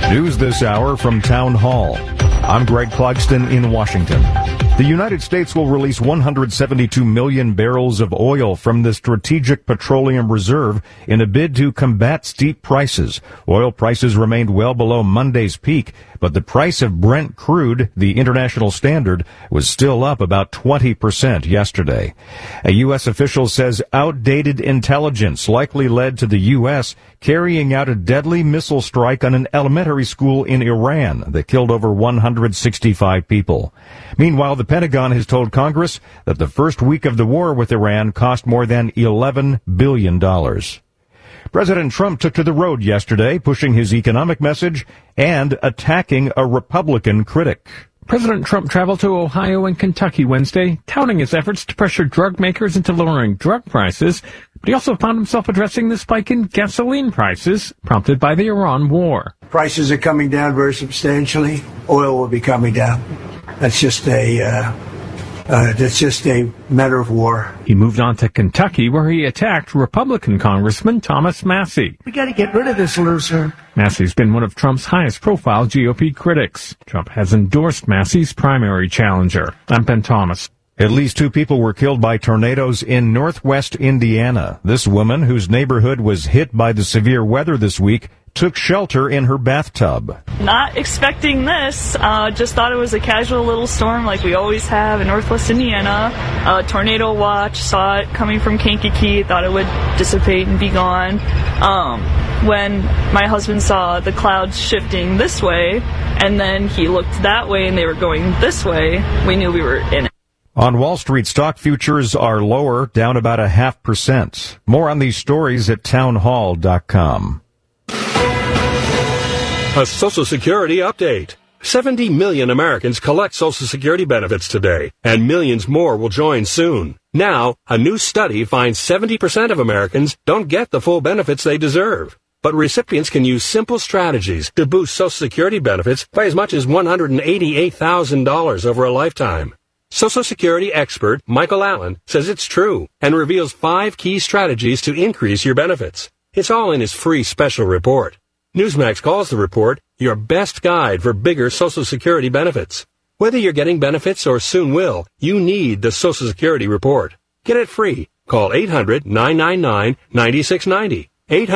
News this hour from Town Hall. I'm Greg Clugston in Washington. The United States will release 172 million barrels of oil from the Strategic Petroleum Reserve in a bid to combat steep prices. Oil prices remained well below Monday's peak, but the price of Brent crude, the international standard, was still up about 20% yesterday. A U.S. official says outdated intelligence likely led to the U.S. carrying out a deadly missile strike on an elementary school in Iran that killed over 165 people. Meanwhile, the Pentagon has told Congress that the first week of the war with Iran cost more than $11 billion. President Trump took to the road yesterday, pushing his economic message and attacking a Republican critic. President Trump traveled to Ohio and Kentucky Wednesday, touting his efforts to pressure drug makers into lowering drug prices, but he also found himself addressing the spike in gasoline prices prompted by the Iran war. Prices are coming down very substantially. Oil will be coming down. That's just a matter of war. He moved on to Kentucky, where he attacked Republican Congressman Thomas Massie. We got to get rid of this loser. Massie's been one of Trump's highest-profile GOP critics. Trump has endorsed Massie's primary challenger. I'm Ben Thomas. At least 2 people were killed by tornadoes in northwest Indiana. This woman, whose neighborhood was hit by the severe weather this week, took shelter in her bathtub. Not expecting this, just thought it was a casual little storm like we always have in northwest Indiana. Tornado watch, saw it coming from Kankakee, thought it would dissipate and be gone. When my husband saw the clouds shifting this way, and then he looked that way and they were going this way, we knew we were in it. On Wall Street, stock futures are lower, down about 0.5%. More on these stories at townhall.com. A Social Security update. 70 million Americans collect Social Security benefits today, and millions more will join soon. Now, a new study finds 70% of Americans don't get the full benefits they deserve. But recipients can use simple strategies to boost Social Security benefits by as much as $188,000 over a lifetime. Social Security expert Michael Allen says it's true and reveals 5 key strategies to increase your benefits. It's all in his free special report. Newsmax calls the report your best guide for bigger Social Security benefits. Whether you're getting benefits or soon will, you need the Social Security report. Get it free. Call 800-999-9690.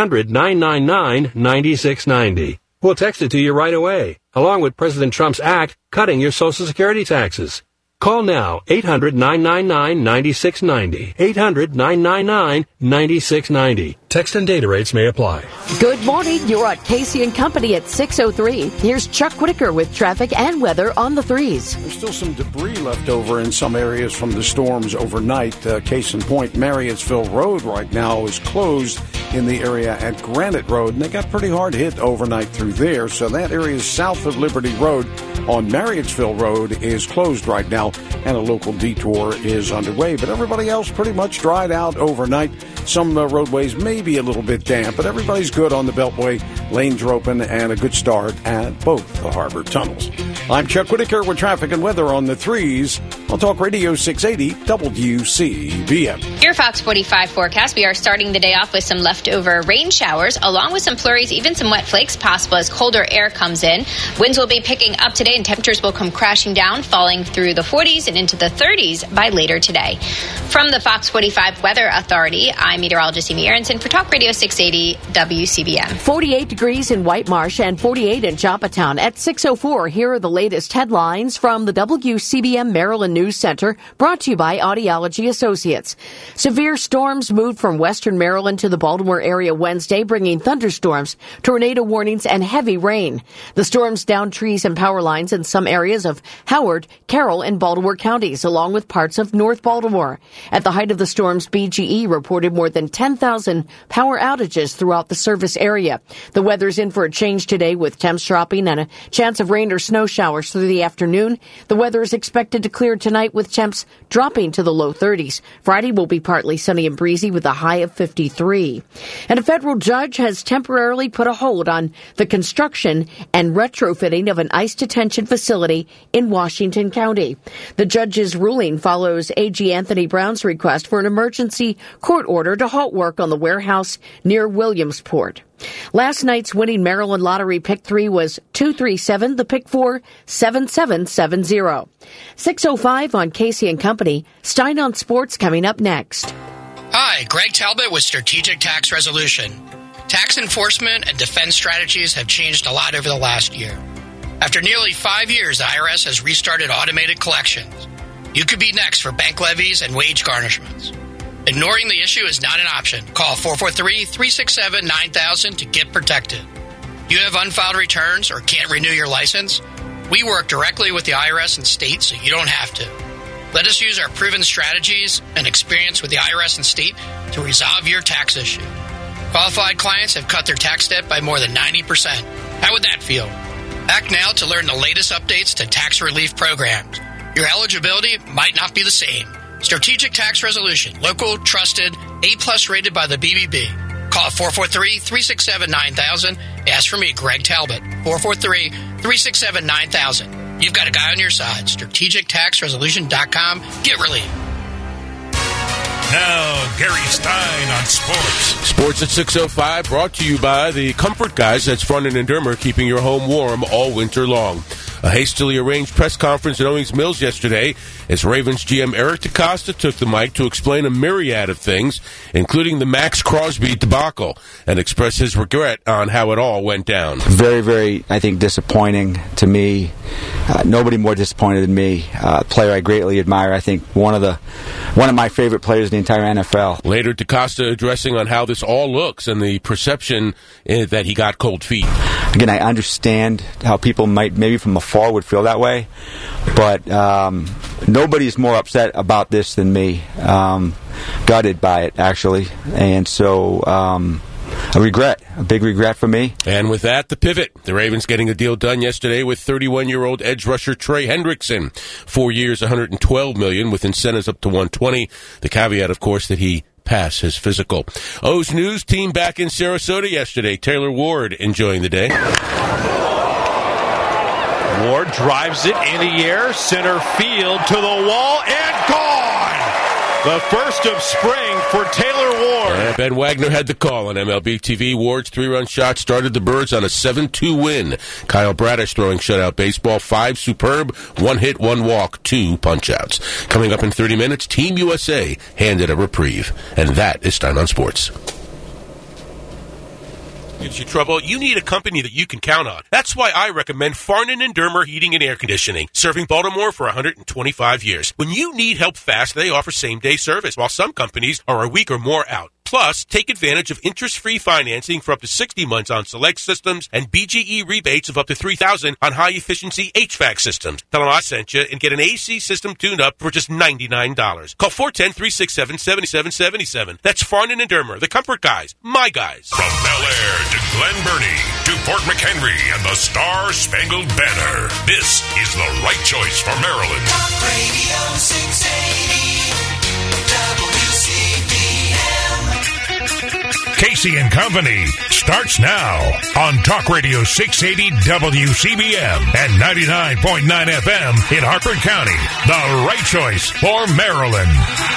800-999-9690. We'll text it to you right away, along with President Trump's act cutting your Social Security taxes. Call now, 800-999-9690. 800-999-9690. Text and data rates may apply. Good morning. You're at Casey and Company at 6:03. Here's Chuck Whitaker with traffic and weather on the 3s. There's still some debris left over in some areas from the storms overnight. Case in point, Marriottsville Road right now is closed in the area at Granite Road, and they got pretty hard hit overnight through there. So that area south of Liberty Road on Marriottsville Road is closed right now, and a local detour is underway. But everybody else pretty much dried out overnight. Some roadways may be a little bit damp, but everybody's good on the Beltway. Lanes are open and a good start at both the harbor tunnels. I'm Chuck Whitaker with traffic and weather on the 3s on Talk Radio 680 WCBM. Your Fox 45 forecast. We are starting the day off with some leftover rain showers, along with some flurries, even some wet flakes possible as colder air comes in. Winds will be picking up today and temperatures will come crashing down, falling through the 40s and into the 30s by later today. From the Fox 45 Weather Authority, I'm meteorologist Amy Aronson for Talk Radio 680 WCBM. 48 degrees in White Marsh and 48 in Joppatown. At 6:04, here are the latest headlines from the WCBM Maryland News Center, brought to you by Audiology Associates. Severe storms moved from western Maryland to the Baltimore area Wednesday, bringing thunderstorms, tornado warnings, and heavy rain. The storms downed trees and power lines in some areas of Howard, Carroll, and Baltimore counties, along with parts of North Baltimore. At the height of the storms, BGE reported more than 10,000 power outages throughout the service area. The weather's in for a change today, with temps dropping and a chance of rain or snow showers through the afternoon. The weather is expected to clear tonight, with temps dropping to the low 30s. Friday will be partly sunny and breezy with a high of 53. And a federal judge has temporarily put a hold on the construction and retrofitting of an ICE detention detention facility in Washington County. The judge's ruling follows AG Anthony Brown's request for an emergency court order to halt work on the warehouse near Williamsport. Last night's winning Maryland Lottery Pick 3 was 237, the Pick 4, 7770. 6:05 on Casey and Company. Stein on Sports coming up next. Hi, Greg Talbot with Strategic Tax Resolution. Tax enforcement and defense strategies have changed a lot over the last year. After nearly 5 years, the IRS has restarted automated collections. You could be next for bank levies and wage garnishments. Ignoring the issue is not an option. Call 443-367-9000 to get protected. You have unfiled returns or can't renew your license? We work directly with the IRS and state so you don't have to. Let us use our proven strategies and experience with the IRS and state to resolve your tax issue. Qualified clients have cut their tax debt by more than 90%. How would that feel? Act now to learn the latest updates to tax relief programs. Your eligibility might not be the same. Strategic Tax Resolution. Local, trusted, A+ rated by the BBB. Call 443-367-9000. Ask for me, Greg Talbot. 443-367-9000. You've got a guy on your side. StrategicTaxResolution.com. Get relief. Now, Gary Stein on sports. Sports at 6:05, brought to you by the Comfort Guys. That's Fronin and Dermer, keeping your home warm all winter long. A hastily arranged press conference at Owings Mills yesterday as Ravens GM Eric DeCosta took the mic to explain a myriad of things, including the Max Crosby debacle, and express his regret on how it all went down. Very, very, I think, disappointing to me. Nobody more disappointed than me. A player I greatly admire. I think one of my favorite players in the entire NFL. Later, DeCosta addressing on how this all looks and the perception that he got cold feet. Again, I understand how people might, maybe from afar, would feel that way, but nobody's more upset about this than me. Gutted by it, actually, and so a big regret for me. And with that, the pivot. The Ravens getting a deal done yesterday with 31-year-old edge rusher Trey Hendrickson. 4 years, $112 million, with incentives up to $120. The caveat, of course, that he pass his physical. O's News team back in Sarasota yesterday. Taylor Ward enjoying the day. Ward drives it in the air, center field to the wall, and gone! The first of spring for Taylor Ward. Ben Wagner had the call on MLB TV. Ward's 3-run shot started the Birds on a 7-2 win. Kyle Bradish throwing shutout baseball, 5 superb, 1 hit, 1 walk, 2 punch-outs. Coming up in 30 minutes, Team USA handed a reprieve. And that is Stein on Sports. Gives you trouble, you need a company that you can count on. That's why I recommend Farnan and Dermer Heating and Air Conditioning, serving Baltimore for 125 years. When you need help fast, they offer same-day service, while some companies are a week or more out. Plus, take advantage of interest-free financing for up to 60 months on select systems and BGE rebates of up to $3,000 on high-efficiency HVAC systems. Tell them I sent you and get an AC system tuned up for just $99. Call 410-367-7777. That's Farnan and Dermer, the Comfort Guys, my guys. From Bel Air to Glen Burnie to Fort McHenry and the Star-Spangled Banner, this is the right choice for Maryland. Talk Radio 680 WCBM. Casey and Company starts now on Talk Radio 680 WCBM and 99.9 FM in Harford County. The right choice for Maryland.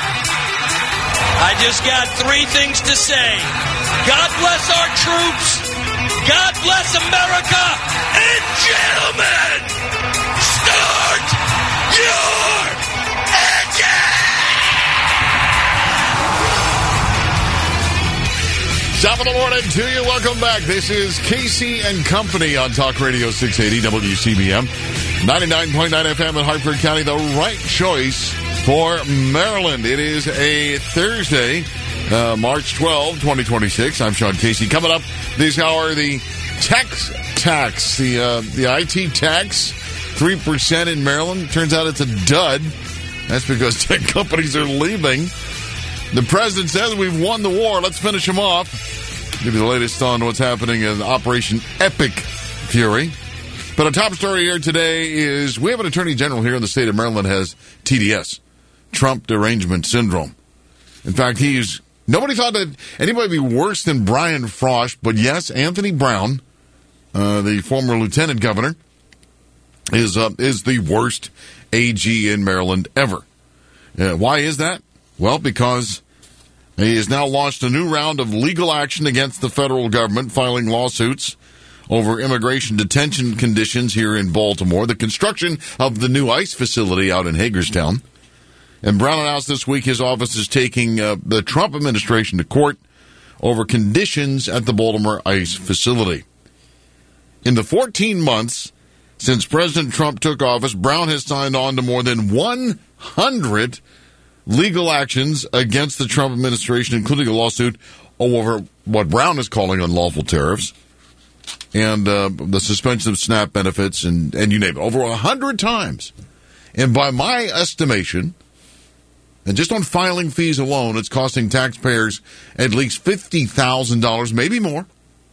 I just got 3 things to say. God bless our troops. God bless America. And gentlemen, start your engine! Top of the morning to you. Welcome back. This is Casey and Company on Talk Radio 680 WCBM. 99.9 FM in Harford County. The right choice for Maryland. It is a Thursday, March 12, 2026. I'm Sean Casey. Coming up this hour, the tax, the IT tax, 3% in Maryland. Turns out it's a dud. That's because tech companies are leaving. The president says we've won the war. Let's finish him off. Give you the latest on what's happening in Operation Epic Fury. But a top story here today is we have an attorney general here in the state of Maryland has TDS, Trump Derangement Syndrome. In fact, nobody thought that anybody would be worse than Brian Frost, but yes, Anthony Brown, the former lieutenant governor, is the worst AG in Maryland ever. Why is that? Well, because he has now launched a new round of legal action against the federal government, filing lawsuits over immigration detention conditions here in Baltimore, the construction of the new ICE facility out in Hagerstown. And Brown announced this week his office is taking the Trump administration to court over conditions at the Baltimore ICE facility. In the 14 months since President Trump took office, Brown has signed on to more than 100 legal actions against the Trump administration, including a lawsuit over what Brown is calling unlawful tariffs and the suspension of SNAP benefits and you name it, over 100 times. And by my estimation, and just on filing fees alone, it's costing taxpayers at least $50,000, maybe more.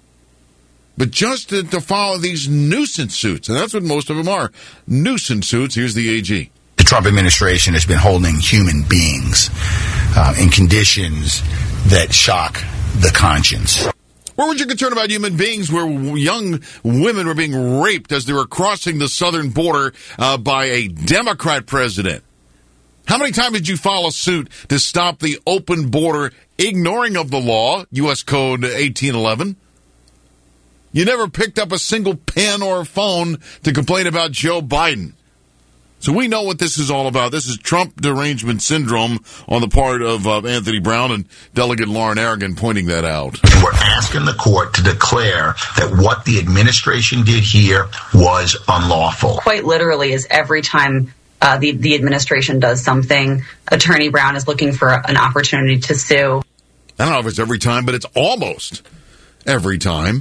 But just to file these nuisance suits, and that's what most of them are, nuisance suits. Here's the AG. The Trump administration has been holding human beings in conditions that shock the conscience. Where was your concern about human beings where young women were being raped as they were crossing the southern border by a Democrat president? How many times did you file a suit to stop the open border, ignoring of the law, U.S. Code 1811? You never picked up a single pen or phone to complain about Joe Biden. So we know what this is all about. This is Trump derangement syndrome on the part of Anthony Brown and Delegate Lauren Aragon pointing that out. And we're asking the court to declare that what the administration did here was unlawful. Quite literally is every time the administration does something, Attorney Brown is looking for an opportunity to sue. I don't know if it's every time, but it's almost every time.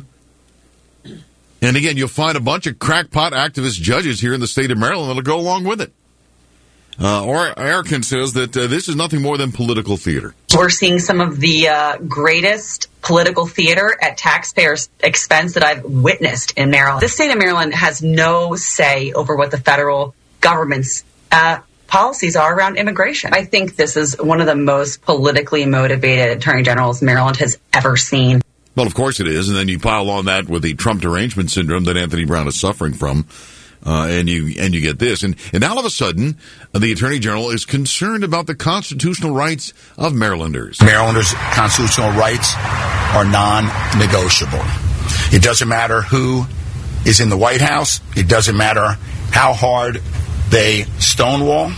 And again, you'll find a bunch of crackpot activist judges here in the state of Maryland that'll go along with it. Or Aragon says that this is nothing more than political theater. We're seeing some of the greatest political theater at taxpayers' expense that I've witnessed in Maryland. The state of Maryland has no say over what the federal government's policies are around immigration. I think this is one of the most politically motivated attorney generals Maryland has ever seen. Well, of course it is, and then you pile on that with the Trump derangement syndrome that Anthony Brown is suffering from, and you get this, and all of a sudden, the Attorney General is concerned about the constitutional rights of Marylanders. Marylanders' constitutional rights are non-negotiable. It doesn't matter who is in the White House. It doesn't matter how hard they stonewall.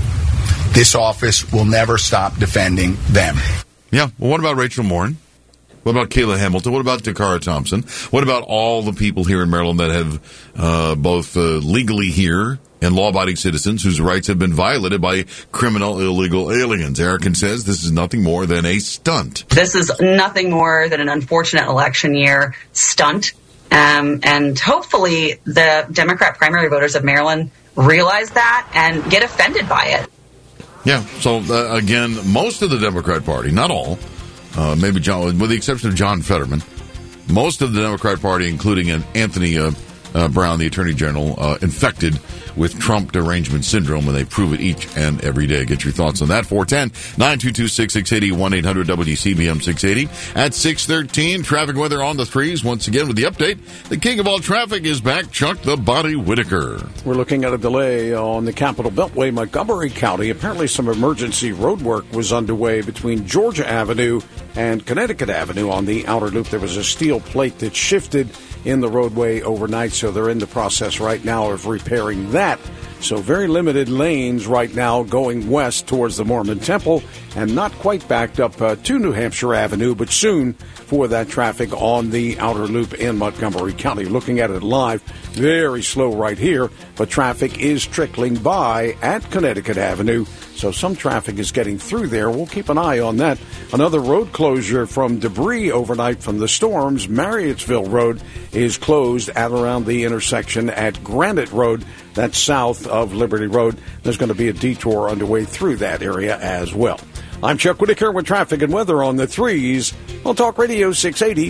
This office will never stop defending them. Yeah. Well, what about Rachel Morin? What about Kayla Hamilton? What about Dakara Thompson? What about all the people here in Maryland that have both legally here and law-abiding citizens whose rights have been violated by criminal illegal aliens? Aragon says this is nothing more than a stunt. This is nothing more than an unfortunate election year stunt. And hopefully the Democrat primary voters of Maryland realize that and get offended by it. Yeah. So, again, most of the Democrat Party, not all, maybe John, with the exception of John Fetterman, most of the Democrat Party, including Anthony Brown, the Attorney General, infected with Trump derangement syndrome, and they prove it each and every day. Get your thoughts on that. 410-922-6680, 1-800-WCBM 680. At 6:13, traffic weather on the threes. Once again with the update, the king of all traffic is back, Chuck the Body Whitaker. We're looking at a delay on the Capitol Beltway, Montgomery County. Apparently some emergency road work was underway between Georgia Avenue and Connecticut Avenue on the outer loop. There was a steel plate that shifted in the roadway overnight, so they're in the process right now of repairing that. So very limited lanes right now going west towards the Mormon Temple and not quite backed up to New Hampshire Avenue, but soon for that traffic on the outer loop in Montgomery County. Looking at it live, very slow right here, but traffic is trickling by at Connecticut Avenue. So some traffic is getting through there. We'll keep an eye on that. Another road closure from debris overnight from the storms. Marriottsville Road is closed at around the intersection at Granite Road. That's south of Liberty Road. There's going to be a detour underway through that area as well. I'm Chuck Whitaker with traffic and weather on the threes on Talk Radio 680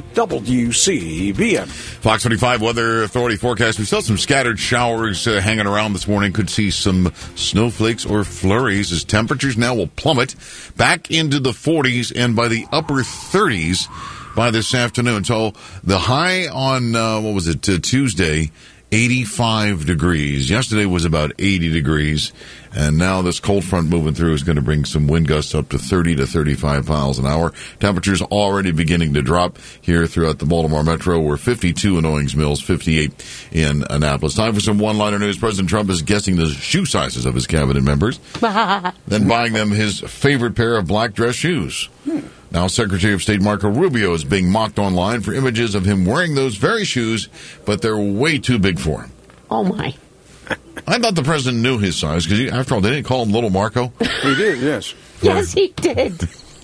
WCBM. Fox 25 Weather Authority forecast. We saw some scattered showers hanging around this morning. Could see some snowflakes or flurries as temperatures now will plummet back into the 40s and by the upper 30s by this afternoon. So the high on, Tuesday 85 degrees. Yesterday was about 80 degrees. And now this cold front moving through is going to bring some wind gusts up to 30 to 35 miles an hour. Temperatures already beginning to drop here throughout the Baltimore Metro. We're 52 in Owings Mills, 58 in Annapolis. Time for some one-liner news. President Trump is guessing the shoe sizes of his cabinet members, then buying them his favorite pair of black dress shoes. Now, Secretary of State Marco Rubio is being mocked online for images of him wearing those very shoes, but they're way too big for him. Oh, my. I thought the president knew his size, because after all, didn't he call him Little Marco? He did, yes. Yes, he did.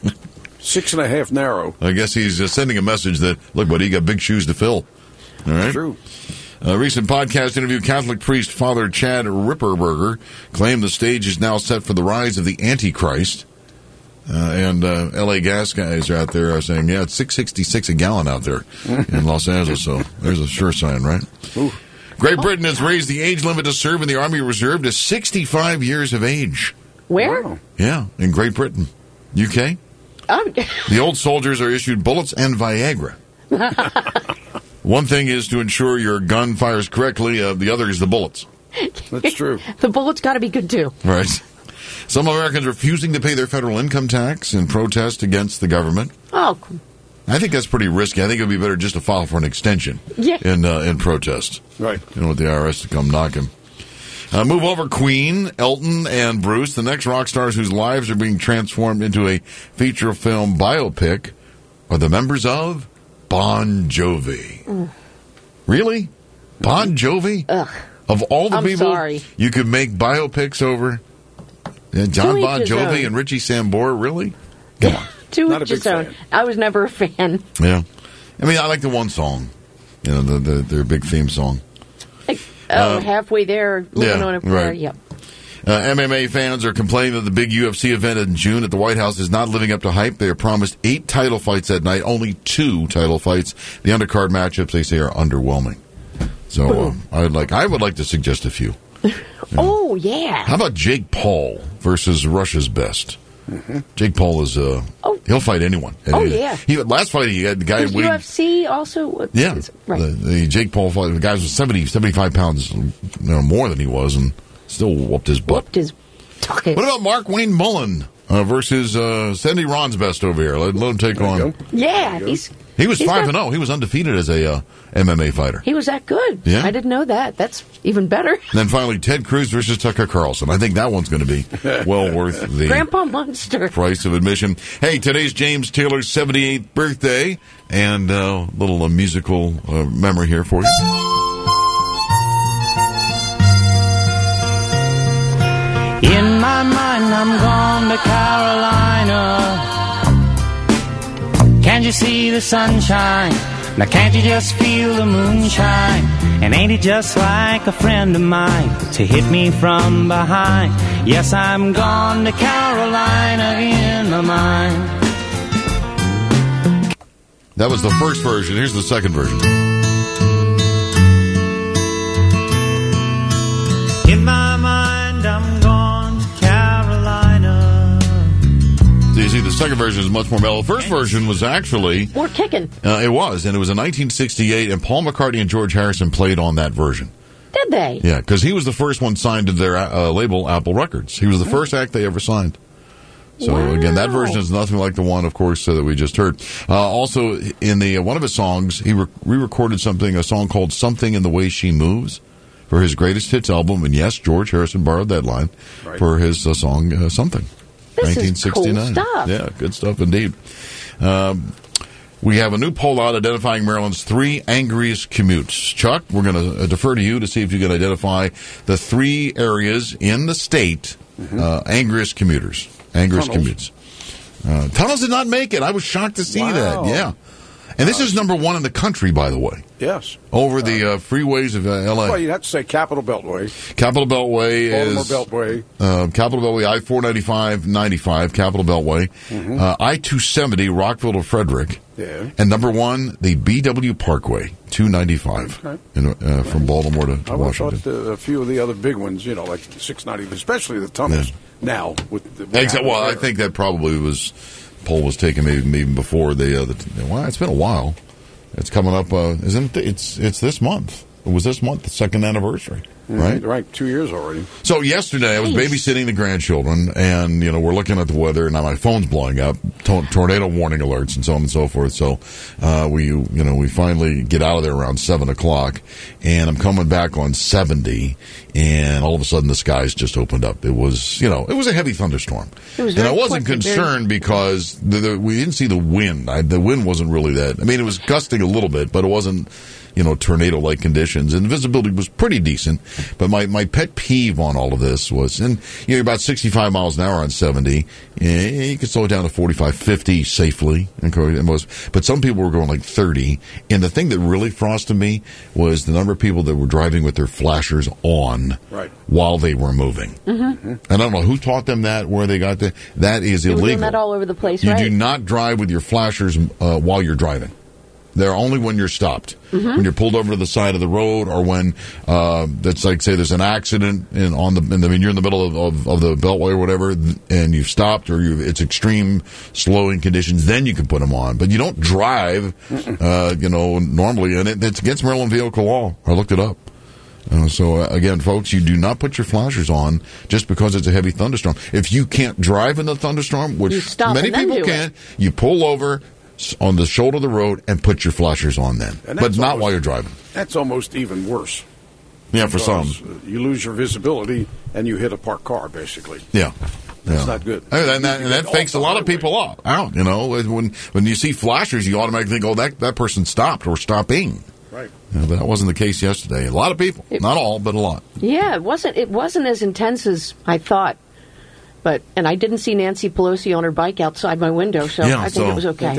6.5 narrow. I guess he's sending a message that, look, buddy, you got big shoes to fill. All right? True. A recent podcast interview, Catholic priest Father Chad Ripperberger claimed the stage is now set for the rise of the Antichrist. And L.A. gas guys are out there saying, yeah, it's $6.66 a gallon out there in Los Angeles, so there's a sure sign, right? Ooh. Great Britain has raised the age limit to serve in the Army Reserve to 65 years of age. Where? Wow. Yeah, in Great Britain. UK? Oh. The old soldiers are issued bullets and Viagra. One thing is to ensure your gun fires correctly, the other is the bullets. That's true. The bullet's got to be good, too. Right. Some Americans refusing to pay their federal income tax in protest against the government. Oh, I think that's pretty risky. I think it would be better just to file for an extension in protest. Right. You know, with the IRS to come knocking. Move over Queen, Elton, and Bruce, the next rock stars whose lives are being transformed into a feature film biopic, are the members of Bon Jovi. Really? Bon Jovi? Ugh. Of all the I'm people sorry. you could make biopics over? John To Bon each his Jovi own. and Richie Sambora? Really? Come on. To Not a each his big own. fan. I was never a fan. Yeah. I mean, I like the one song. You know, their big theme song. Halfway there, living on a prayer. right. Yep. MMA fans are complaining that the big UFC event in June at the White House is not living up to hype. They are promised 8 title fights that night, only 2 title fights. The undercard matchups, they say, are underwhelming. So I would like to suggest a few. Oh, yeah. How about Jake Paul versus Russia's best? Jake Paul is he'll fight anyone. Oh, yeah. Last fight he had the guy Is weighed UFC also? Yeah, Right. the Jake Paul fight. The guy was 75 pounds more than he was, and still whooped his butt. Whooped his tucket. What about Mark Wayne Mullen versus Sandy Ron's best over here? Let him take on. Yeah, He was he's 5-0. He was undefeated as a MMA fighter. He was that good. Yeah. I didn't know that. That's even better. And then finally, Ted Cruz versus Tucker Carlson. I think that one's going to be well worth the Grandpa Monster. price of admission. Hey, today's James Taylor's 78th birthday, and a little musical memory here for you. In my mind, I'm gone to Carolina. Can't you see the sunshine? Now can't you just feel the moonshine? And ain't it just like a friend of mine to hit me from behind? Yes, I'm gone to Carolina in my mind. That was the first version. Here's the second version. In my mind, I'm gone to Carolina. So you see, the second version is much more mellow. The first version was actually... We're kicking. it was, and it was in 1968, and Paul McCartney and George Harrison played on that version. Did they? Yeah, because he was the first one signed to their label, Apple Records. He was the first act they ever signed. So, again, that version is nothing like the one, of course, that we just heard. Also, in the one of his songs, he re-recorded a song called Something in the Way She Moves for his greatest hits album. And yes, George Harrison borrowed that line for his song Something. This 1969. is cool stuff. Yeah, good stuff indeed. We have a new poll out identifying Maryland's 3 angriest commutes. Chuck, we're going to defer to you to see if you can identify the 3 areas in the state angriest commuters. Angriest commutes. Tunnels did not make it. I was shocked to see that. Yeah. And this is number 1 in the country, by the way. Yes. Over the freeways of L.A. Well, you'd have to say Capitol Beltway. Capitol Beltway Baltimore is... Beltway. Capitol Beltway, I-495, 95, Capitol Beltway. I-270, Rockville to Frederick. Yeah. And number 1, the B.W. Parkway, 295, from Baltimore to I would Washington. have thought a few of the other big ones, like 690, especially the tunnels now. Well, I think that probably poll was taken maybe even before well, it's been a while. It's coming up, isn't it? It's this month. was this month, the second anniversary, right? Right, 2 years already. So yesterday I was babysitting the grandchildren, and we're looking at the weather, and now my phone's blowing up, tornado warning alerts, and so on and so forth. So we finally get out of there around 7:00, and I'm coming back on 70, and all of a sudden the skies just opened up. It was a heavy thunderstorm, and I wasn't concerned because we didn't see the wind. The wind wasn't really that. I mean, it was gusting a little bit, but it wasn't tornado-like conditions, and the visibility was pretty decent. But my pet peeve on all of this was, and you're about 65 miles an hour on 70, you could slow it down to 45, 50 safely. But some people were going like 30, and the thing that really frosted me was the number of people that were driving with their flashers on while they were moving. Mm-hmm. And I don't know who taught them that, where they got that. That is They were illegal. doing that all over the place, You right? do not drive with your flashers while you're driving. They're only when you're stopped. Mm-hmm. When you're pulled over to the side of the road, or when that's like, say, there's an accident you're in the middle of the beltway or whatever, and you've stopped, or it's extreme slowing conditions, then you can put them on. But you don't drive, normally, and it's against Maryland vehicle law. I looked it up. So again, folks, you do not put your flashers on just because it's a heavy thunderstorm. If you can't drive in the thunderstorm, which many people can, you pull over on the shoulder of the road and put your flashers on then, but not while you're driving. That's almost even worse. Yeah, for some. You lose your visibility and you hit a parked car, basically. Yeah. That's not good. And that fakes a lot of people out. When you see flashers, you automatically think, oh, that person stopped or stopping. Right. But that wasn't the case yesterday. A lot of people, not all, but a lot. Yeah, it wasn't as intense as I thought. And I didn't see Nancy Pelosi on her bike outside my window, so I think it was okay.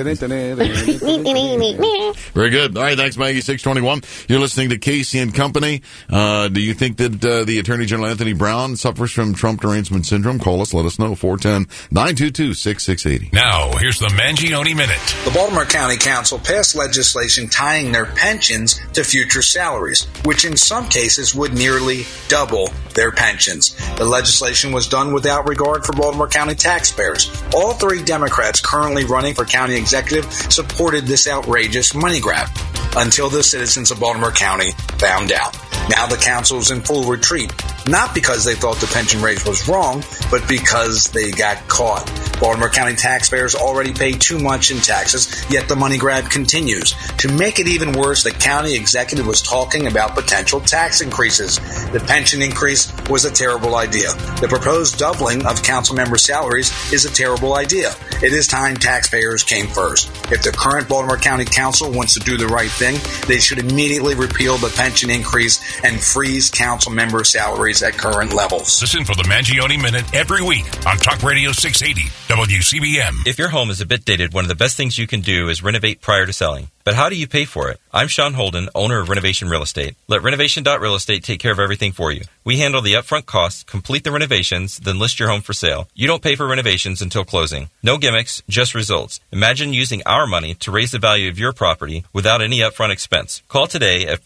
Very good. All right, thanks, Maggie. 621. You're listening to Casey and Company. Do you think that the Attorney General Anthony Brown suffers from Trump derangement syndrome? Call us. Let us know. 410-922-6680. Now, here's the Mangione Minute. The Baltimore County Council passed legislation tying their pensions to future salaries, which in some cases would nearly double their pensions. The legislation was done without regard for Baltimore County taxpayers. All three Democrats currently running for county executive supported this outrageous money grab until the citizens of Baltimore County found out. Now the council is in full retreat, not because they thought the pension raise was wrong, but because they got caught. Baltimore County taxpayers already pay too much in taxes, yet the money grab continues. To make it even worse, the county executive was talking about potential tax increases. The pension increase was a terrible idea. The proposed doubling of council member salaries is a terrible idea. It is time taxpayers came first. If the current Baltimore County Council wants to do the right thing, they should immediately repeal the pension increase and freeze council member salaries at current levels. Listen for the Mangione Minute every week on Talk Radio 680 WCBM. If your home is a bit dated, one of the best things you can do is renovate prior to selling. But how do you pay for it? I'm Sean Holden, owner of Renovation Real Estate. Let Renovation.Real Estate take care of everything for you. We handle the upfront costs, complete the renovations, then list your home for sale. You don't pay for renovations until closing. No gimmicks, just results. Imagine using our money to raise the value of your property without any upfront expense. Call today at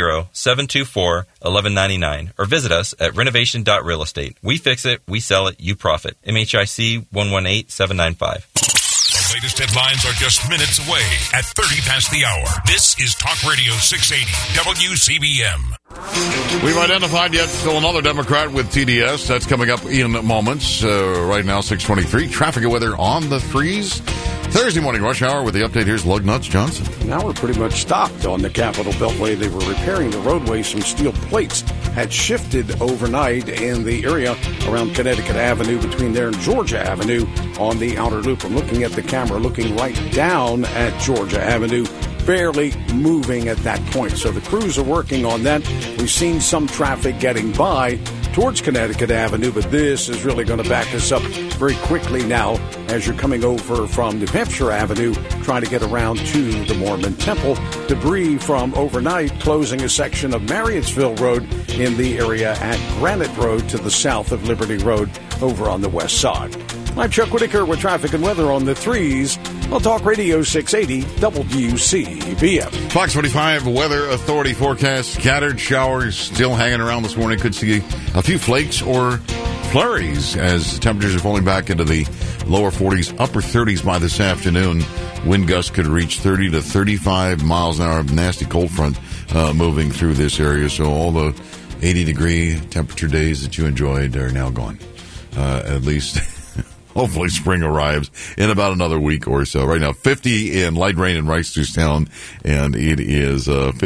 410-724-1199 or visit us at Renovation.Real Estate. We fix it, we sell it, you profit. MHIC 118795. The latest headlines are just minutes away at 30 past the hour. This is Talk Radio 680 WCBM. We've identified yet still another Democrat with TDS. That's coming up in moments. Right now, 623. Traffic and weather on the threes. Thursday morning rush hour with the update. Here's Lug Nuts Johnson. Now we're pretty much stopped on the Capitol Beltway. They were repairing the roadway. Some steel plates had shifted overnight in the area around Connecticut Avenue between there and Georgia Avenue on the outer loop. I'm looking at the camera, looking right down at Georgia Avenue, barely moving at that point. So the crews are working on that. We've seen some traffic getting by towards Connecticut Avenue, but this is really going to back us up very quickly now as you're coming over from New Hampshire Avenue, trying to get around to the Mormon Temple. Debris from overnight closing a section of Marriottsville Road in the area at Granite Road to the south of Liberty Road over on the west side. I'm Chuck Whitaker with traffic and weather on the threes on Talk Radio 680 WCBM. Fox 45 Weather Authority forecast. Scattered showers still hanging around this morning. Could see a few flakes or flurries as temperatures are falling back into the Lower 40s, upper 30s by this afternoon. Wind gusts could reach 30 to 35 miles an hour. Nasty cold front moving through this area. So all the 80-degree temperature days that you enjoyed are now gone. At least, hopefully spring arrives in about another week or so. Right now, 50 in light rain in Reisterstown, and it is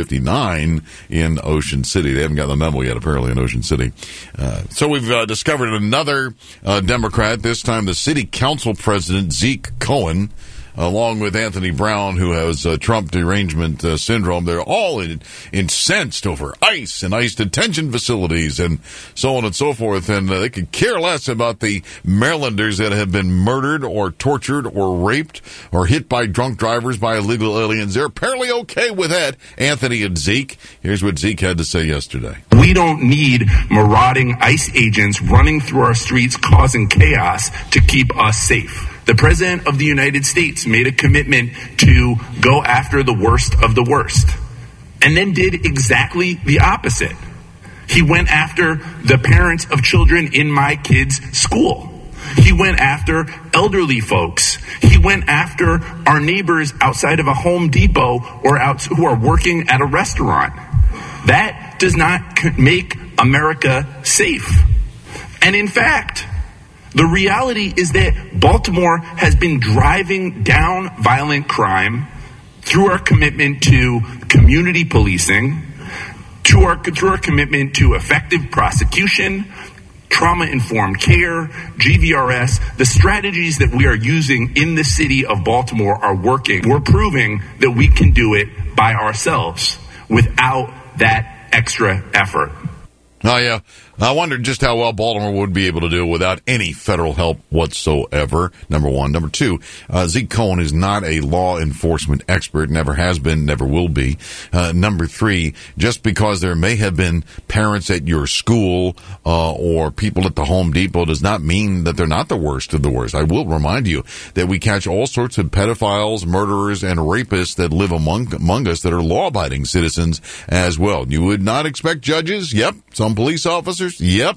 59 in Ocean City. They haven't got the memo yet, apparently, in Ocean City. So we've discovered another Democrat, this time the city council president, Zeke Cohen, along with Anthony Brown, who has Trump derangement syndrome. They're all incensed over ICE and ICE detention facilities and so on and so forth. And they could care less about the Marylanders that have been murdered or tortured or raped or hit by drunk drivers by illegal aliens. They're apparently okay with that, Anthony and Zeke. Here's what Zeke had to say yesterday. We don't need marauding ICE agents running through our streets causing chaos to keep us safe. The President of the United States made a commitment to go after the worst of the worst, and then did exactly the opposite. He went after the parents of children in my kids' school. He went after elderly folks. He went after our neighbors outside of a Home Depot or who are working at a restaurant. That does not make America safe. And in fact, the reality is that Baltimore has been driving down violent crime through our commitment to community policing, through our commitment to effective prosecution, trauma-informed care, GVRS. The strategies that we are using in the city of Baltimore are working. We're proving that we can do it by ourselves without that extra effort. Oh, yeah. I wondered just how well Baltimore would be able to do it without any federal help whatsoever, number one. Number two, Zeke Cohen is not a law enforcement expert, never has been, never will be. Number three, just because there may have been parents at your school or people at the Home Depot does not mean that they're not the worst of the worst. I will remind you that we catch all sorts of pedophiles, murderers, and rapists that live among us that are law-abiding citizens as well. You would not expect judges? Yep. Some police officers? Yep.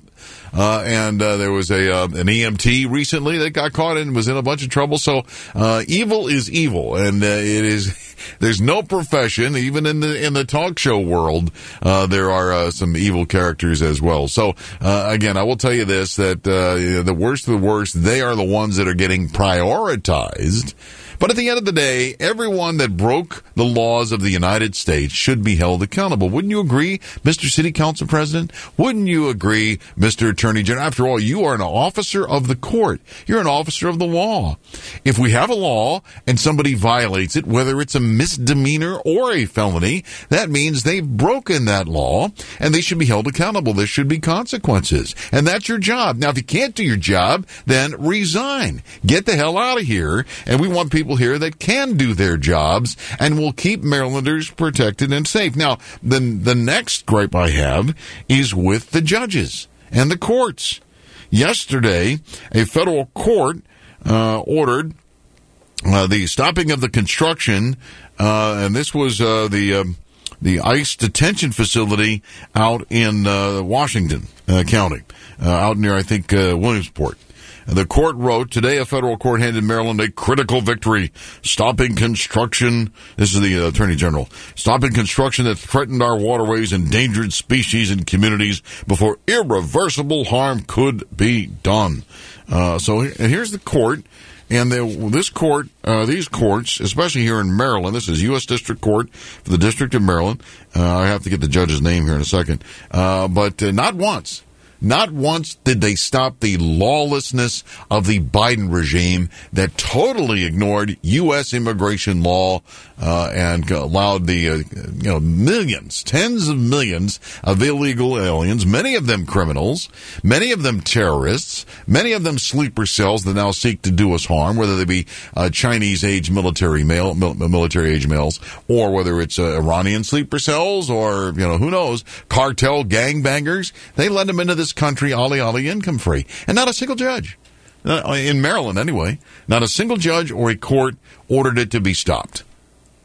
And there was an EMT recently that got caught and was in a bunch of trouble. So evil is evil, and it is. There's no profession, even in the talk show world, there are some evil characters as well. So again, I will tell you this: that the worst of the worst, they are the ones that are getting prioritized. But at the end of the day, everyone that broke the laws of the United States should be held accountable. Wouldn't you agree, Mr. City Council President? Wouldn't you agree, Mr. Attorney General? After all, you are an officer of the court. You're an officer of the law. If we have a law and somebody violates it, whether it's a misdemeanor or a felony, that means they've broken that law, and they should be held accountable. There should be consequences. And that's your job. Now, if you can't do your job, then resign. Get the hell out of here. And we want people here that can do their jobs and will keep Marylanders protected and safe. Now, the next gripe I have is with the judges and the courts. Yesterday, a federal court ordered the stopping of the construction, and this was the ICE detention facility out in Washington County, out near, I think, Williamsport. The court wrote, today a federal court handed Maryland a critical victory, stopping construction, this is the Attorney General, stopping construction that threatened our waterways, endangered species and communities before irreversible harm could be done. So here's the court, and these courts, especially here in Maryland, this is U.S. District Court for the District of Maryland. I have to get the judge's name here in a second. But not once did they stop the lawlessness of the Biden regime that totally ignored U.S. immigration law and allowed the millions, tens of millions of illegal aliens, many of them criminals, many of them terrorists, many of them sleeper cells that now seek to do us harm, whether they be Chinese-age military age males, or whether it's Iranian sleeper cells, or who knows, cartel gangbangers. They let them into this country ollie income free, and not a single judge in Maryland anyway, not a single judge or a court ordered it to be stopped.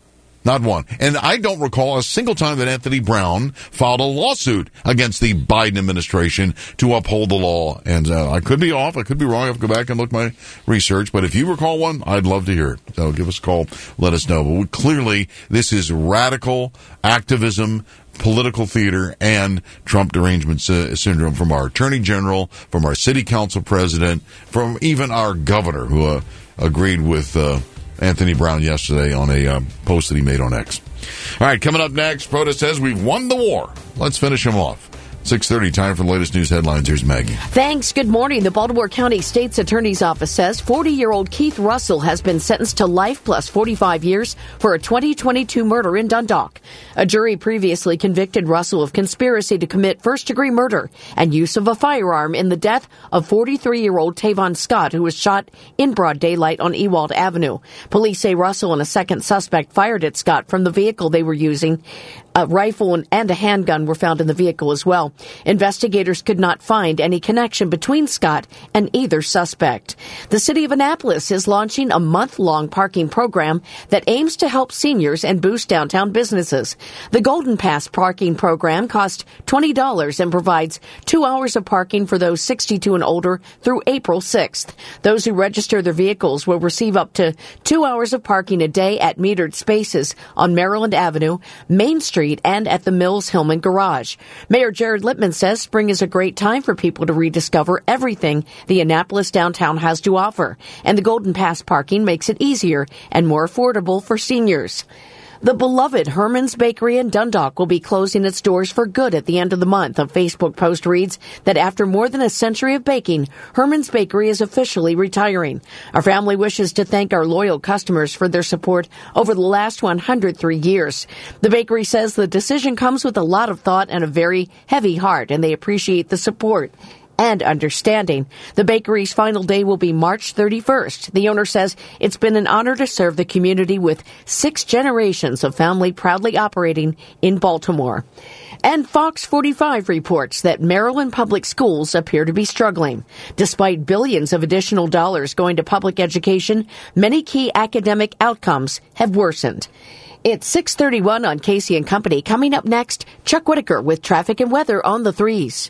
Not one. And I don't recall a single time that Anthony Brown filed a lawsuit against the Biden administration to uphold the law. And I could be off. I could be wrong. I have to go back and look my research. But if you recall one, I'd love to hear it. So give us a call. Let us know. But clearly, this is radical activism, political theater, and Trump derangement syndrome from our attorney general, from our city council president, from even our governor, who agreed with Anthony Brown yesterday on a post that he made on X. All right, coming up next, ProTest says we've won the war. Let's finish him off. 6:30, time for the latest news headlines. Here's Maggie. Thanks. Good morning. The Baltimore County State's Attorney's Office says 40-year-old Keith Russell has been sentenced to life plus 45 years for a 2022 murder in Dundalk. A jury previously convicted Russell of conspiracy to commit first-degree murder and use of a firearm in the death of 43-year-old Tavon Scott, who was shot in broad daylight on Ewald Avenue. Police say Russell and a second suspect fired at Scott from the vehicle they were using. A rifle and a handgun were found in the vehicle as well. Investigators could not find any connection between Scott and either suspect. The city of Annapolis is launching a month-long parking program that aims to help seniors and boost downtown businesses. The Golden Pass parking program costs $20 and provides 2 hours of parking for those 62 and older through April 6th. Those who register their vehicles will receive up to 2 hours of parking a day at metered spaces on Maryland Avenue, Main Street, and at the Mills Hillman Garage. Mayor Jared Littman says spring is a great time for people to rediscover everything the Annapolis downtown has to offer, and the Golden Pass parking makes it easier and more affordable for seniors. The beloved Herman's Bakery in Dundalk will be closing its doors for good at the end of the month. A Facebook post reads that after more than a century of baking, Herman's Bakery is officially retiring. Our family wishes to thank our loyal customers for their support over the last 103 years. The bakery says the decision comes with a lot of thought and a very heavy heart, and they appreciate the support and understanding. The bakery's final day will be March 31st. The owner says it's been an honor to serve the community with 6 generations of family proudly operating in Baltimore. And Fox 45 reports that Maryland public schools appear to be struggling. Despite billions of additional dollars going to public education, many key academic outcomes have worsened. It's 6:31 on Casey and Company. Coming up next, Chuck Whitaker with traffic and weather on the 3s.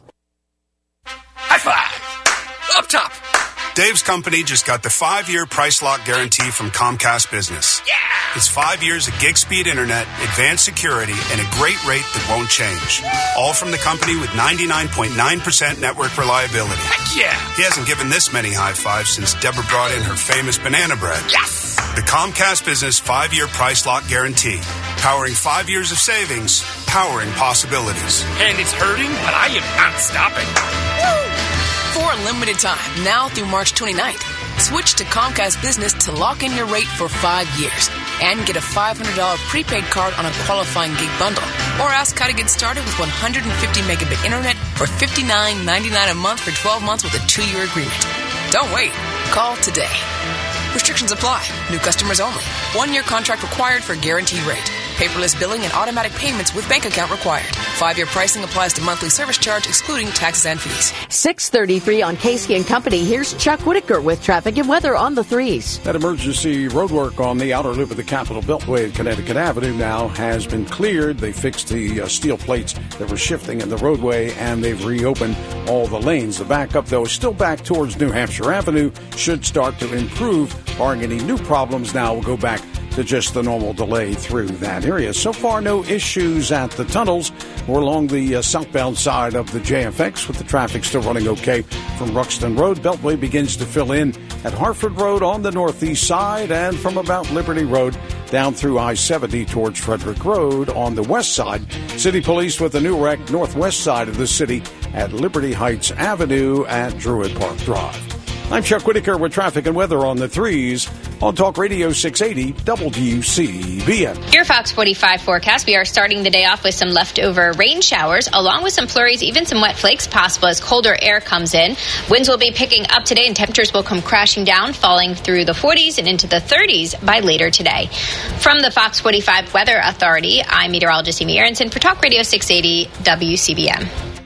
High five! Up top! Dave's company just got the 5-year price lock guarantee from Comcast Business. Yeah! It's 5 years of gig speed internet, advanced security, and a great rate that won't change. All from the company with 99.9% network reliability. Heck yeah! He hasn't given this many high fives since Deborah brought in her famous banana bread. Yes! The Comcast Business 5-year price lock guarantee. Powering 5 years of savings, powering possibilities. And it's hurting, but I am not stopping. Woo! For a limited time, now through March 29th, switch to Comcast Business to lock in your rate for 5 years and get a $500 prepaid card on a qualifying gig bundle. Or ask how to get started with 150 megabit internet for $59.99 a month for 12 months with a 2-year agreement. Don't wait. Call today. Restrictions apply. New customers only. 1-year contract required for guaranteed rate. Paperless billing and automatic payments with bank account required. 5-year pricing applies to monthly service charge, excluding taxes and fees. 6:33 on Casey and Company. Here's Chuck Whitaker with traffic and weather on the 3s. That emergency roadwork on the outer loop of the Capitol Beltway at Connecticut Avenue now has been cleared. They fixed the steel plates that were shifting in the roadway, and they've reopened all the lanes. The backup, though, is still back towards New Hampshire Avenue. Should start to improve. Barring any new problems, now we'll go back to just the normal delay through that area. So far, no issues at the tunnels or along the southbound side of the JFX, with the traffic still running okay from Ruxton Road. Beltway begins to fill in at Hartford Road on the northeast side, and from about Liberty Road down through I-70 towards Frederick Road on the west side. City Police with a new wreck northwest side of the city at Liberty Heights Avenue at Druid Park Drive. I'm Chuck Whitaker with traffic and weather on the 3s on Talk Radio 680 WCBM. Your Fox 45 forecast. We are starting the day off with some leftover rain showers, along with some flurries, even some wet flakes possible as colder air comes in. Winds will be picking up today, and temperatures will come crashing down, falling through the 40s and into the 30s by later today. From the Fox 45 Weather Authority, I'm meteorologist Amy Aronson for Talk Radio 680 WCBM.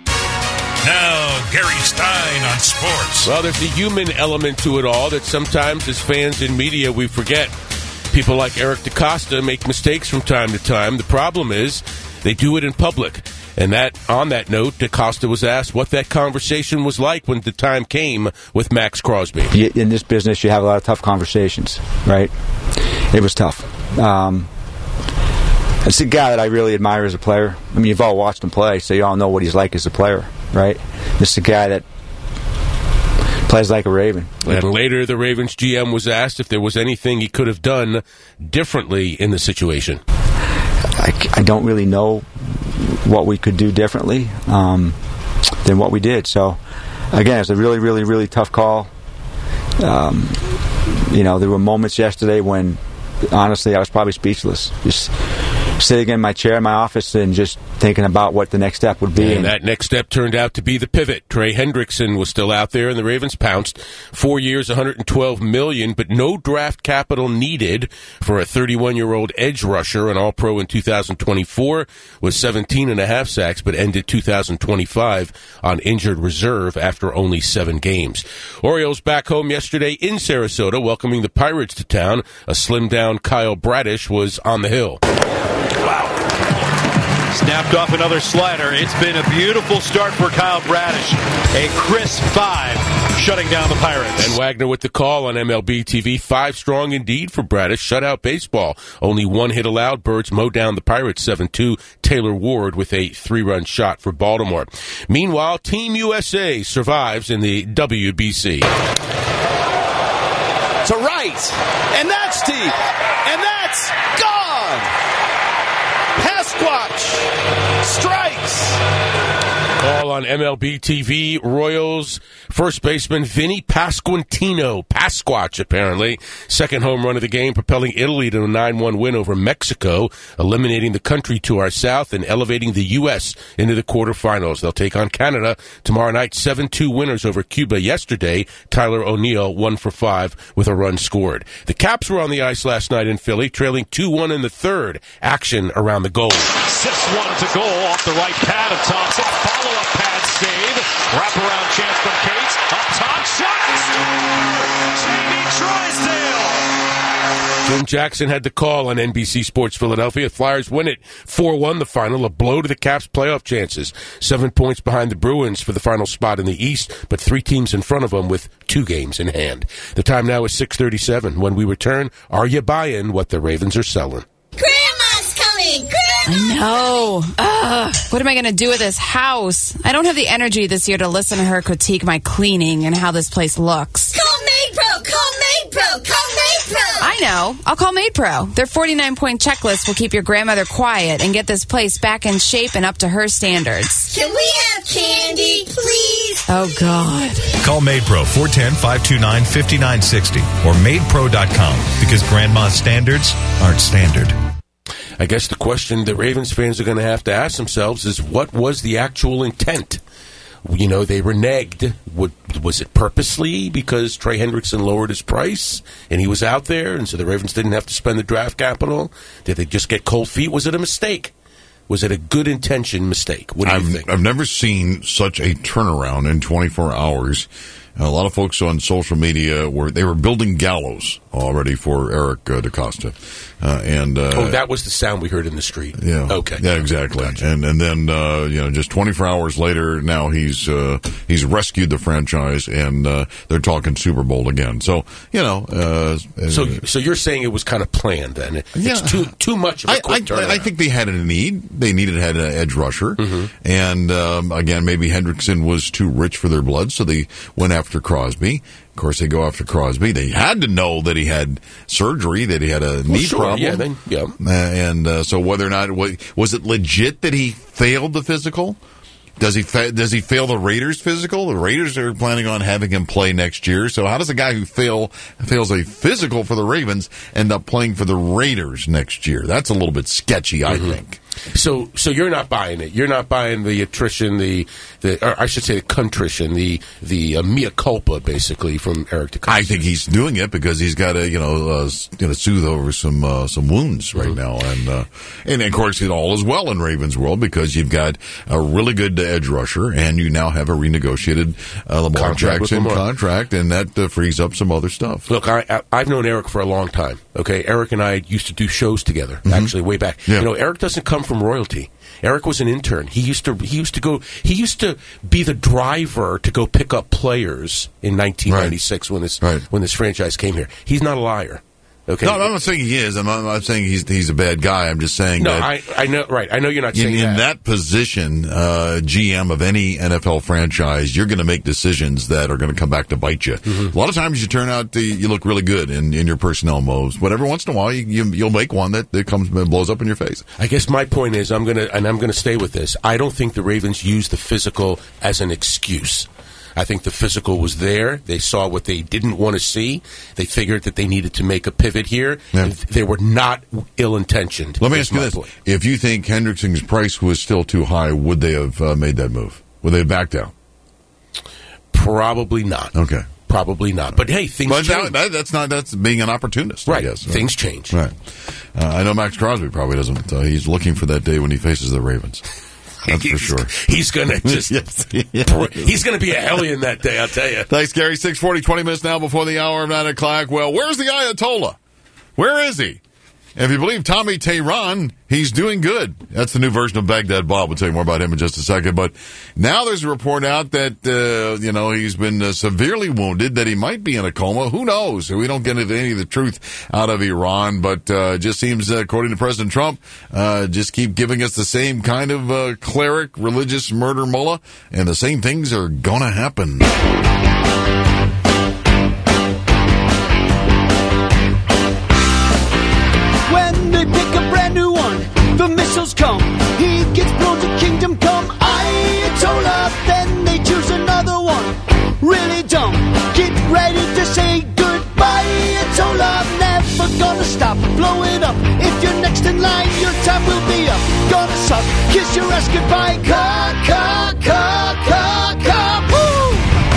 Now, Gary Stein on sports. Well, there's a human element to it all that sometimes as fans and media we forget. People like Eric DeCosta make mistakes from time to time. The problem is they do it in public. And on that note, DeCosta was asked what that conversation was like when the time came with Max Crosby. In this business, you have a lot of tough conversations, right? It was tough. It's a guy that I really admire as a player. I mean, you've all watched him play, so you all know what he's like as a player, right? This is a guy that plays like a Raven. And later, the Ravens GM was asked if there was anything he could have done differently in the situation. I don't really know what we could do differently than what we did. So, again, it's a really, really, really tough call. There were moments yesterday when, honestly, I was probably speechless. Just sitting in my chair in my office and just thinking about what the next step would be. And that next step turned out to be the pivot. Trey Hendrickson was still out there, and the Ravens pounced. 4 years, $112 million, but no draft capital needed for a 31-year-old edge rusher, an All-Pro in 2024, with 17.5 sacks, but ended 2025 on injured reserve after only 7 games. Orioles back home yesterday in Sarasota, welcoming the Pirates to town. A slimmed-down Kyle Bradish was on the hill. Wow. Snapped off another slider. It's been a beautiful start for Kyle Bradish. A crisp 5, shutting down the Pirates. And Wagner with the call on MLB TV. 5 strong indeed for Bradish. Shutout baseball. Only 1 hit allowed. Birds mow down the Pirates 7-2. Taylor Ward with a 3-run shot for Baltimore. Meanwhile, Team USA survives in the WBC. To right. And that's deep. And that's gone. Pasquatch strikes. All on MLB TV. Royals first baseman Vinny Pasquantino, Pasquatch apparently, second home run of the game, propelling Italy to a 9-1 win over Mexico, eliminating the country to our south and elevating the U.S. into the quarterfinals. They'll take on Canada tomorrow night. 7-2 winners over Cuba yesterday. Tyler O'Neill 1 for 5 with a run scored. The Caps were on the ice last night in Philly, trailing 2-1 in the third. Action around the goal. 6-1 to goal off the right pad of Thompson. Follow-up pad save. Wraparound chance from Cates. Up top shot. Jamie Drysdale. Jim Jackson had the call on NBC Sports Philadelphia. Flyers win it 4-1 the final, a blow to the Caps' playoff chances. 7 points behind the Bruins for the final spot in the East, but 3 teams in front of them with 2 games in hand. The time now is 6:37. When we return, are you buying what the Ravens are selling? Grandma's coming! I know. What am I going to do with this house? I don't have the energy this year to listen to her critique my cleaning and how this place looks. Call MaidPro! Call MaidPro! Call MaidPro! I know. I'll call MaidPro. Their 49-point checklist will keep your grandmother quiet and get this place back in shape and up to her standards. Can we have candy, please? Oh, God. Call MaidPro 410-529-5960 or maidpro.com because grandma's standards aren't standard. I guess the question that Ravens fans are going to have to ask themselves is, what was the actual intent? You know, they reneged. Was it purposely because Trey Hendrickson lowered his price and he was out there, and so the Ravens didn't have to spend the draft capital? Did they just get cold feet? Was it a mistake? Was it a good intention mistake? What do you think? I've never seen such a turnaround in 24 hours. A lot of folks on social media they were building gallows already for Eric DeCosta. That was the sound we heard in the street. Yeah. Okay. Yeah, exactly. Gotcha. And then just 24 hours later, now he's rescued the franchise, and they're talking Super Bowl again. So so you're saying it was kind of planned then? It's too much of a quick turnaround. I think they had a need. They had an edge rusher, and again, maybe Hendrickson was too rich for their blood, so they went after Crosby. Of course, they go after Crosby. They had to know that he had surgery, that he had a knee problem. Yeah, so whether or not was it legit that he failed the physical? Does he fail the Raiders physical? The Raiders are planning on having him play next year. So how does a guy who fails a physical for the Ravens end up playing for the Raiders next year? That's a little bit sketchy, I think. So you're not buying it. You're not buying the attrition, or I should say the contrition, the mea culpa, basically, from Eric DeCosta. I think he's doing it because he's got to, soothe over some wounds right now, and of course it all is well in Ravens world because you've got a really good edge rusher, and you now have a renegotiated Lamar Jackson contract, and that frees up some other stuff. Look, I've known Eric for a long time. Okay, Eric and I used to do shows together, actually way back. Yeah. Eric doesn't come from royalty. Eric was an intern. He used to be the driver to go pick up players in 1996 when this franchise came here. He's not a liar. Okay. No, I'm not saying he is. I'm not saying he's a bad guy. I'm just saying that. I know. Right. I know you're not saying in that position, GM of any NFL franchise, you're going to make decisions that are going to come back to bite you. A lot of times, you turn out you look really good in your personnel moves, but every once in a while, you'll make one that comes and blows up in your face. I guess my point is, I'm going to stay with this. I don't think the Ravens use the physical as an excuse. I think the physical was there. They saw what they didn't want to see. They figured that they needed to make a pivot here. Yeah. They were not ill-intentioned. Let me ask you this. If you think Hendrickson's price was still too high, would they have made that move? Would they have backed out? Probably not. Okay. Probably not. But, hey, things change. That's being an opportunist, right. I guess. Things change. Right. I know Max Crosby probably doesn't. He's looking for that day when he faces the Ravens. That's for sure. He's going to just... He's going to be a hellion that day, I'll tell you. Thanks, Gary. 6:40, 20 minutes now before the hour of 9 o'clock. Well, where's the Ayatollah? Where is he? If you believe Tommy Tehran, he's doing good. That's the new version of Baghdad Bob. We'll tell you more about him in just a second. But now there's a report out that, he's been severely wounded, that he might be in a coma. Who knows? We don't get into any of the truth out of Iran, but it just seems, according to President Trump, just keep giving us the same kind of cleric, religious murder mullah, and the same things are going to happen. The missiles come, he gets blown to kingdom come. Ayatollah, then they choose another one. Really dumb, get ready to say goodbye. Ayatollah, never gonna stop blowing up. If you're next in line, your time will be up. Gonna suck, kiss your ass goodbye. Woo!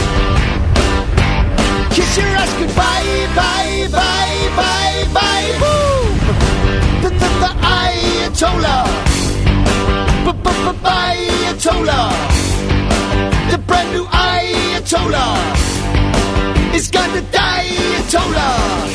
Kiss your ass goodbye, bye, boom. The Ayatollah, Ayatollah, the brand new Ayatollah is gonna die, Ayatollah.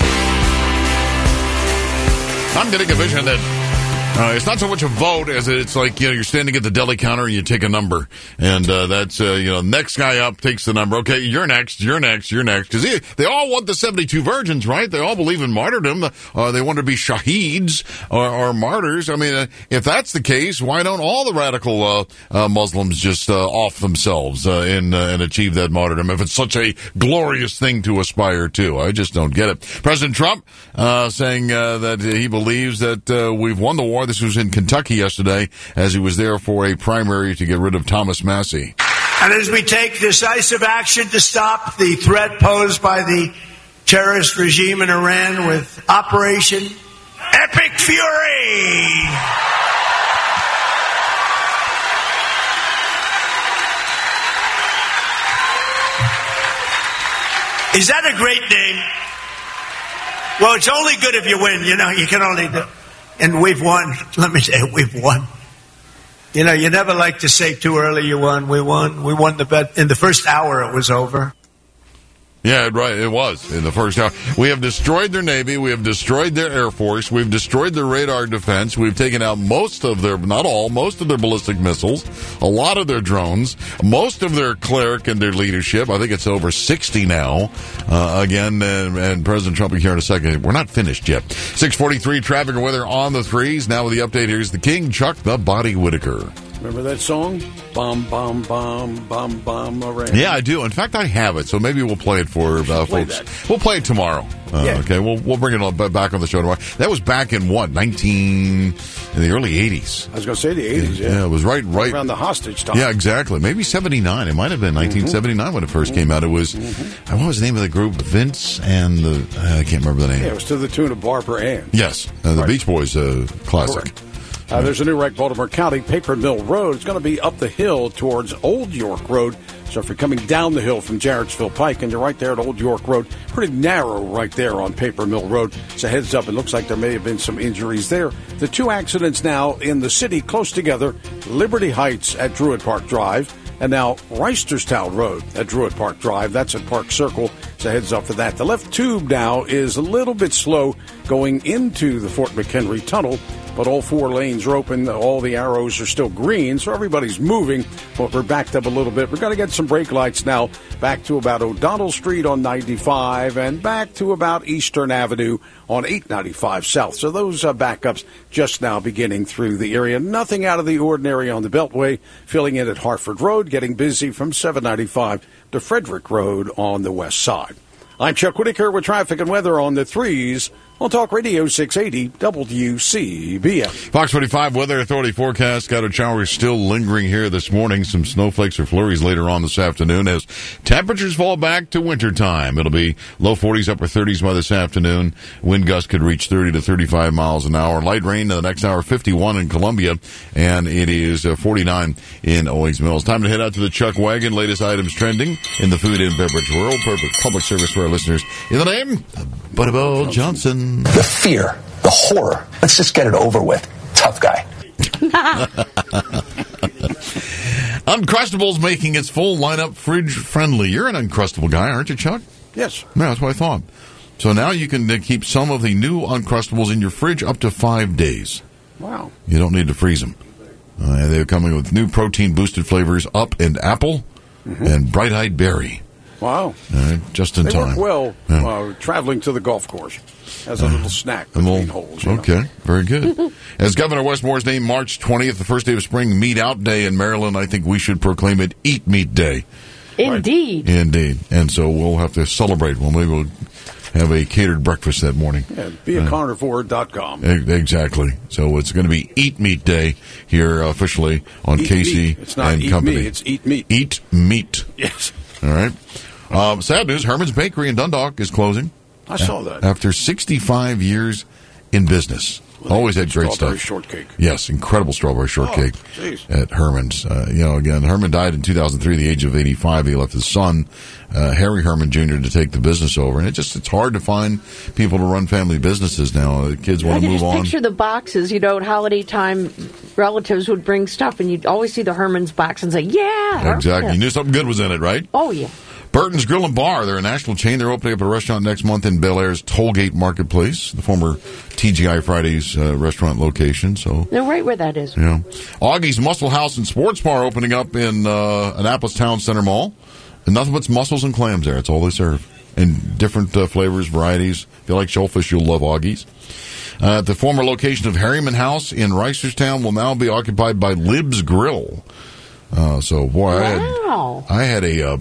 I'm getting a vision that it's not so much a vote as it's like, you're standing at the deli counter and you take a number. And that's, next guy up takes the number. Okay, you're next. Because they all want the 72 virgins, right? They all believe in martyrdom. They want to be shaheeds or martyrs. I mean, if that's the case, why don't all the radical Muslims just off themselves and achieve that martyrdom if it's such a glorious thing to aspire to? I just don't get it. President Trump saying that he believes that we've won the war. This was in Kentucky yesterday as he was there for a primary to get rid of Thomas Massie. And as we take decisive action to stop the threat posed by the terrorist regime in Iran with Operation Epic Fury. Is that a great name? Well, it's only good if you win. You can only do. And we've won. Let me say, we've won. You never like to say too early you won. We won. We won the bet. In the first hour, it was over. Yeah, right. It was in the first hour. We have destroyed their Navy. We have destroyed their Air Force. We've destroyed their radar defense. We've taken out most of their ballistic missiles, a lot of their drones, most of their cleric and their leadership. I think it's over 60 now. And President Trump will be here in a second. We're not finished yet. 6:43 traffic and weather on the threes. Now with the update, here's the King, Chuck the Body Whitaker. Remember that song? Bomb, bomb, bomb, bomb, bomb, Iran. Yeah, I do. In fact, I have it, so maybe we'll play it for folks. We'll play it tomorrow. Okay, we'll bring it back on the show tomorrow. That was back in what, in the early 80s. I was going to say the 80s, yeah. Yeah, it was right around the hostage time. Yeah, exactly. Maybe 79. It might have been 1979 when it first came out. It was, what was the name of the group? Vince and I can't remember the name. Yeah, it was to the tune of Barbara Ann. Yes, the Beach Boys classic. Correct. There's a new wreck, Baltimore County, Paper Mill Road. It's going to be up the hill towards Old York Road. So if you're coming down the hill from Jarrettsville Pike and you're right there at Old York Road, pretty narrow right there on Paper Mill Road. So heads up, it looks like there may have been some injuries there. The two accidents now in the city close together, Liberty Heights at Druid Park Drive, and now Reisterstown Road at Druid Park Drive. That's at Park Circle. So heads up for that. The left tube now is a little bit slow going into the Fort McHenry Tunnel, but all four lanes are open. All the arrows are still green, so everybody's moving, but we're backed up a little bit. We're going to get some brake lights now back to about O'Donnell Street on 95 and back to about Eastern Avenue on 895 South. So those backups just now beginning through the area. Nothing out of the ordinary on the Beltway. Filling in at Hartford Road, getting busy from 795 to Frederick Road on the west side. I'm Chuck Whitaker with traffic and weather on the 3s on Talk Radio 680 WCBM. Fox 45 Weather Authority forecast. Scattered showers still lingering here this morning. Some snowflakes or flurries later on this afternoon as temperatures fall back to wintertime. It'll be low 40s, upper 30s by this afternoon. Wind gusts could reach 30 to 35 miles an hour. Light rain in the next hour, 51 in Columbia, and it is 49 in Owings Mills. Time to head out to the Chuck Wagon. Latest items trending in the food and beverage world. Perfect public service for our listeners. In the name of Buddy Bo Johnson. The fear, the horror. Let's just get it over with. Tough guy. Uncrustables making its full lineup fridge friendly. You're an Uncrustable guy, aren't you, Chuck? Yes. Yeah, that's what I thought. So now you can keep some of the new Uncrustables in your fridge up to 5 days. Wow. You don't need to freeze them. They're coming with new protein boosted flavors, Up and Apple and Bright Eyed Berry. Wow. Just in time. They work well traveling to the golf course as a little snack between holes. Okay, very good. As Governor Westmore's named March 20th, the first day of spring, Meat Out Day in Maryland, I think we should proclaim it Eat Meat Day. Indeed. Right. Indeed. And so we'll have to celebrate. Well, maybe we'll have a catered breakfast that morning. Yeah, beacarnivore.com. Exactly. So it's going to be Eat Meat Day here officially on Casey It's not and eat Company. Meat, it's Eat Meat. Eat Meat. Yes. All right. Sad news, Herman's Bakery in Dundalk is closing. I saw that. After 65 years in business. Always had great stuff. Strawberry shortcake. Yes, incredible strawberry shortcake Oh, at Herman's. Again, Herman died in 2003 at the age of 85. He left his son, Harry Herman Jr., to take the business over. And it's hard to find people to run family businesses now. The kids want to move on. Picture the boxes, at holiday time, relatives would bring stuff, and you'd always see the Herman's box and say, yeah. Exactly. You knew something good was in it, right? Oh, yeah. Burton's Grill and Bar, they're a national chain. They're opening up a restaurant next month in Bel Air's Tollgate Marketplace, the former TGI Fridays restaurant location. So they're right where that is. Yeah. Augie's Muscle House and Sports Bar opening up in Annapolis Town Center Mall. And nothing but mussels and clams there. It's all they serve. And different flavors, varieties. If you like shellfish, you'll love Augie's. The former location of Harriman House in Reisterstown will now be occupied by Lib's Grill. So, boy, I had a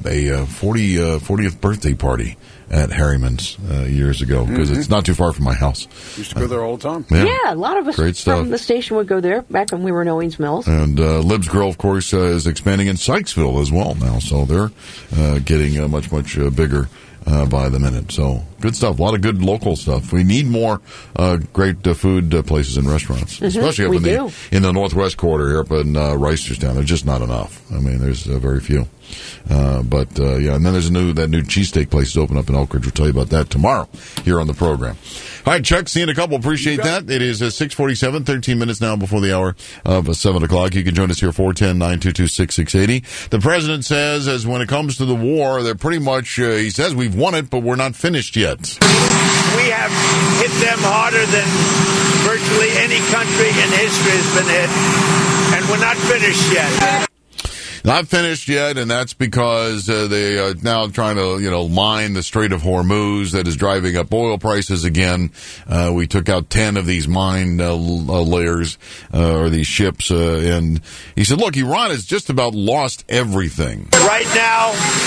40th birthday party at Harriman's years ago because it's not too far from my house. Used to go there all the time. Yeah, a lot of us Great stuff. from the station would go there back when we were in Owings Mills. And Lib's Grill, of course, is expanding in Sykesville as well now. So they're getting much bigger by the minute. So good stuff. A lot of good local stuff. We need more great food places and restaurants, especially up in the northwest quarter here up in Reisterstown. There's just not enough. I mean, there's very few. And then there's that new cheesesteak place is open up in Elk Ridge. We'll tell you about that tomorrow here on the program. All right, Chuck, see you in a couple. Appreciate that. It is 6:47, 13 minutes now before the hour of 7 o'clock. You can join us here, 410-922-6680. The president says, as when it comes to the war, they're pretty much, he says we've won it, but we're not finished yet. We have hit them harder than virtually any country in history has been hit, and we're not finished yet. Not finished yet, and that's because they are now trying to, line the Strait of Hormuz that is driving up oil prices again. We took out 10 of these mine layers, or these ships, and he said, look, Iran has just about lost everything. Right now,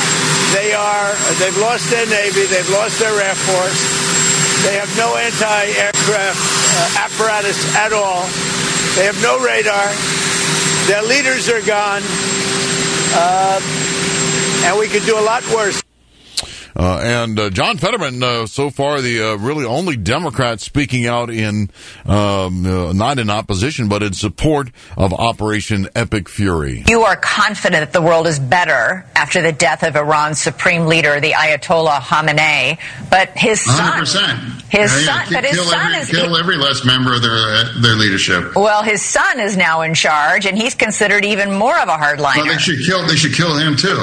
they've lost their Navy, they've lost their Air Force, they have no anti-aircraft apparatus at all, they have no radar, their leaders are gone, and we could do a lot worse. And John Fetterman, so far the really only Democrat speaking out in not in opposition, but in support of Operation Epic Fury. You are confident that the world is better after the death of Iran's supreme leader, the Ayatollah Khamenei, but his son, 100%. Kill every last member of their leadership. Well, his son is now in charge, and he's considered even more of a hardliner. Well, they should kill him too.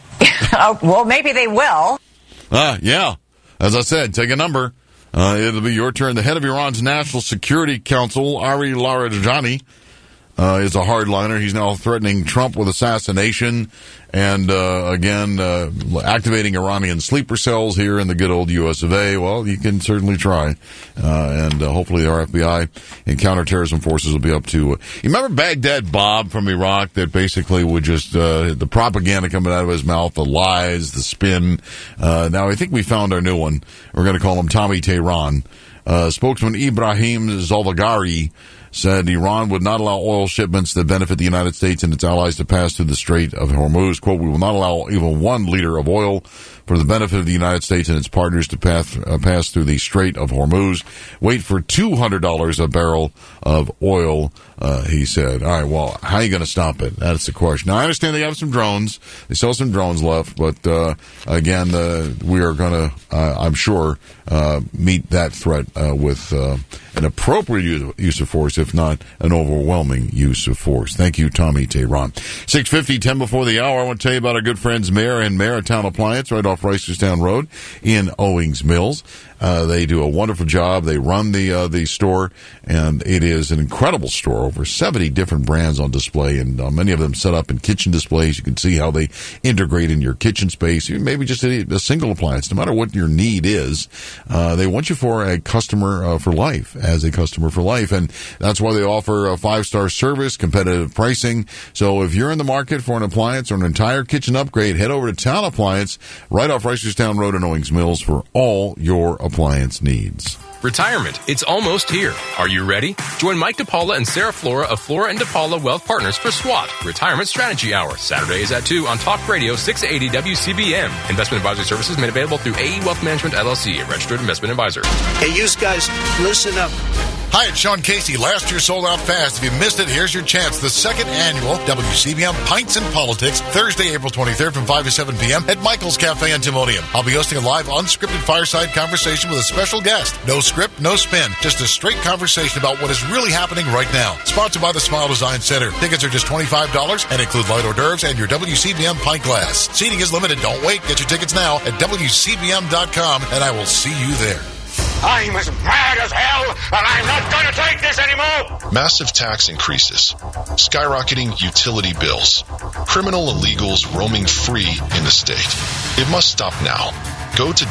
Well, maybe they will. Yeah. As I said, take a number. It'll be your turn. The head of Iran's National Security Council, Ari Larijani, is a hardliner. He's now threatening Trump with assassination and, again, activating Iranian sleeper cells here in the good old U.S. of A. Well, you can certainly try. And hopefully our FBI and counterterrorism forces will be up to... you remember Baghdad Bob from Iraq that basically would just... the propaganda coming out of his mouth, the lies, the spin. Now, I think we found our new one. We're going to call him Tommy Tehran. Spokesman Ibrahim Zolagari said Iran would not allow oil shipments that benefit the United States and its allies to pass through the Strait of Hormuz. Quote, we will not allow even 1 liter of oil for the benefit of the United States and its partners to pass through the Strait of Hormuz. Wait for $200 a barrel of oil, he said. All right, well, how are you going to stop it? That's the question. Now, I understand they have some drones. They still have some drones left, but again, we are going to, I'm sure, meet that threat with an appropriate use of force, if not an overwhelming use of force. Thank you, Tommy Tehran. 6:50, 10 before the hour. I want to tell you about our good friends Mare and Marytown Appliance right off Reisterstown Road in Owings Mills. They do a wonderful job. They run the store, and it is an incredible store. Over 70 different brands on display, and many of them set up in kitchen displays. You can see how they integrate in your kitchen space. Maybe just a single appliance, no matter what your need is. They want you for a customer for life, as a customer for life, and that's why they offer a 5-star service, competitive pricing. So if you're in the market for an appliance or an entire kitchen upgrade, head over to Town Appliance right off Reisterstown Road in Owings Mills for all your appliance needs. Retirement, it's almost here. Are you ready? Join Mike DePaula and Sarah Flora of Flora and DePaula Wealth Partners for SWAT, Retirement Strategy Hour. Saturdays at 2 on Talk Radio 680 WCBM. Investment advisory services made available through AE Wealth Management LLC, a registered investment advisor. Hey, you guys, listen up. Hi, it's Sean Casey. Last year sold out fast. If you missed it, here's your chance. The second annual WCBM Pints and Politics, Thursday, April 23rd from 5 to 7 p.m. at Michael's Cafe on Timonium. I'll be hosting a live, unscripted fireside conversation with a special guest. No script, no spin. Just a straight conversation about what is really happening right now. Sponsored by the Smile Design Center. Tickets are just $25 and include light hors d'oeuvres and your WCBM pint glass. Seating is limited. Don't wait. Get your tickets now at WCBM.com, and I will see you there. I'm as mad as hell, and I'm not going to take this anymore! Massive tax increases, skyrocketing utility bills, criminal illegals roaming free in the state. It must stop now. Go to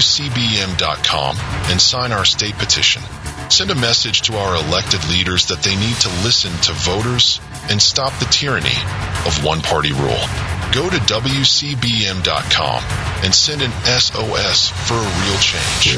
WCBM.com and sign our state petition. Send a message to our elected leaders that they need to listen to voters and stop the tyranny of one-party rule. Go to WCBM.com and send an SOS for a real change.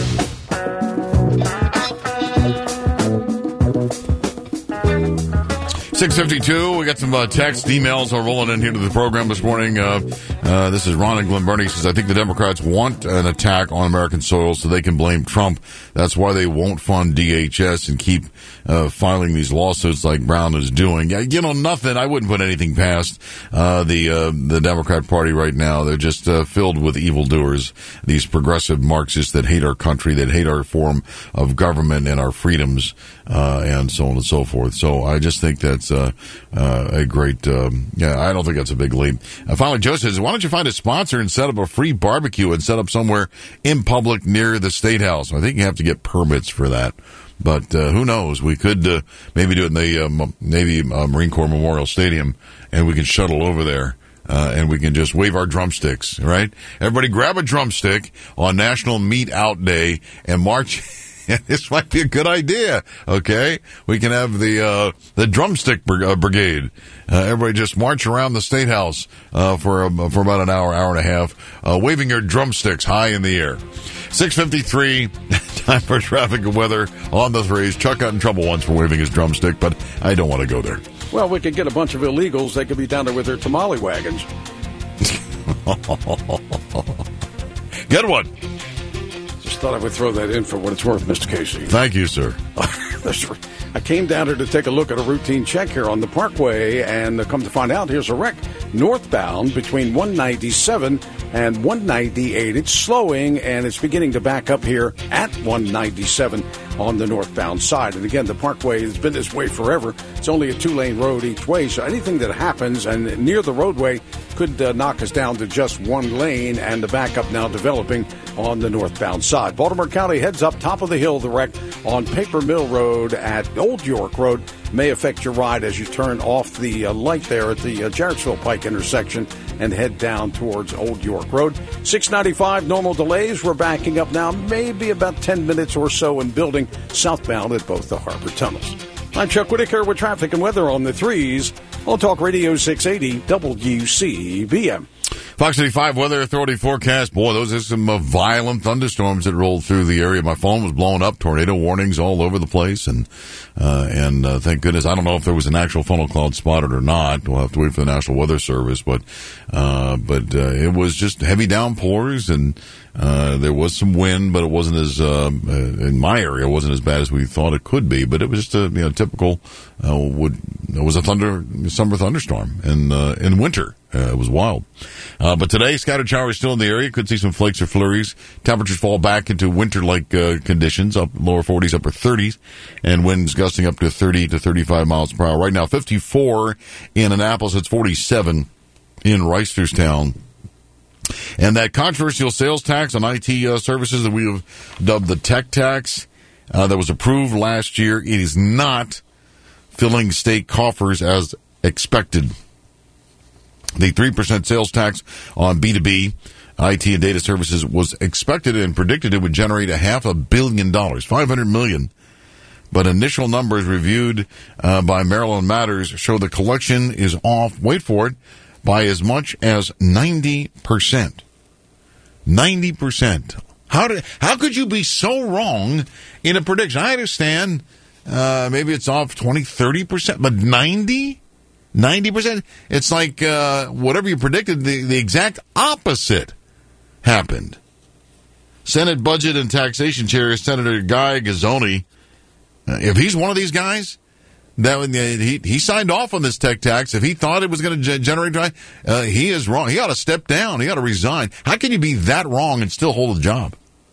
6:52. We got some text, emails are rolling in here to the program this morning. This is Ron and Glen Burnie says, I think the Democrats want an attack on American soil so they can blame Trump. That's why they won't fund DHS and keep filing these lawsuits like Brown is doing. You know, nothing. I wouldn't put anything past the Democrat Party right now. They're just filled with evildoers, these progressive Marxists that hate our country, that hate our form of government and our freedoms, and so on and so forth. So I just think that's a great, I don't think that's a big leap. Finally, Joe says, why don't you find a sponsor and set up a free barbecue and set up somewhere in public near the State House? I think you have to get permits for that. But who knows? We could maybe do it in the Marine Corps Memorial Stadium, and we can shuttle over there. And we can just wave our drumsticks, right? Everybody grab a drumstick on National Meat Out Day and march. This might be a good idea, okay? We can have the drumstick brigade. Everybody just march around the State House for about an hour and a half, waving your drumsticks high in the air. 6:53, time for traffic and weather on the threes. Chuck got in trouble once for waving his drumstick, but I don't want to go there. Well, we could get a bunch of illegals. They could be down there with their tamale wagons. Good one. Just thought I would throw that in for what it's worth, Mr. Casey. Thank you, sir. I came down here to take a look at a routine check here on the Parkway, and come to find out, here's a wreck northbound between 197 and 198. It's slowing, and it's beginning to back up here at 197 on the northbound side. And again, the Parkway has been this way forever. It's only a 2-lane road each way, so anything that happens and near the roadway could knock us down to just one lane, and the backup now developing on the northbound side. Baltimore County heads up top of the hill. The wreck on Paper Mill Road at Old York Road may affect your ride as you turn off the light there at the Jarrettsville Pike intersection and head down towards Old York Road. 695 normal delays. We're backing up now, maybe about 10 minutes or so in building southbound at both the harbor tunnels. I'm Chuck Whitaker with traffic and weather on the 3s on Talk Radio 680 WCBM. Fox 85 Weather Authority forecast. Boy, those are some violent thunderstorms that rolled through the area. My phone was blowing up. Tornado warnings all over the place. And thank goodness. I don't know if there was an actual funnel cloud spotted or not. We'll have to wait for the National Weather Service. But it was just heavy downpours, and there was some wind, but it wasn't as, in my area, it wasn't as bad as we thought it could be. But it was just a typical, it was a summer thunderstorm in winter. It was wild. But today, scattered showers still in the area. Could see some flakes or flurries. Temperatures fall back into winter-like conditions, up lower 40s, upper 30s, and winds gusting up to 30 to 35 miles per hour. Right now, 54 in Annapolis. It's 47 in Reisterstown. And that controversial sales tax on IT services that we have dubbed the tech tax that was approved last year, it is not filling state coffers as expected. The 3% sales tax on B2B IT and data services was expected and predicted it would generate $500 million, $500 million. But initial numbers reviewed by Maryland Matters show the collection is off, wait for it, by as much as 90%. 90%. How could you be so wrong in a prediction? I understand maybe it's off 20, 30%, but 90%? It's like whatever you predicted, the exact opposite happened. Senate Budget and Taxation Chair Senator Guy Gazzone, if he's one of these guys, he signed off on this tech tax. If he thought it was going to generate, he is wrong. He ought to step down. He ought to resign. How can you be that wrong and still hold a job?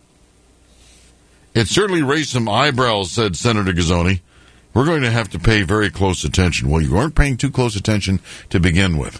It certainly raised some eyebrows, said Senator Gazzone. We're going to have to pay very close attention. Well, you weren't paying too close attention to begin with.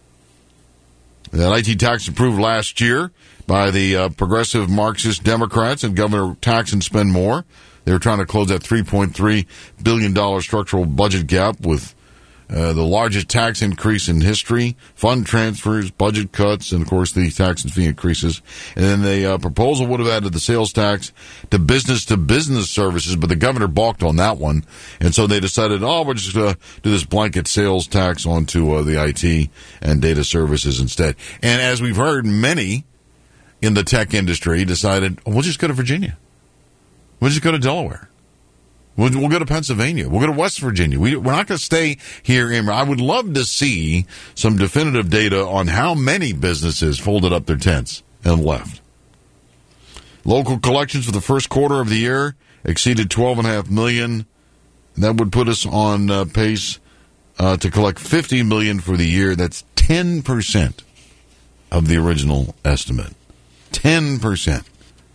That IT tax approved last year by the progressive Marxist Democrats and Governor Tax and Spend More. They were trying to close that $3.3 billion structural budget gap with the largest tax increase in history, fund transfers, budget cuts, and, of course, the tax and fee increases. And then the proposal would have added the sales tax to business services, but the governor balked on that one. And so they decided, we're just going to do this blanket sales tax onto the IT and data services instead. And as we've heard, many in the tech industry decided, we'll just go to Virginia. We'll just go to Delaware. We'll go to Pennsylvania. We'll go to West Virginia. We're not going to stay here. I would love to see some definitive data on how many businesses folded up their tents and left. Local collections for the first quarter of the year exceeded $12.5 million. That would put us on pace to collect $50 million for the year. That's 10% of the original estimate. 10%.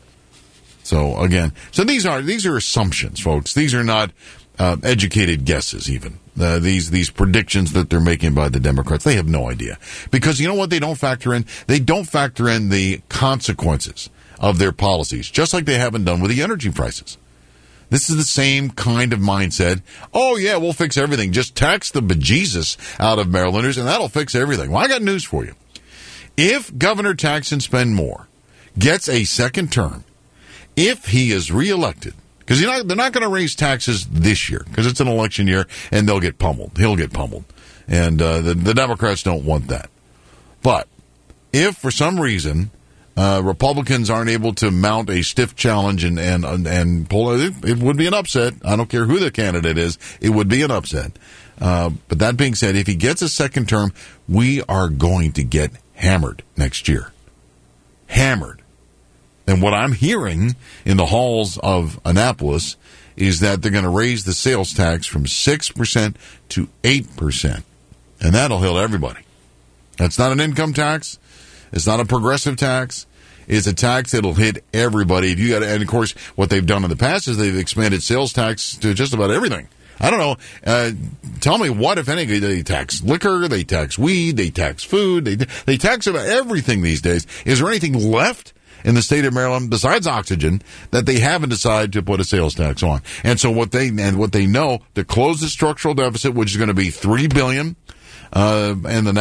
So again, these are assumptions, folks. These are not educated guesses. Even these predictions that they're making by the Democrats, they have no idea, because you know what they don't factor in? They don't factor in the consequences of their policies, just like they haven't done with the energy prices. This is the same kind of mindset. Oh yeah, we'll fix everything. Just tax the bejesus out of Marylanders, and that'll fix everything. Well, I got news for you. If Governor Tax and Spend More gets a second term, if he is reelected, because they're not going to raise taxes this year because it's an election year and they'll get pummeled. He'll get pummeled. And the Democrats don't want that. But if for some reason Republicans aren't able to mount a stiff challenge and pull it would be an upset. I don't care who the candidate is. It would be an upset. But that being said, if he gets a second term, we are going to get hammered next year. Hammered. And what I'm hearing in the halls of Annapolis is that they're going to raise the sales tax from 6% to 8%. And that'll hit everybody. That's not an income tax. It's not a progressive tax. It's a tax that'll hit everybody. And of course, what they've done in the past is they've expanded sales tax to just about everything. I don't know. Tell me what, if any, they tax liquor, they tax weed, they tax food, they tax about everything these days. Is there anything left in the state of Maryland besides oxygen that they haven't decided to put a sales tax on? And so what they know to close the structural deficit, which is going to be $3 billion in the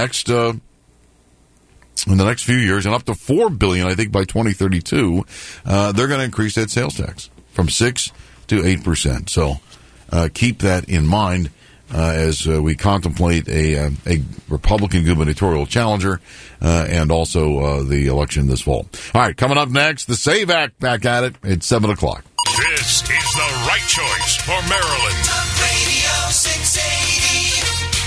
next few years, and up to $4 billion, I think, by 2032, they're going to increase that sales tax from 6 to 8%. So keep that in mind as we contemplate a Republican gubernatorial challenger and also the election this fall. All right, coming up next, the SAVE Act, back at it at 7 o'clock. This is the right choice for Maryland. Talk Radio 680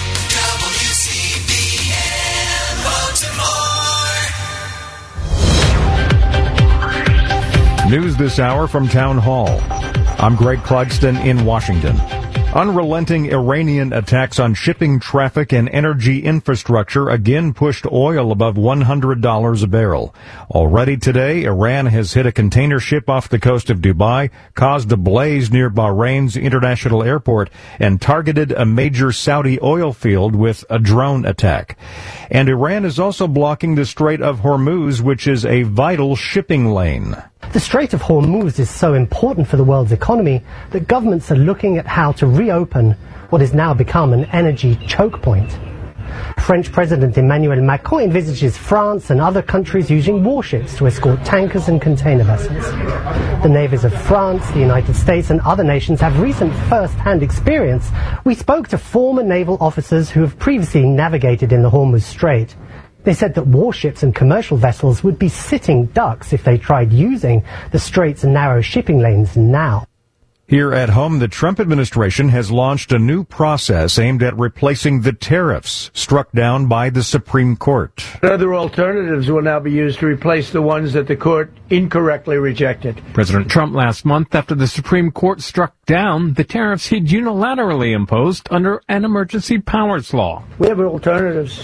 WCBM Baltimore. News this hour from Town Hall. I'm Greg Clugston in Washington. Unrelenting Iranian attacks on shipping traffic and energy infrastructure again pushed oil above $100 a barrel. Already today, Iran has hit a container ship off the coast of Dubai, caused a blaze near Bahrain's international airport, and targeted a major Saudi oil field with a drone attack. And Iran is also blocking the Strait of Hormuz, which is a vital shipping lane. The Strait of Hormuz is so important for the world's economy that governments are looking at how to reopen what has now become an energy choke point. French President Emmanuel Macron envisages France and other countries using warships to escort tankers and container vessels. The navies of France, the United States and other nations have recent first-hand experience. We spoke to former naval officers who have previously navigated in the Hormuz Strait. They said that warships and commercial vessels would be sitting ducks if they tried using the strait's narrow shipping lanes now. Here at home, the Trump administration has launched a new process aimed at replacing the tariffs struck down by the Supreme Court. Other alternatives will now be used to replace the ones that the court incorrectly rejected. President Trump last month, after the Supreme Court struck down the tariffs he'd unilaterally imposed under an emergency powers law. We have alternatives.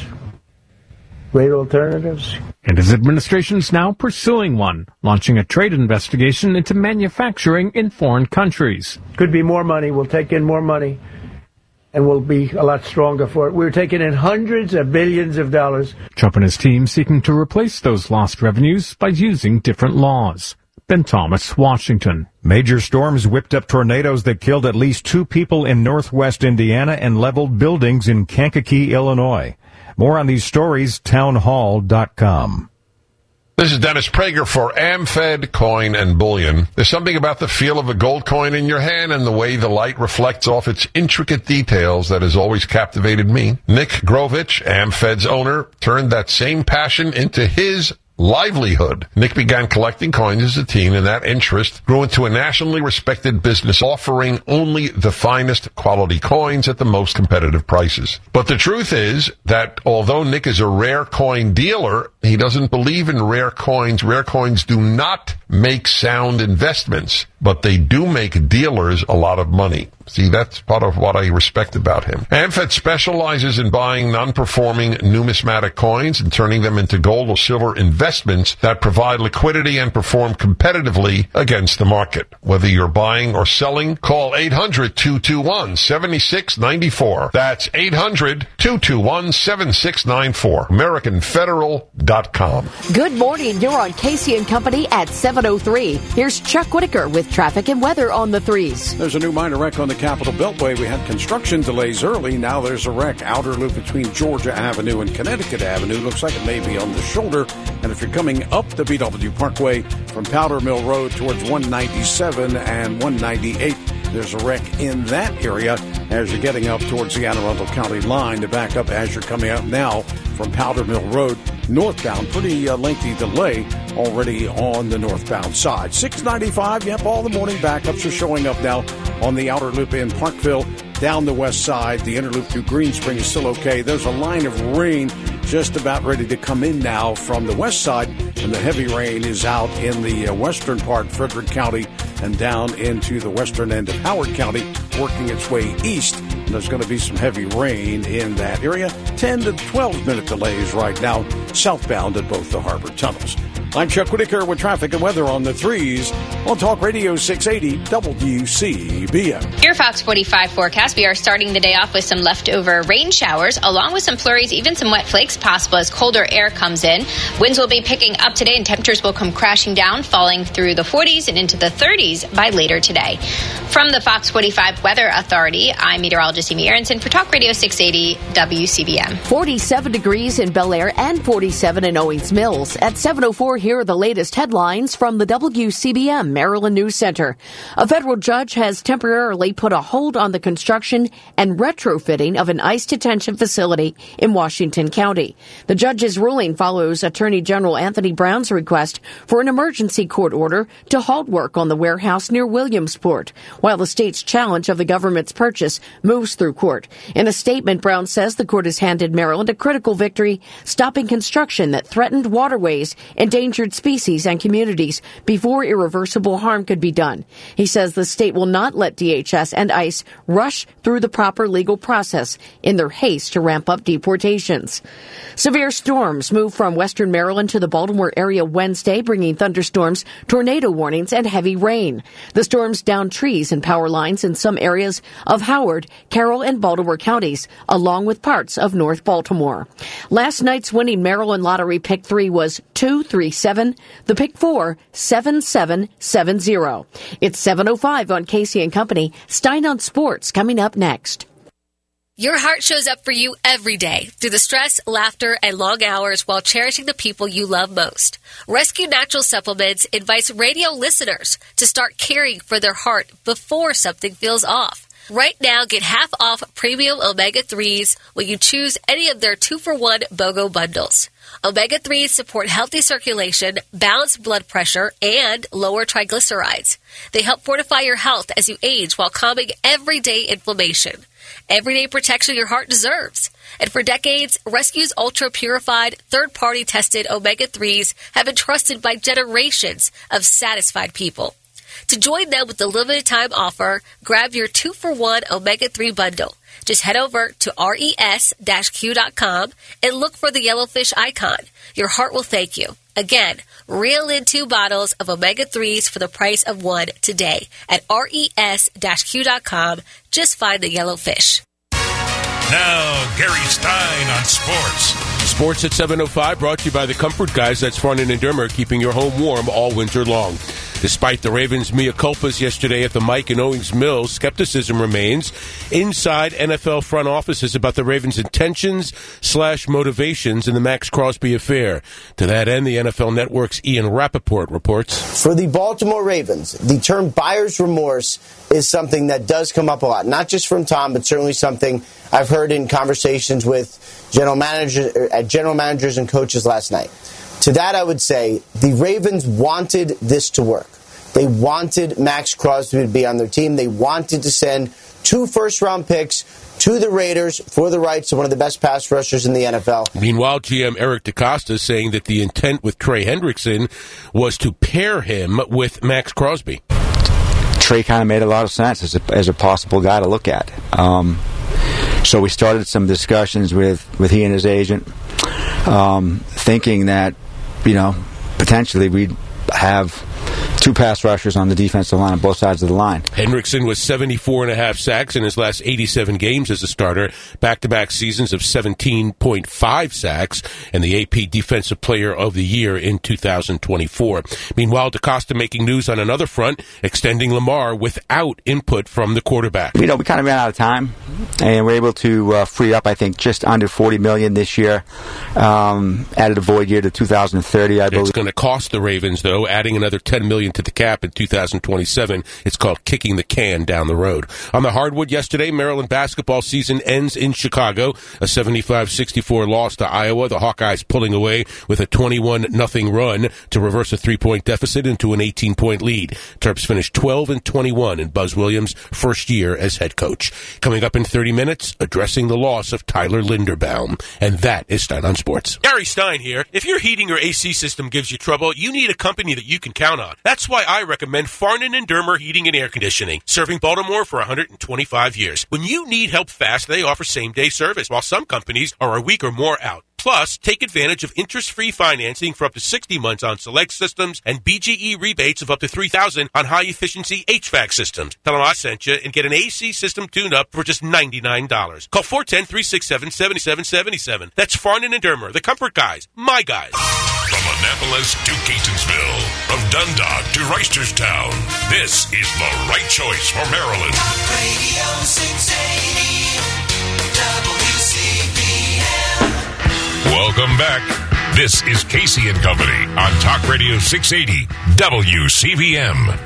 Great alternatives. And his administration's now pursuing one, launching a trade investigation into manufacturing in foreign countries. Could be more money. We'll take in more money, and we'll be a lot stronger for it. We're taking in hundreds of billions of dollars. Trump and his team seeking to replace those lost revenues by using different laws. Ben Thomas, Washington. Major storms whipped up tornadoes that killed at least 2 people in northwest Indiana and leveled buildings in Kankakee, Illinois. More on these stories, townhall.com. This is Dennis Prager for AmFed Coin and Bullion. There's something about the feel of a gold coin in your hand and the way the light reflects off its intricate details that has always captivated me. Nick Grovich, AmFed's owner, turned that same passion into his livelihood. Nick began collecting coins as a teen, and that interest grew into a nationally respected business offering only the finest quality coins at the most competitive prices. But the truth is that although Nick is a rare coin dealer, he doesn't believe in rare coins. Rare coins do not make sound investments, but they do make dealers a lot of money. See, that's part of what I respect about him. AmFed specializes in buying non-performing numismatic coins and turning them into gold or silver investments that provide liquidity and perform competitively against the market. Whether you're buying or selling, call 800-221-7694. That's 800-221-7694. AmericanFederal.com. Good morning. You're on Casey and Company at 7:03. Here's Chuck Whitaker with traffic and weather on the 3s. There's a new minor wreck on the Capitol Beltway. We had construction delays early. Now there's a wreck. Outer loop between Georgia Avenue and Connecticut Avenue. Looks like it may be on the shoulder. And if you're coming up the BW Parkway from Powder Mill Road towards 197 and 198, there's a wreck in that area as you're getting up towards the Anne Arundel County line to back up as you're coming up now from Powder Mill Road northbound. Pretty lengthy delay already on the northbound side. 695, yep, all the morning backups are showing up now on the outer loop in Parkville. Down the west side, the inner loop through Green Spring is still okay. There's a line of rain just about ready to come in now from the west side and the heavy rain is out in the western part, Frederick County, and down into the western end of Howard County, working its way east. And there's going to be some heavy rain in that area. 10 to 12-minute delays right now, southbound at both the harbor tunnels. I'm Chuck Whitaker with traffic and weather on the 3s on Talk Radio 680 WCBM. Your Fox 45 forecast. We are starting the day off with some leftover rain showers, along with some flurries, even some wet flakes possible as colder air comes in. Winds will be picking up today, and temperatures will come crashing down, falling through the 40s and into the 30s by later today. From the Fox 45 Weather Authority, I'm meteorologist Amy Aronson for Talk Radio 680 WCBM. 47 degrees in Bel Air and 47 in Owings Mills. At 7:04, here are the latest headlines from the WCBM Maryland News Center. A federal judge has temporarily put a hold on the construction and retrofitting of an ICE detention facility in Washington County. The judge's ruling follows Attorney General Anthony Brown's request for an emergency court order to halt work on the warehouse near Williamsport, while the state's challenge of the government's purchase moves through court. In a statement, Brown says the court has handed Maryland a critical victory, stopping construction that threatened waterways, endangered species, and communities before irreversible harm could be done. He says the state will not let DHS and ICE rush through the proper legal process in their haste to ramp up deportations. Severe storms moved from western Maryland to the Baltimore area Wednesday, bringing thunderstorms, tornado warnings, and heavy rain. The storms downed trees and power lines in some areas of Howard, Carroll, and Baltimore counties, along with parts of North Baltimore. Last night's winning Maryland Lottery Pick 3 was 237. The Pick 4, 7770. It's 7:05 on Casey and Company. Stein on Sports coming up next. Your heart shows up for you every day through the stress, laughter, and long hours while cherishing the people you love most. Rescue Natural Supplements invites radio listeners to start caring for their heart before something feels off. Right now, get half off premium omega-3s when you choose any of their 2-for-1 BOGO bundles. Omega-3s support healthy circulation, balance blood pressure, and lower triglycerides. They help fortify your health as you age while calming everyday inflammation. Everyday protection your heart deserves. And for decades, Rescue's ultra-purified, third-party tested omega-3s have been trusted by generations of satisfied people. To join them with the limited-time offer, grab your 2-for-1 omega-3 bundle. Just head over to res-q.com and look for the yellowfish icon. Your heart will thank you. Again, reel in 2 bottles of omega-3s for the price of 1 today at res-q.com. Just find the yellowfish. Now, Gary Stein on sports. Sports at 7:05 brought to you by the Comfort Guys. That's Farnan and Dermer, keeping your home warm all winter long. Despite the Ravens' mea culpas yesterday at the Mike and Owings Mills, skepticism remains inside NFL front offices about the Ravens' intentions/motivations in the Max Crosby affair. To that end, the NFL Network's Ian Rappaport reports. For the Baltimore Ravens, the term buyer's remorse is something that does come up a lot, not just from Tom, but certainly something I've heard in conversations with general managers and coaches last night. To that, I would say the Ravens wanted this to work. They wanted Max Crosby to be on their team. They wanted to send 2 first-round picks to the Raiders for the rights of one of the best pass rushers in the NFL. Meanwhile, GM Eric DeCosta is saying that the intent with Trey Hendrickson was to pair him with Max Crosby. Trey kind of made a lot of sense as a possible guy to look at. So we started some discussions with he and his agent, thinking that, potentially we'd have 2 pass rushers on the defensive line on both sides of the line. Hendrickson was 74.5 sacks in his last 87 games as a starter, back-to-back seasons of 17.5 sacks, and the AP Defensive Player of the Year in 2024. Meanwhile, DeCosta making news on another front, extending Lamar without input from the quarterback. We kind of ran out of time, and we're able to free up, I think, just under $40 million this year. Added a void year to 2030, I believe. It's going to cost the Ravens, though, adding another $10 million to the cap in 2027. It's called kicking the can down the road. On the hardwood yesterday, Maryland basketball season ends in Chicago. A 75-64 loss to Iowa. The Hawkeyes pulling away with a 21-0 run to reverse a 3-point deficit into an 18-point lead. Terps finished 12-21 in Buzz Williams' first year as head coach. Coming up in 30 minutes, addressing the loss of Tyler Linderbaum. And that is Stein on Sports. Gary Stein here. If your heating or AC system gives you trouble, you need a company that you can count on. That's why I recommend Farnan and Dermer Heating and Air Conditioning, serving Baltimore for 125 years. When you need help fast, they offer same-day service, while some companies are a week or more out. Plus, take advantage of interest-free financing for up to 60 months on select systems and BGE rebates of up to $3,000 on high-efficiency HVAC systems. Tell them I sent you and get an AC system tune-up for just $99. Call 410-367-7777. That's Farnan and Dermer, the comfort guys, my guys. From Annapolis to Catonsville, from Dundalk to Reisterstown, this is the right choice for Maryland. Talk Radio 680 WCBM. Welcome back. This is Casey and Company on Talk Radio 680 WCBM.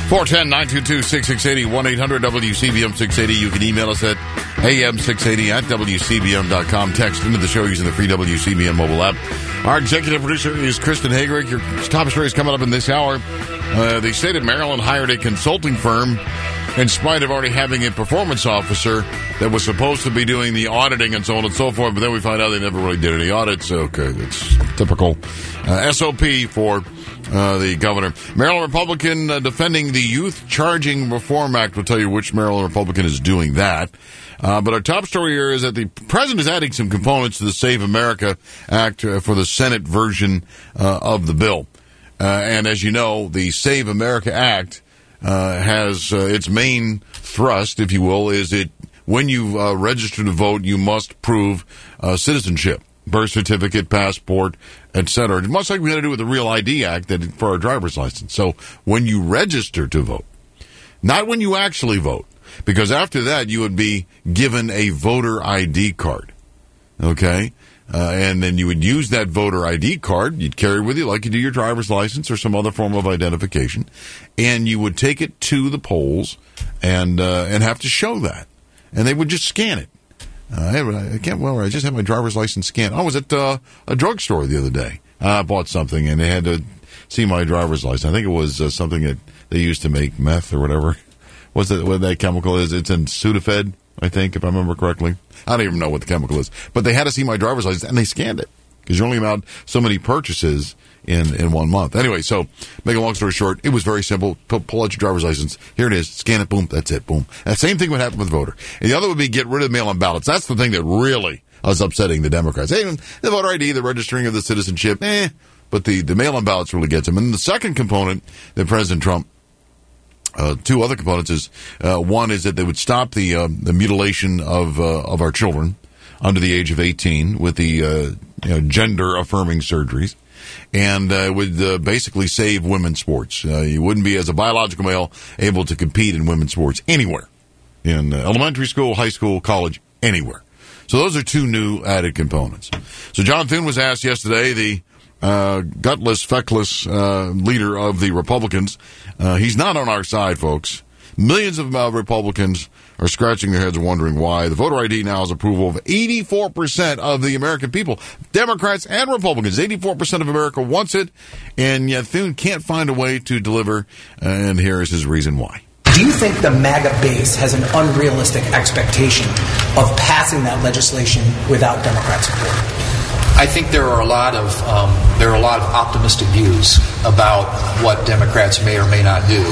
410-922-6680, 1-800-WCBM-680. You can email us at am680 at WCBM.com. Text into the show using the free WCBM mobile app. Our executive producer is Kristen Hagerich. Your top story is coming up in this hour. The state of Maryland hired a consulting firm in spite of already having a performance officer that was supposed to be doing the auditing and so on and so forth, but then we find out they never really did any audits. Okay, it's typical SOP for the governor. Maryland Republican defending the Youth Charging Reform Act. We'll tell you which Maryland Republican is doing that. But our top story here is that the president is adding some components to the Save America Act for the Senate version of the bill. And as you know, the Save America Act has its main thrust, if you will, is it when you register to vote, you must prove citizenship, birth certificate, passport, etc. Much like we had to do with the Real ID Act for our driver's license. So when you register to vote, not when you actually vote, because after that you would be given a voter ID card, okay? And then you would use that voter ID card, you'd carry it with you like you do your driver's license or some other form of identification, and you would take it to the polls and have to show that. And they would just scan it. I just had my driver's license scanned. I was at a drugstore the other day. I bought something, and they had to see my driver's license. I think it was something that they used to make meth or whatever. What that chemical is? It's in Sudafed, I think, if I remember correctly. I don't even know what the chemical is. But they had to see my driver's license, and they scanned it. Because you're only allowed so many purchases in 1 month. Anyway, so, make a long story short, it was very simple. Pull out your driver's license. Here it is. Scan it. Boom. That's it. Boom. And the same thing would happen with voter. And the other would be get rid of mail-in ballots. That's the thing that really was upsetting the Democrats. Hey, the voter ID, the registering of the citizenship, but the mail-in ballots really gets them. And the second component that President Trump two other components is one is that they would stop the mutilation of our children under the age of 18 with the gender affirming surgeries, and would basically save women's sports. You wouldn't be, as a biological male, able to compete in women's sports anywhere, in elementary school, high school, college, anywhere. So those are two new added components. So John Thune was asked yesterday, the gutless, feckless leader of the Republicans. He's not on our side, folks. Millions of Republicans are scratching their heads and wondering why. The voter ID now has approval of 84% of the American people, Democrats and Republicans. 84% of America wants it, and yet Thune can't find a way to deliver, and here is his reason why. Do you think the MAGA base has an unrealistic expectation of passing that legislation without Democrat support? I think there are a lot of optimistic views about what Democrats may or may not do.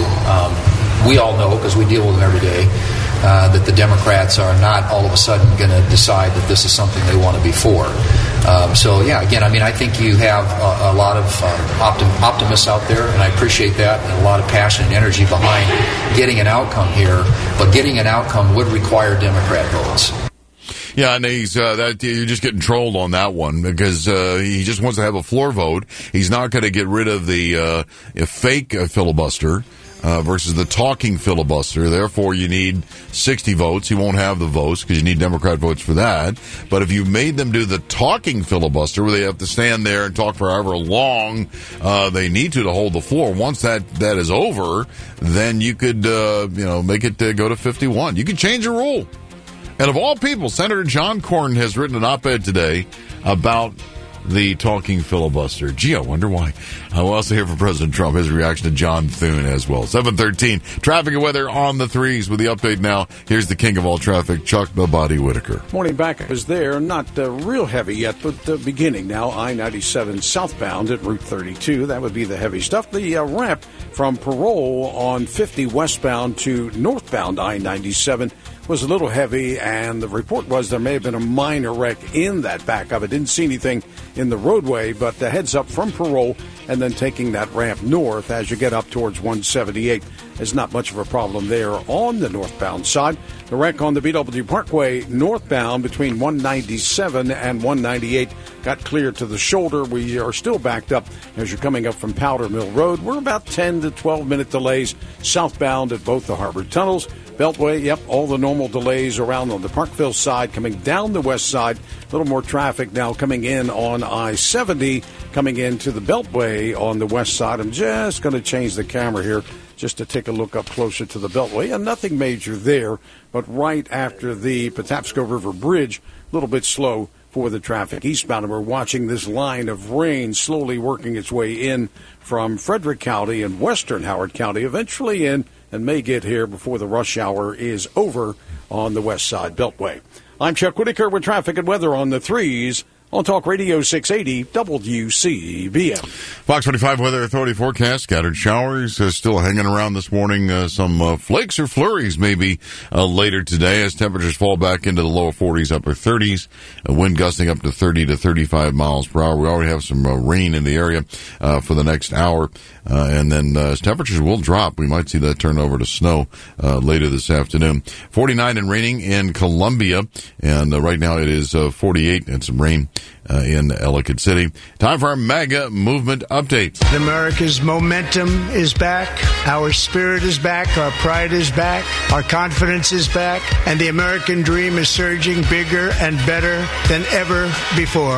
We all know, because we deal with them every day, that the Democrats are not all of a sudden going to decide that this is something they want to be for. I think you have a lot of optimists out there, and I appreciate that, and a lot of passion and energy behind getting an outcome here. But getting an outcome would require Democrat votes. Yeah, and you're just getting trolled on that one because he just wants to have a floor vote. He's not going to get rid of the fake filibuster. versus the talking filibuster. Therefore, you need 60 votes. He won't have the votes because you need Democrat votes for that. But if you made them do the talking filibuster, where they have to stand there and talk for however long they need to hold the floor, once that is over, then you could make it go to 51. You could change a rule. And of all people, Senator John Cornyn has written an op-ed today about the talking filibuster. Gee, I wonder why. We'll also hear from President Trump, his reaction to John Thune as well. 7:13, traffic and weather on the threes with the update now. Here's the king of all traffic, Chuck the Body Whitaker. Morning backup is there. Not real heavy yet, but beginning now. I-97 southbound at Route 32. That would be the heavy stuff. The ramp from Parole on 50 westbound to northbound I-97 was a little heavy, and the report was there may have been a minor wreck in that backup. I didn't see anything in the roadway, but the heads up from Parole and then taking that ramp north as you get up towards 178. There's not much of a problem there on the northbound side. The wreck on the BW Parkway northbound between 197 and 198 got cleared to the shoulder. We are still backed up as you're coming up from Powder Mill Road. We're about 10 to 12-minute delays southbound at both the harbor tunnels. Beltway, yep, all the normal delays around on the Parkville side. Coming down the west side, a little more traffic now coming in on I-70, coming into the Beltway on the west side. I'm just going to change the camera here just to take a look up closer to the Beltway. And nothing major there, but right after the Patapsco River Bridge, a little bit slow for the traffic eastbound. And we're watching this line of rain slowly working its way in from Frederick County and western Howard County, eventually in and may get here before the rush hour is over on the west side Beltway. I'm Chuck Whitaker with traffic and weather on the threes on Talk Radio 680 WCBM. Fox 25 Weather Authority forecast. Scattered showers still hanging around this morning. Some flakes or flurries maybe later today as temperatures fall back into the lower 40s, upper 30s. Wind gusting up to 30 to 35 miles per hour. We already have some rain in the area for the next hour. And then as temperatures will drop, we might see that turn over to snow later this afternoon. 49 and raining in Columbia. And right now it is 48 and some rain in Ellicott City. Time for our MAGA movement update. America's momentum is back. Our spirit is back. Our pride is back. Our confidence is back. And the American dream is surging bigger and better than ever before.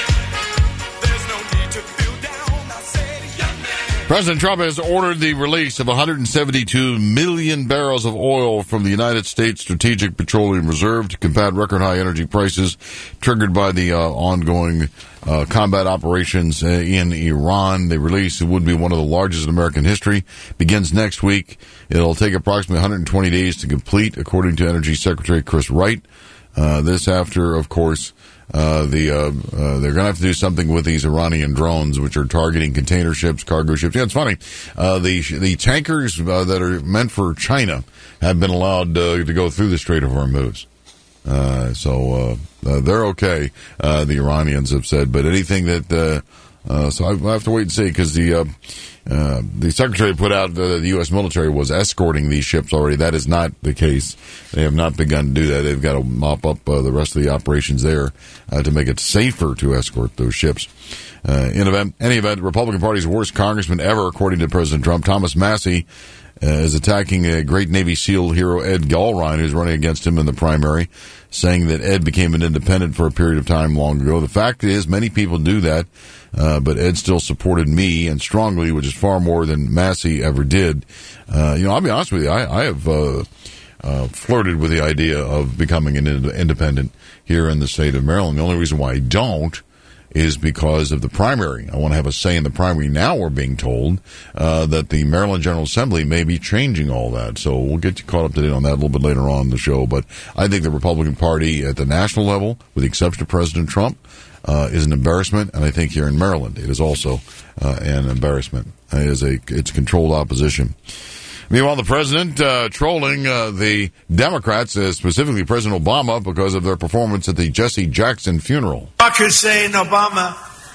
President Trump has ordered the release of 172 million barrels of oil from the United States Strategic Petroleum Reserve to combat record-high energy prices triggered by the ongoing combat operations in Iran. The release would be one of the largest in American history. Begins next week. It'll take approximately 120 days to complete, according to Energy Secretary Chris Wright. This after, of course, they're going to have to do something with these Iranian drones, which are targeting container ships, cargo ships. Yeah, it's funny. The tankers that are meant for China have been allowed to go through the Strait of Hormuz. So they're okay, the Iranians have said. But anything that so I have to wait and see, because the secretary put out the U.S. military was escorting these ships already. That is not the case. They have not begun to do that. They've got to mop up the rest of the operations there to make it safer to escort those ships. In any event, the Republican Party's worst congressman ever, according to President Trump, Thomas Massie, is attacking a great Navy SEAL hero, Ed Gallrein, who's running against him in the primary, saying that Ed became an independent for a period of time long ago. The fact is, many people do that. But Ed still supported me, and strongly, which is far more than Massie ever did. I'll be honest with you. I have flirted with the idea of becoming an independent here in the state of Maryland. The only reason why I don't is because of the primary. I want to have a say in the primary. Now we're being told that the Maryland General Assembly may be changing all that. So we'll get you caught up to date on that a little bit later on in the show. But I think the Republican Party at the national level, with the exception of President Trump, is an embarrassment, and I think here in Maryland it is also an embarrassment. It's controlled opposition. Meanwhile, the president trolling the Democrats, specifically President Obama, because of their performance at the Jesse Jackson funeral. Barack Hussein Obama.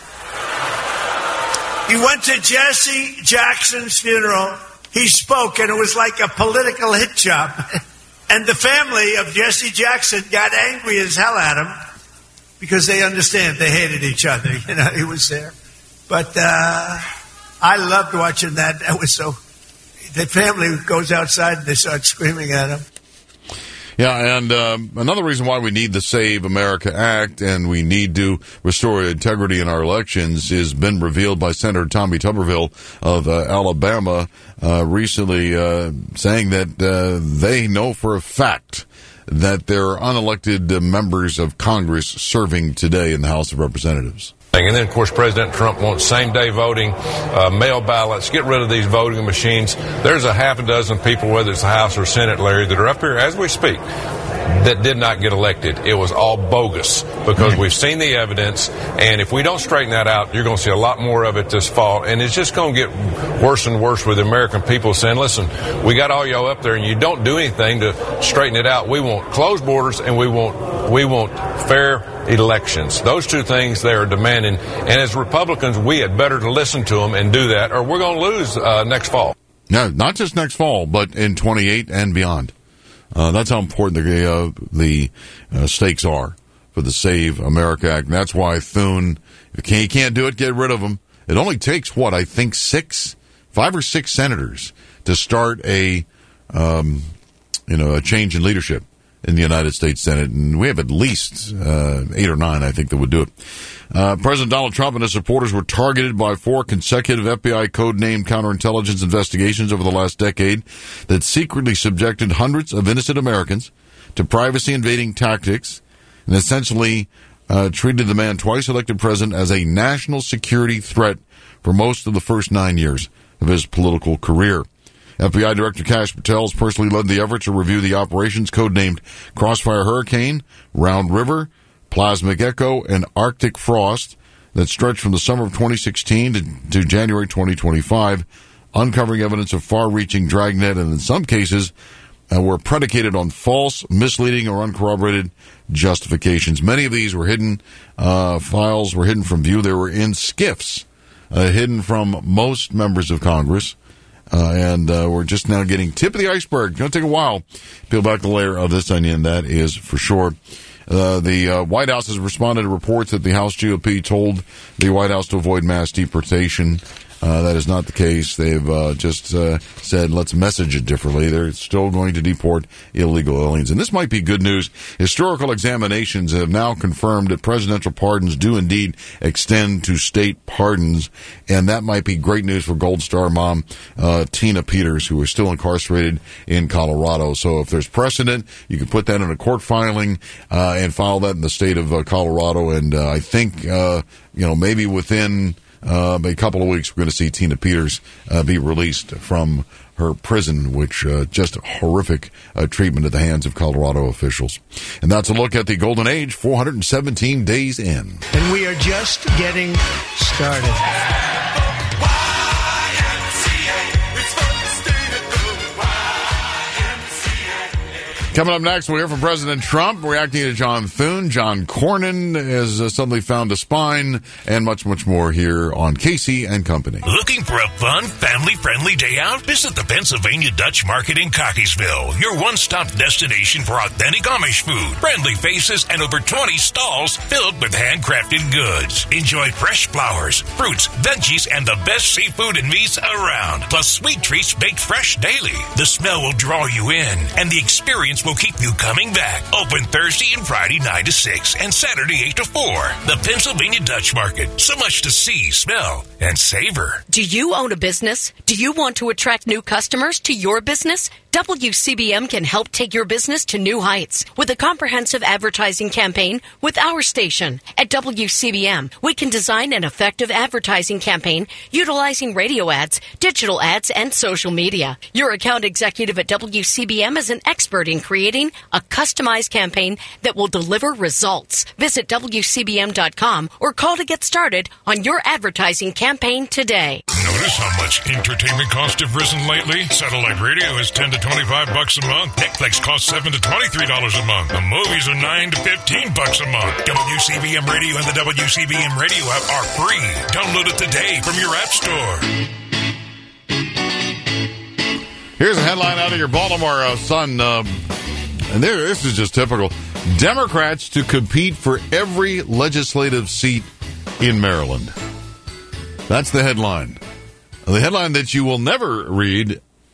He went to Jesse Jackson's funeral. He spoke, and it was like a political hit job. And the family of Jesse Jackson got angry as hell at him, because they understand they hated each other. He was there. But I loved watching that. That was so... the family goes outside and they start screaming at him. Yeah, and another reason why we need the Save America Act and we need to restore integrity in our elections has been revealed by Senator Tommy Tuberville of Alabama recently, saying that they know for a fact that there are unelected members of Congress serving today in the House of Representatives. And then, of course, President Trump wants same-day voting, mail ballots, get rid of these voting machines. There's a half a dozen people, whether it's the House or Senate, Larry, that are up here as we speak, that did not get elected. It was all bogus because we've seen the evidence, and if we don't straighten that out, you're going to see a lot more of it this fall, and it's just going to get worse and worse with the American people saying, listen, we got all y'all up there, and you don't do anything to straighten it out. We want closed borders, and we want fair elections. Those two things they are demanding, and as Republicans, we had better to listen to them and do that, or we're going to lose next fall. No, not just next fall, but in 28 and beyond. That's how important the stakes are for the Save America Act. And that's why Thune, if you can't do it, get rid of them. It only takes, I think 5 or 6 senators to start a change in leadership in the United States Senate, and we have at least 8 or 9, I think, that would do it. President Donald Trump and his supporters were targeted by 4 consecutive FBI code-named counterintelligence investigations over the last decade that secretly subjected hundreds of innocent Americans to privacy-invading tactics and essentially treated the man twice elected president as a national security threat for most of the first 9 years of his political career. FBI Director Kash Patel has personally led the effort to review the operations codenamed Crossfire Hurricane, Round River, Plasmic Echo, and Arctic Frost that stretched from the summer of 2016 to January 2025, uncovering evidence of far-reaching dragnet and in some cases were predicated on false, misleading, or uncorroborated justifications. Many of these were hidden, files were hidden from view. They were in SCIFs, hidden from most members of Congress. And we're just now getting tip of the iceberg. It's going to take a while to peel back the layer of this onion, that is for sure. The White House has responded to reports that the House GOP told the White House to avoid mass deportation. That is not the case. They've just said, let's message it differently. They're still going to deport illegal aliens. And this might be good news. Historical examinations have now confirmed that presidential pardons do indeed extend to state pardons. And that might be great news for Gold Star mom Tina Peters, who is still incarcerated in Colorado. So if there's precedent, you can put that in a court filing and file that in the state of Colorado. And I think, maybe within a couple of weeks, we're going to see Tina Peters be released from her prison, which just horrific treatment at the hands of Colorado officials. And that's a look at the Golden Age, 417 days in. And we are just getting started. Coming up next, we'll hear from President Trump reacting to John Thune. John Cornyn has suddenly found a spine, and much, much more here on Casey and Company. Looking for a fun, family-friendly day out? Visit the Pennsylvania Dutch Market in Cockeysville, your one-stop destination for authentic Amish food, friendly faces, and over 20 stalls filled with handcrafted goods. Enjoy fresh flowers, fruits, veggies, and the best seafood and meats around, plus sweet treats baked fresh daily. The smell will draw you in, and the experience will keep you coming back. Open Thursday and Friday 9 to 6 and Saturday 8 to 4. The Pennsylvania Dutch Market. So much to see, smell, and savor. Do you own a business? Do you want to attract new customers to your business? WCBM can help take your business to new heights with a comprehensive advertising campaign with our station. At WCBM, we can design an effective advertising campaign utilizing radio ads, digital ads, and social media. Your account executive at WCBM is an expert in creating a customized campaign that will deliver results. Visit WCBM.com or call to get started on your advertising campaign today. Notice how much entertainment costs have risen lately? Satellite radio is $10 to $25 a month. Netflix costs $7 to $23 a month. The movies are $9 to $15 a month. WCBM Radio and the WCBM Radio app are free. Download it today from your app store. Here's a headline out of your Baltimore Sun. And this is just typical. Democrats to compete for every legislative seat in Maryland. That's the headline. The headline that you will never read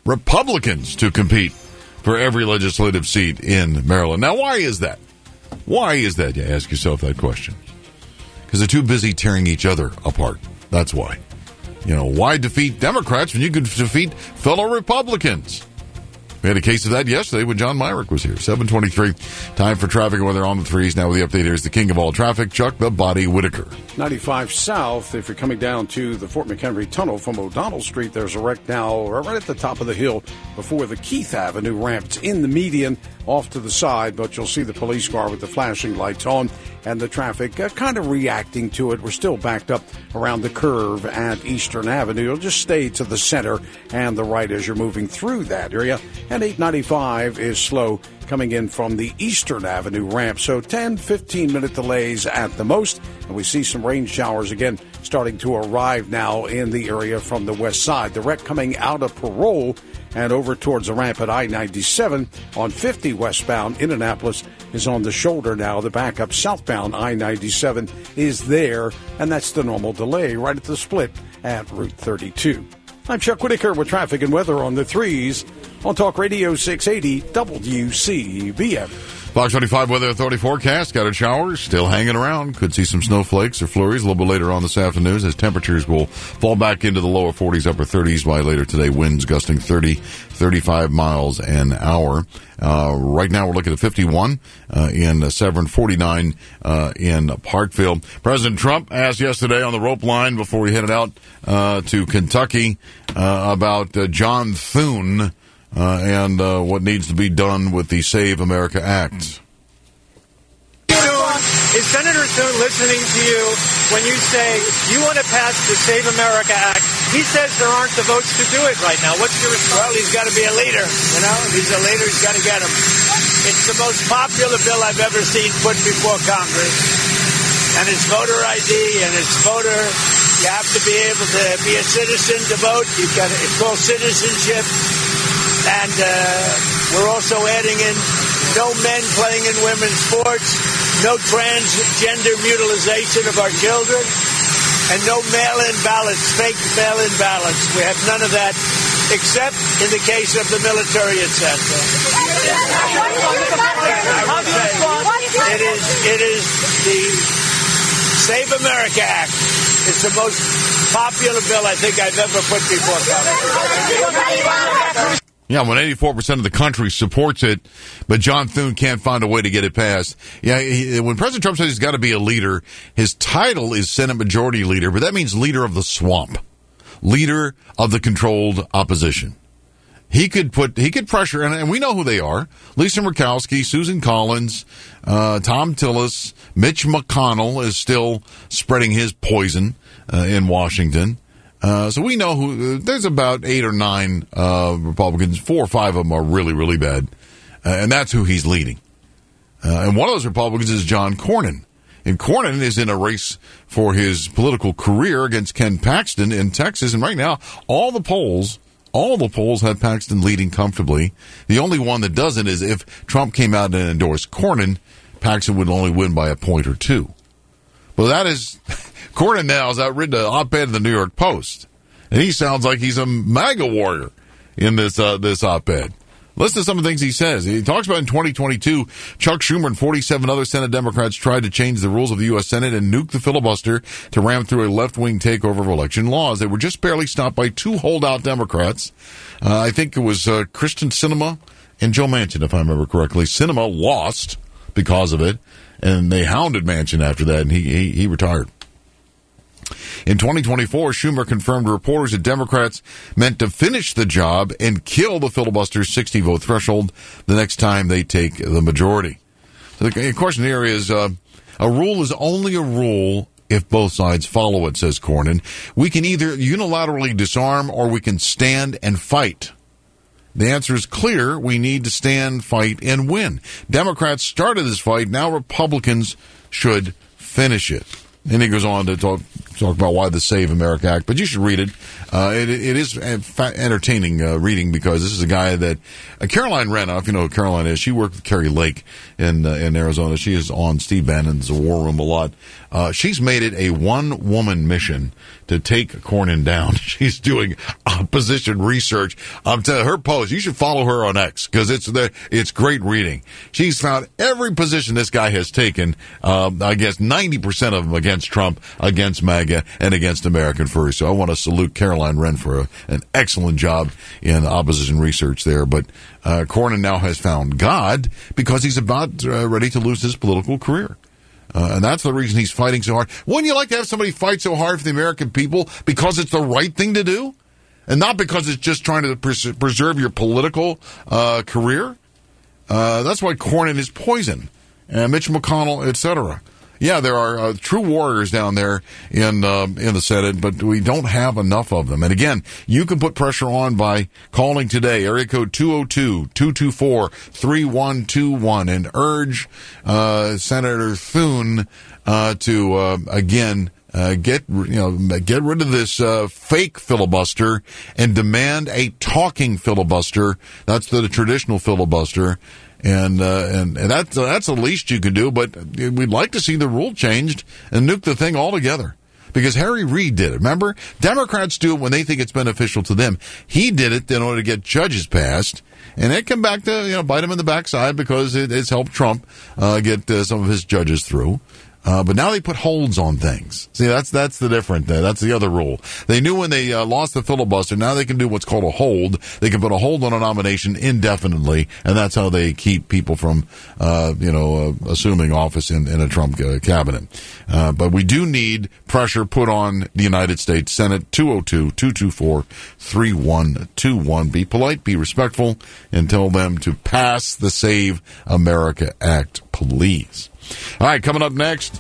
Republicans to compete for every legislative seat in Maryland. Now, why is that? Why is that? You ask yourself that question. Because they're too busy tearing each other apart. That's why. Why defeat Democrats when you could defeat fellow Republicans? We had a case of that yesterday when John Myrick was here. 7:23. Time for traffic and weather on the threes. Now with the update, here's the king of all traffic, Chuck the Body Whitaker. 95 south, if you're coming down to the Fort McHenry Tunnel from O'Donnell Street, there's a wreck now right at the top of the hill before the Keith Avenue ramp. It's in the median off to the side, but you'll see the police car with the flashing lights on and the traffic kind of reacting to it. We're still backed up around the curve at Eastern Avenue. You'll just stay to the center and the right as you're moving through that area. And 895 is slow coming in from the Eastern Avenue ramp. So 10, 15-minute delays at the most. And we see some rain showers again starting to arrive now in the area from the west side. The wreck coming out of Parole and over towards the ramp at I-97 on 50 westbound. Indianapolis is on the shoulder now. The backup southbound I-97 is there, and that's the normal delay right at the split at Route 32. I'm Chuck Whitaker with traffic and weather on the threes on Talk Radio 680 WCBM. Fox 25 Weather Authority forecast. Scattered showers still hanging around. Could see some snowflakes or flurries a little bit later on this afternoon as temperatures will fall back into the lower 40s, upper 30s by later today. Winds gusting 30, 35 miles an hour. Right now we're looking at 51 in Severn, 49 in Parkville. President Trump asked yesterday on the rope line before he headed out to Kentucky about John Thune and what needs to be done with the Save America Act. Is Senator Thune listening to you when you say you want to pass the Save America Act? He says there aren't the votes to do it right now. What's your response? Well, he's got to be a leader. If he's a leader, he's got to get him. It's the most popular bill I've ever seen put before Congress. And it's voter ID and it's voter. You have to be able to be a citizen to vote. It's called citizenship. And we're also adding in no men playing in women's sports, no transgender mutilization of our children, and no mail-in ballots, fake mail-in ballots. We have none of that, except in the case of the military, etc. It is the Save America Act. It's the most popular bill I think I've ever put before Congress. Yeah, when 84% of the country supports it, but John Thune can't find a way to get it passed. Yeah, when President Trump says he's got to be a leader, his title is Senate Majority Leader, but that means leader of the swamp, leader of the controlled opposition. He could pressure, and we know who they are: Lisa Murkowski, Susan Collins, Tom Tillis, Mitch McConnell is still spreading his poison in Washington. So we know who. There's about 8 or 9 Republicans. 4 or 5 of them are really, really bad, and that's who he's leading. And one of those Republicans is John Cornyn, and Cornyn is in a race for his political career against Ken Paxton in Texas. And right now, all the polls have Paxton leading comfortably. The only one that doesn't is if Trump came out and endorsed Cornyn, Paxton would only win by a point or 2. But that is. Cornyn now has outridden an op-ed in the New York Post, and he sounds like he's a MAGA warrior in this op-ed. Listen to some of the things he says. He talks about in 2022, Chuck Schumer and 47 other Senate Democrats tried to change the rules of the U.S. Senate and nuke the filibuster to ram through a left-wing takeover of election laws. They were just barely stopped by 2 holdout Democrats. I think it was Kyrsten Sinema and Joe Manchin, if I remember correctly. Sinema lost because of it, and they hounded Manchin after that, and he retired. In 2024, Schumer confirmed to reporters that Democrats meant to finish the job and kill the filibuster's 60-vote threshold the next time they take the majority. So the question here is, a rule is only a rule if both sides follow it, says Cornyn. We can either unilaterally disarm or we can stand and fight. The answer is clear. We need to stand, fight, and win. Democrats started this fight. Now Republicans should finish it. And he goes on to talk talk about why the Save America Act, but you should read it. It is entertaining reading because this is a guy that Caroline Wren, I don't know if you know who Caroline is. She worked with Kerry Lake in Arizona. She is on Steve Bannon's War Room a lot. She's made it a one-woman mission to take Cornyn down. She's doing opposition research. I'm telling you, her post, you should follow her on X because it's great reading. She's found every position this guy has taken, I guess 90% of them against Trump, against MAGA, and against American first. So I want to salute Caroline Wren for an excellent job in opposition research there. But Cornyn now has found God because he's about ready to lose his political career. And that's the reason he's fighting so hard. Wouldn't you like to have somebody fight so hard for the American people because it's the right thing to do? And not because it's just trying to preserve your political career? That's why Cornyn is poison. Mitch McConnell, etc. Yeah, there are true warriors down there in the Senate, but we don't have enough of them. And again, you can put pressure on by calling today, area code 202-224-3121, and urge Senator Thune to again get rid of this fake filibuster and demand a talking filibuster. That's the traditional filibuster. And that's the least you can do, but we'd like to see the rule changed and nuke the thing altogether. Because Harry Reid did it. Remember? Democrats do it when they think it's beneficial to them. He did it in order to get judges passed. And it come back to, bite him in the backside because it's helped Trump get some of his judges through. But now they put holds on things. See, that's the different. That's the other rule. They knew when they lost the filibuster. Now they can do what's called a hold. They can put a hold on a nomination indefinitely, and that's how they keep people from, assuming office in a Trump cabinet. But we do need pressure put on the United States Senate. 202-224-3121. Be polite, be respectful, and tell them to pass the Save America Act, please. All right, coming up next,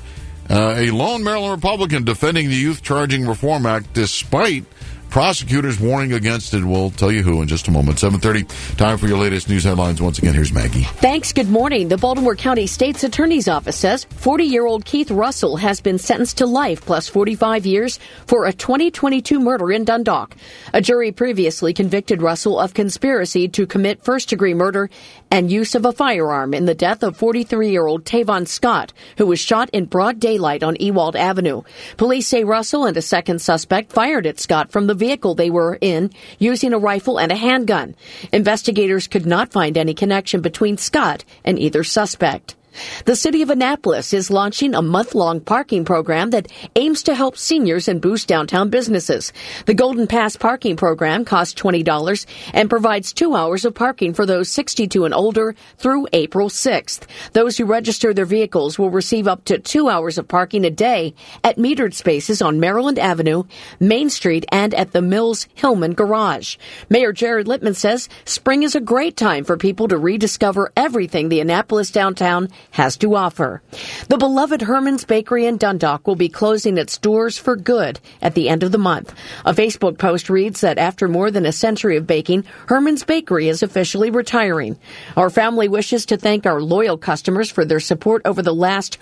a lone Maryland Republican defending the Youth Charging Reform Act despite prosecutors warning against it. We'll tell you who in just a moment. 7:30, time for your latest news headlines. Once again, here's Maggie. Thanks. Good morning. The Baltimore County State's Attorney's Office says 40-year-old Keith Russell has been sentenced to life plus 45 years for a 2022 murder in Dundalk. A jury previously convicted Russell of conspiracy to commit first-degree murder and use of a firearm in the death of 43-year-old Tavon Scott, who was shot in broad daylight on Ewald Avenue. Police say Russell and a second suspect fired at Scott from the vehicle they were in using a rifle and a handgun. Investigators could not find any connection between Scott and either suspect. The city of Annapolis is launching a month-long parking program that aims to help seniors and boost downtown businesses. The Golden Pass parking program costs $20 and provides 2 hours of parking for those 62 and older through April 6th. Those who register their vehicles will receive up to 2 hours of parking a day at metered spaces on Maryland Avenue, Main Street, and at the Mills Hillman Garage. Mayor Jared Littman says spring is a great time for people to rediscover everything the Annapolis downtown has to offer. The beloved Herman's Bakery in Dundalk will be closing its doors for good at the end of the month. A Facebook post reads that after more than a century of baking, Herman's Bakery is officially retiring. Our family wishes to thank our loyal customers for their support over the last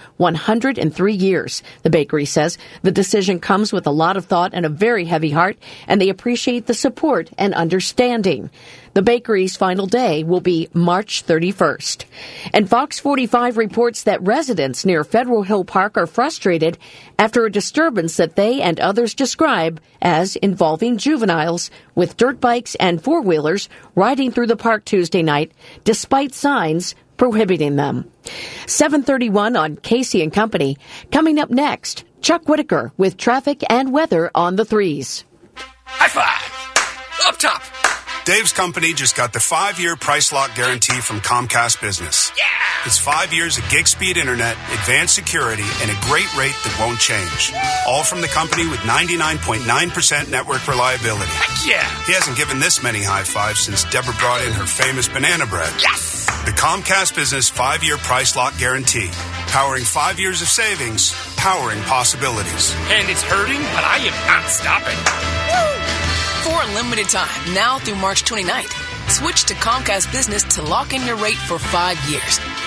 103 years. The bakery says the decision comes with a lot of thought and a very heavy heart, and they appreciate the support and understanding. The bakery's final day will be March 31st. And Fox 45 reports that residents near Federal Hill Park are frustrated after a disturbance that they and others describe as involving juveniles with dirt bikes and four-wheelers riding through the park Tuesday night, despite signs prohibiting them. 7:31 on Casey and Company. Coming up next, Chuck Whitaker with traffic and weather on the threes. High five! Up top! Dave's company just got the 5-year price lock guarantee from Comcast Business. Yeah! It's 5 years of gig speed internet, advanced security, and a great rate that won't change. All from the company with 99.9% network reliability. Heck yeah! He hasn't given this many high fives since Deborah brought in her famous banana bread. Yes! The Comcast Business 5-year price lock guarantee. Powering 5 years of savings, powering possibilities. And it's hurting, but I am not stopping. Woo! For a limited time, now through March 29th, switch to Comcast Business to lock in your rate for 5 years.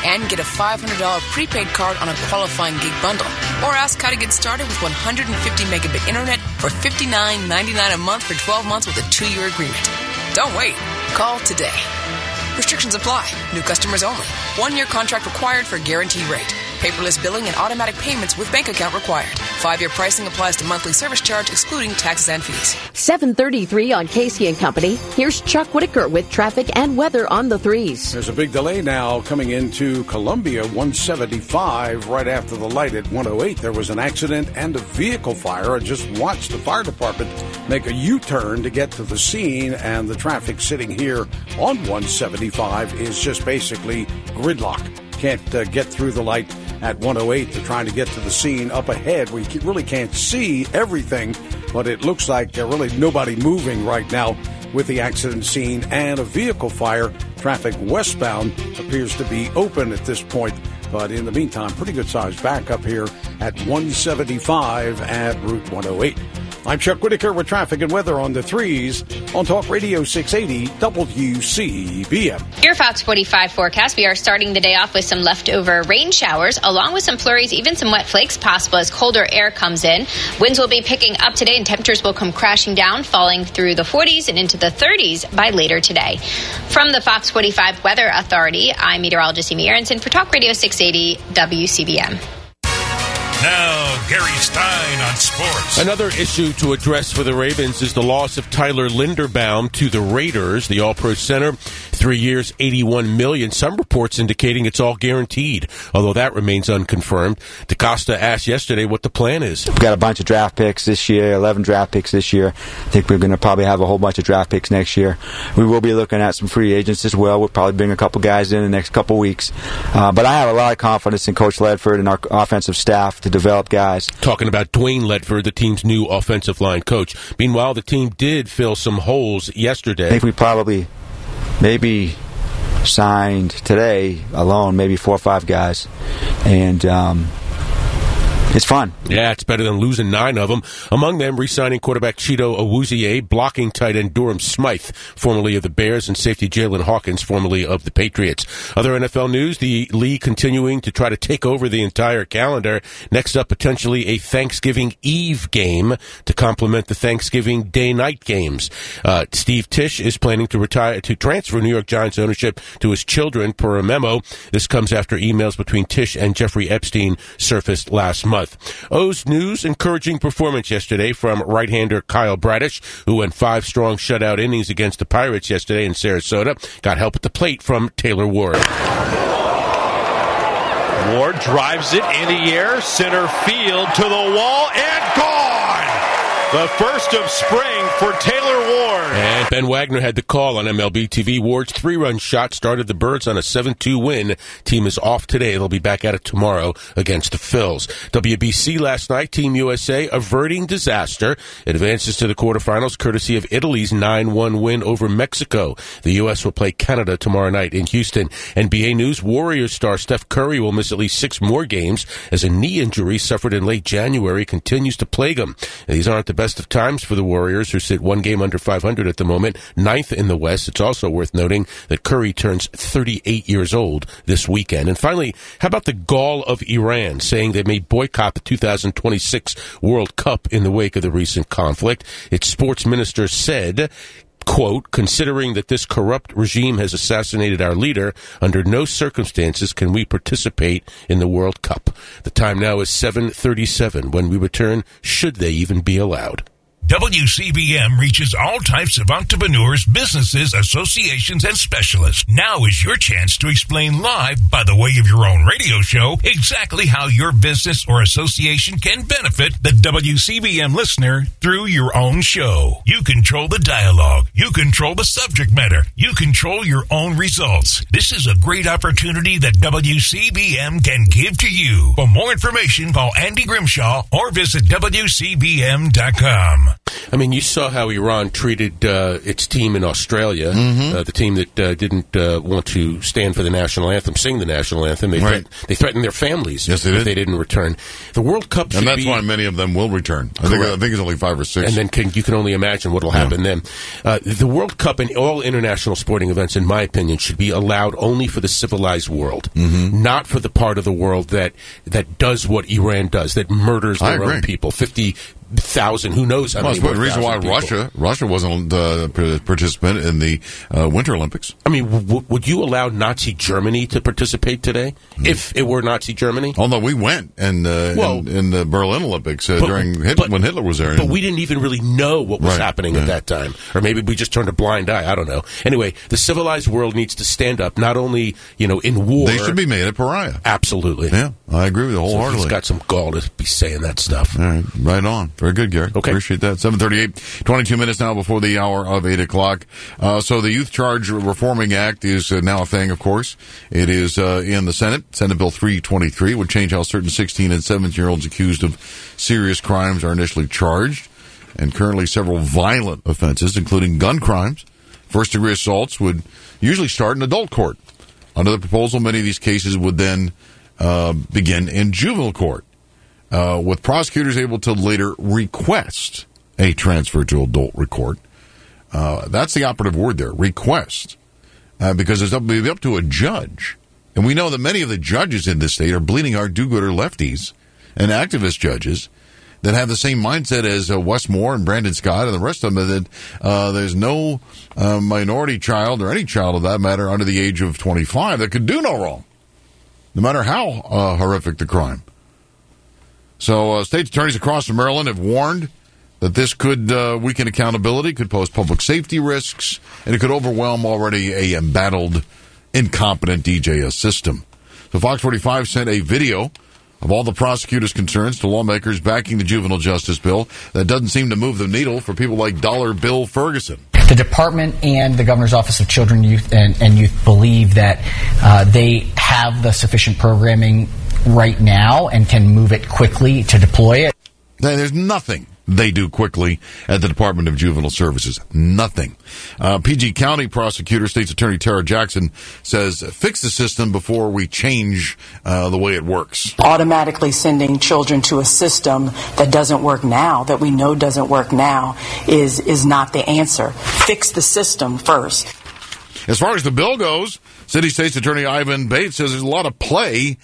and get a $500 prepaid card on a qualifying gig bundle. Or ask how to get started with 150 megabit internet for $59.99 a month for 12 months with a 2-year agreement. Don't wait. Call today. Restrictions apply. New customers only. 1-year contract required for guaranteed rate. Paperless billing and automatic payments with bank account required. 5-year pricing applies to monthly service charge, excluding taxes and fees. 7:33 on Casey and Company. Here's Chuck Whitaker with traffic and weather on the 3s. There's a big delay now coming into Columbia, 175, right after the light at 108. There was an accident and a vehicle fire. I just watched the fire department make a U-turn to get to the scene, and the traffic sitting here on 175 is just basically gridlock. Can't get through the light at 108. They're trying to get to the scene up ahead. We really can't see everything, but it looks like really nobody moving right now with the accident scene and a vehicle fire. Traffic westbound appears to be open at this point, but in the meantime, pretty good size backup here at 175 at Route 108. I'm Chuck Whitaker with traffic and weather on the 3s on Talk Radio 680 WCBM. Your Fox 45 forecast. We are starting the day off with some leftover rain showers, along with some flurries, even some wet flakes possible as colder air comes in. Winds will be picking up today, and temperatures will come crashing down, falling through the 40s and into the 30s by later today. From the Fox 45 Weather Authority, I'm meteorologist Amy Aronson for Talk Radio 680 WCBM. Now, Gary Stein on sports. Another issue to address for the Ravens is the loss of Tyler Linderbaum to the Raiders. The All-Pro center, 3 years, $81 million. Some reports indicating it's all guaranteed, although that remains unconfirmed. DaCosta asked yesterday what the plan is. We've got a bunch of draft picks this year, 11 draft picks this year. I think we're going to probably have a whole bunch of draft picks next year. We will be looking at some free agents as well. We'll probably bring a couple guys in the next couple weeks. But I have a lot of confidence in Coach Ledford and our offensive staff to develop guys. Talking about Dwayne Ledford, the team's new offensive line coach. Meanwhile, the team did fill some holes yesterday. I think we probably maybe signed today alone maybe 4 or 5 guys. And it's fun. Yeah, it's better than losing 9 of them. Among them, re-signing quarterback Chido Awuzie, blocking tight end Durham Smythe, formerly of the Bears, and safety Jalen Hawkins, formerly of the Patriots. Other NFL news, the league continuing to try to take over the entire calendar. Next up, potentially a Thanksgiving Eve game to complement the Thanksgiving Day-night games. Steve Tisch is planning to transfer New York Giants ownership to his children per a memo. This comes after emails between Tisch and Jeffrey Epstein surfaced last month. O's News, encouraging performance yesterday from right-hander Kyle Bradish, who went 5 strong shutout innings against the Pirates yesterday in Sarasota. Got help at the plate from Taylor Ward. Ward drives it in the air, center field to the wall, and gone! The first of spring for Taylor Ward. And Ben Wagner had the call on MLB TV. Ward's 3-run shot started the Birds on a 7-2 win. Team is off today. They'll be back at it tomorrow against the Phils. WBC last night, Team USA averting disaster. It advances to the quarterfinals courtesy of Italy's 9-1 win over Mexico. The U.S. will play Canada tomorrow night in Houston. NBA news, Warriors star Steph Curry will miss at least 6 more games as a knee injury suffered in late January continues to plague him. And these aren't the best of times for the Warriors, who sit 1 game under 500 at the moment, 9th in the West. It's also worth noting that Curry turns 38 years old this weekend. And finally, how about the gall of Iran saying they may boycott the 2026 World Cup in the wake of the recent conflict? Its sports minister said, quote, considering that this corrupt regime has assassinated our leader, under no circumstances can we participate in the World Cup. The time now is 7:37. When we return, should they even be allowed? WCBM reaches all types of entrepreneurs, businesses, associations, and specialists. Now is your chance to explain live, by the way of your own radio show, exactly how your business or association can benefit the WCBM listener through your own show. You control the dialogue. You control the subject matter. You control your own results. This is a great opportunity that WCBM can give to you. For more information, call Andy Grimshaw or visit WCBM.com. I mean, you saw how Iran treated its team in Australia, the team that didn't want to stand for the national anthem, sing the national anthem. They threatened their families if they didn't return. The World Cup should be... And that's why many of them will return. I think it's only 5 or 6. And then you can only imagine what will happen then. The World Cup and all international sporting events, in my opinion, should be allowed only for the civilized world, not for the part of the world that does what Iran does, that murders their own people. 50,000, who knows how many more. That's the reason why Russia wasn't a participant in the Winter Olympics. I mean, would you allow Nazi Germany to participate today if it were Nazi Germany? Although we went in the Berlin Olympics when Hitler was there. But we didn't even really know what was happening at that time. Or maybe we just turned a blind eye. I don't know. Anyway, the civilized world needs to stand up, not only in war. They should be made a pariah. Absolutely. Yeah, I agree with you wholeheartedly. So he's got some gall to be saying that stuff. All right, right on. Very good, Gary. Okay. Appreciate that. 7:38, 22 minutes now before the hour of 8 o'clock. So the Youth Charge Reforming Act is now a thing, of course. It is in the Senate. Senate Bill 323 would change how certain 16 and 17-year-olds accused of serious crimes are initially charged. And currently several violent offenses, including gun crimes, first-degree assaults, would usually start in adult court. Under the proposal, many of these cases would then begin in juvenile court, with prosecutors able to later request a transfer to adult court. That's the operative word there, request, because it's up to a judge. And we know that many of the judges in this state are bleeding heart do-gooder lefties and activist judges that have the same mindset as Wes Moore and Brandon Scott and the rest of them, that there's no minority child or any child of that matter under the age of 25 that could do no wrong, no matter how horrific the crime. So state attorneys across Maryland have warned that this could weaken accountability, could pose public safety risks, and it could overwhelm already a embattled, incompetent DJS system. So Fox 45 sent a video of all the prosecutors' concerns to lawmakers backing the juvenile justice bill that doesn't seem to move the needle for people like Dollar Bill Ferguson. The department and the Governor's Office of Children, Youth, and Youth believe that they have the sufficient programming right now and can move it quickly to deploy it. There's nothing they do quickly at the Department of Juvenile Services. Nothing. PG County prosecutor, State's Attorney Tara Jackson, says fix the system before we change the way it works. Automatically sending children to a system that doesn't work now, that we know doesn't work now, is not the answer. Fix the system first. As far as the bill goes, City State's Attorney Ivan Bates says there's a lot of play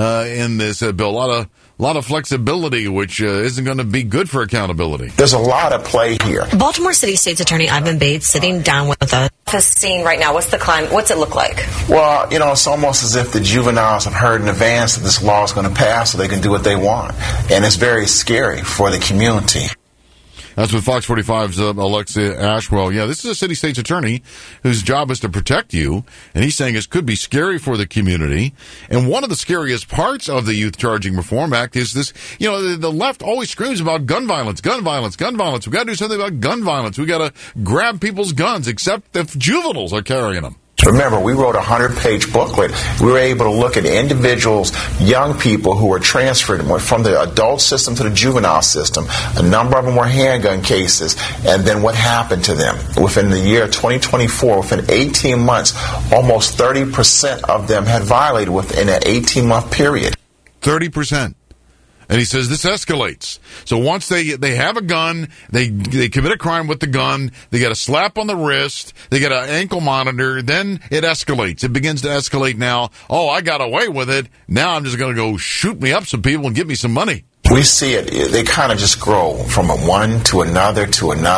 in this bill, a lot of flexibility, which isn't going to be good for accountability. There's a lot of play here. Baltimore City State's Attorney Ivan Bates sitting down with us. The scene right now, what's the climate? What's it look like? Well, it's almost as if the juveniles have heard in advance that this law is going to pass so they can do what they want. And it's very scary for the community. That's with Fox 45's Alexia Ashwell. Yeah, this is a city state's attorney whose job is to protect you, and he's saying it could be scary for the community. And one of the scariest parts of the Youth Charging Reform Act is this, the left always screams about gun violence, gun violence, gun violence. We've got to do something about gun violence. We've got to grab people's guns, except if juveniles are carrying them. Remember, we wrote a 100-page booklet. We were able to look at individuals, young people who were transferred from the adult system to the juvenile system. A number of them were handgun cases, and then what happened to them. Within the year 2024, within 18 months, almost 30% of them had violated within an 18-month period. 30%. And he says this escalates. So once they have a gun, they commit a crime with the gun, they get a slap on the wrist, they get an ankle monitor, then it escalates. It begins to escalate now. Oh, I got away with it. Now I'm just going to go shoot me up some people and give me some money. We see it, they kind of just grow from one to another,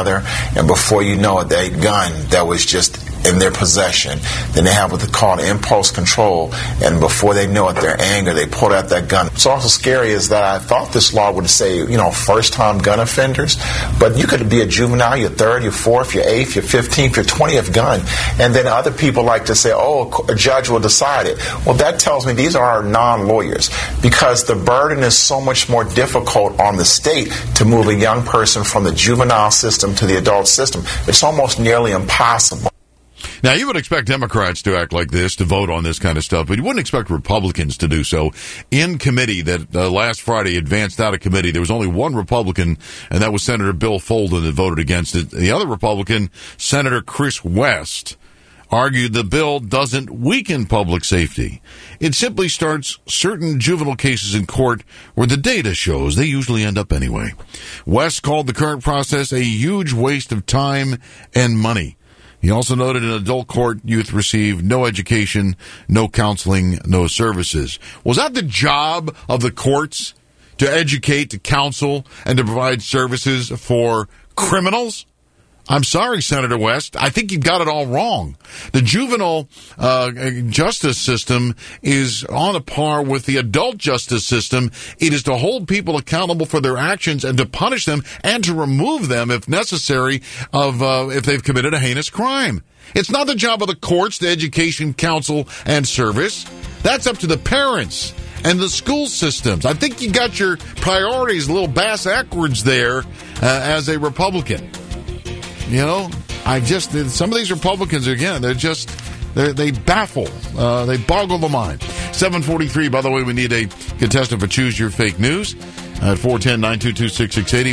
and before you know it, that gun that was just in their possession, then they have what they call impulse control, and before they know it, their anger, they pull out that gun. What's also scary is that I thought this law would say, first-time gun offenders, but you could be a juvenile, your third, your fourth, your eighth, your 15th, your 20th gun, and then other people like to say, a judge will decide it. Well, that tells me these are our non-lawyers, because the burden is so much more difficult on the state to move a young person from the juvenile system to the adult system. It's almost nearly impossible. Now, you would expect Democrats to act like this, to vote on this kind of stuff, but you wouldn't expect Republicans to do so. In committee that last Friday advanced out of committee, there was only one Republican, and that was Senator Bill Folden that voted against it. The other Republican, Senator Chris West, argued the bill doesn't weaken public safety. It simply starts certain juvenile cases in court where the data shows they usually end up anyway. West called the current process a huge waste of time and money. He also noted in adult court, youth receive no education, no counseling, no services. Was that the job of the courts? To educate, to counsel, and to provide services for criminals? I'm sorry, Senator West. I think you've got it all wrong. The juvenile justice system is on a par with the adult justice system. It is to hold people accountable for their actions and to punish them and to remove them, if necessary, if they've committed a heinous crime. It's not the job of the courts to education, counsel, and service. That's up to the parents and the school systems. I think you got your priorities a little bass-backwards there as a Republican. You know, some of these Republicans, again, they baffle. They boggle the mind. 7:43, by the way, we need a contestant for Choose Your Fake News at 410-922-6680,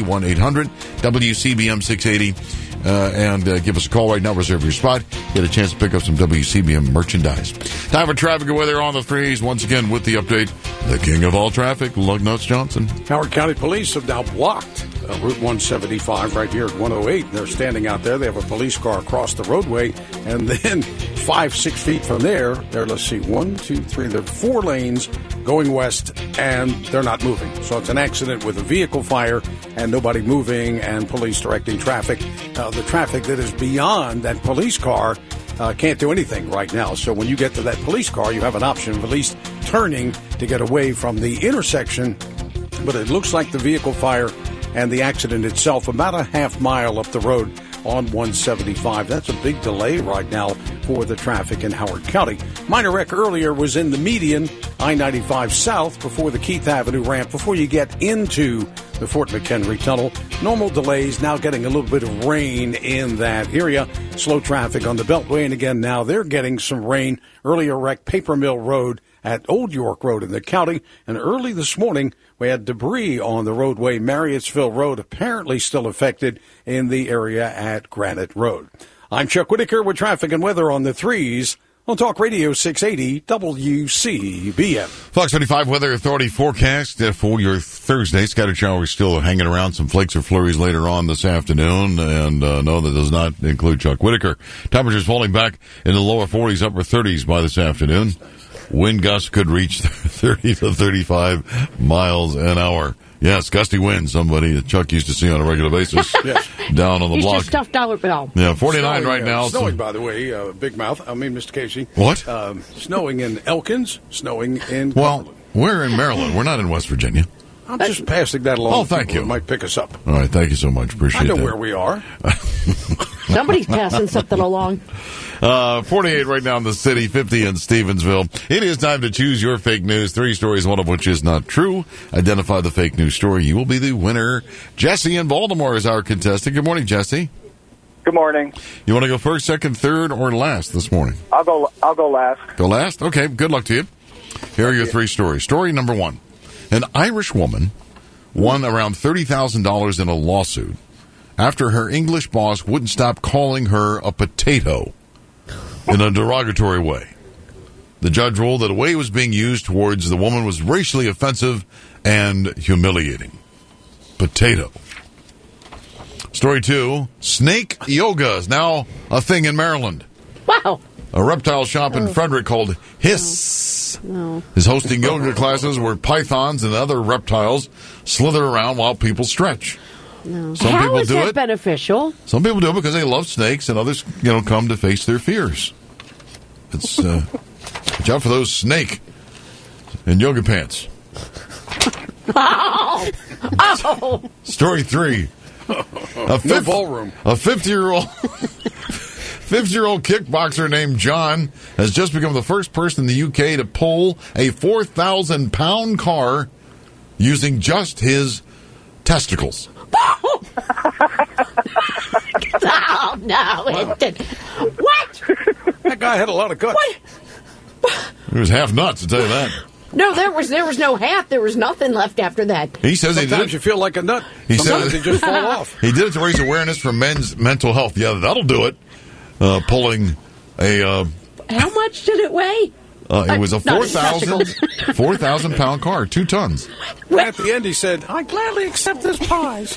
1-800-WCBM-680. And give us a call right now. Reserve your spot. Get a chance to pick up some WCBM merchandise. Time for traffic and weather on the threes. Once again, with the update, the king of all traffic, Lugnuts Johnson. Howard County Police have now blocked Route 175 right here at 108. They're standing out there. They have a police car across the roadway. And then 5-6 feet from there, let's see, 1, 2, 3, there are 4 lanes going west, and they're not moving. So it's an accident with a vehicle fire and nobody moving and police directing traffic. The traffic that is beyond that police car can't do anything right now. So when you get to that police car, you have an option of at least turning to get away from the intersection. But it looks like the vehicle fire and the accident itself about a half mile up the road on 175. That's a big delay right now for the traffic in Howard County. Minor wreck earlier was in the median, I-95 south, before the Keith Avenue ramp, before you get into the Fort McHenry Tunnel. Normal delays, now getting a little bit of rain in that area. Slow traffic on the Beltway, and again, now they're getting some rain. Earlier wreck, Paper Mill Road at Old York Road in the county. And early this morning, we had debris on the roadway. Marriottsville Road apparently still affected in the area at Granite Road. I'm Chuck Whitaker with traffic and weather on the threes on Talk Radio 680 WCBM. Fox 25 Weather Authority forecast for your Thursday. Scattered showers still hanging around. Some flakes or flurries later on this afternoon. And no, that does not include Chuck Whitaker. Temperatures falling back in the lower 40s, upper 30s by this afternoon. Wind gusts could reach 30 to 35 miles an hour. Yes, gusty winds, somebody that Chuck used to see on a regular basis yes. Down on the block. He's just stuffed dollar bill. Yeah, 49 right now. Snowing, by the way, Big Mouth. I mean, Mr. Casey. What? Snowing in Elkins, snowing in Well, we're in Maryland. We're not in West Virginia. I'm just passing that along. Oh, thank you. It might pick us up. All right, thank you so much. Appreciate it. I know where we are. Somebody's passing something along. 48 right now in the city, 50 in Stevensville. It is time to choose your fake news. 3 stories, one of which is not true. Identify the fake news story. You will be the winner. Jesse in Baltimore is our contestant. Good morning, Jesse. Good morning. You want to go first, second, third, or last this morning? I'll go last. Go last? Okay, good luck to you. Here are your 3 stories. Story number 1. An Irish woman won around $30,000 in a lawsuit after her English boss wouldn't stop calling her a potato in a derogatory way. The judge ruled that a way was being used towards the woman was racially offensive and humiliating. Potato. Story 2. Snake yoga is now a thing in Maryland. Wow. A reptile shop in Frederick called Hiss is hosting yoga classes where pythons and other reptiles slither around while people stretch. No. Some How people is do that it beneficial? Some people do it because they love snakes, and others, come to face their fears. It's watch out for those snake in yoga pants. Oh. Story 3. No ballroom. A 50-year-old kickboxer named John has just become the first person in the UK to pull a 4,000-pound car using just his testicles. Oh, no. What? guy had a lot of guts. What? He was half nuts, to tell you that. No, there was no half. There was nothing left after that. He says Sometimes he did it. you feel like a nut. Sometimes they just fall off. He did it to raise awareness for men's mental health. Yeah, that'll do it. Pulling a... How much did it weigh? It was a 4,000 pound car, 2 tons. Right at the end, he said, "I gladly accept this prize."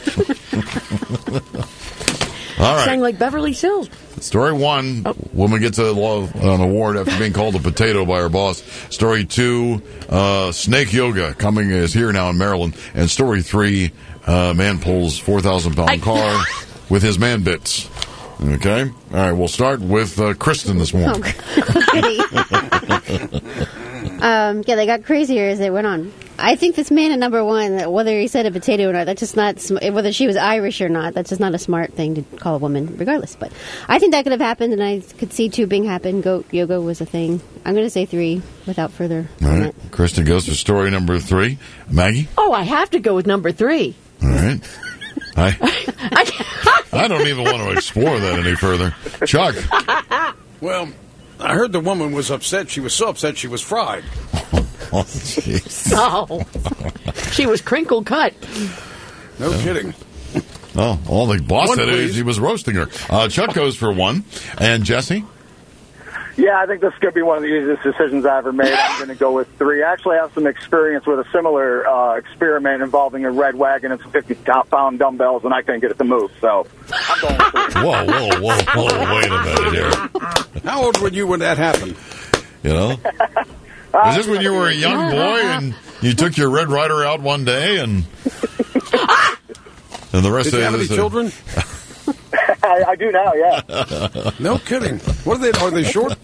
All right. Sang like Beverly Hills. Story 1, woman gets an award after being called a potato by her boss. Story 2, snake yoga is here now in Maryland. And story 3, man pulls 4,000 pound car with his man bits. Okay? All right, we'll start with Kristen this morning. Yeah, they got crazier as they went on. I think this man at number 1, whether he said a potato or not, that's just not, whether she was Irish or not, that's just not a smart thing to call a woman, regardless. But I think that could have happened, and I could see tubing happen. Goat yoga was a thing. I'm going to say 3 without further comment. All right, Kristen goes to story number 3. Maggie? Oh, I have to go with number 3. All right. I don't even want to explore that any further. Chuck? Well, I heard the woman was upset. She was so upset she was fried. Oh, jeez. No. She was crinkle cut. No kidding. Oh, all the boss One, said is please. he was roasting her. Chuck goes for 1. And Jesse? Yeah, I think this is going to be one of the easiest decisions I ever made. I'm going to go with 3. I actually have some experience with a similar experiment involving a red wagon and some 50-pound dumbbells, and I couldn't get it to move. So I'm going with 3. Whoa, wait a minute here. How old were you when that happened? You know? Is this when you were a young boy and you took your Red Ryder out one day and the rest Did you have any children? I do now, yeah. No kidding. What are they short?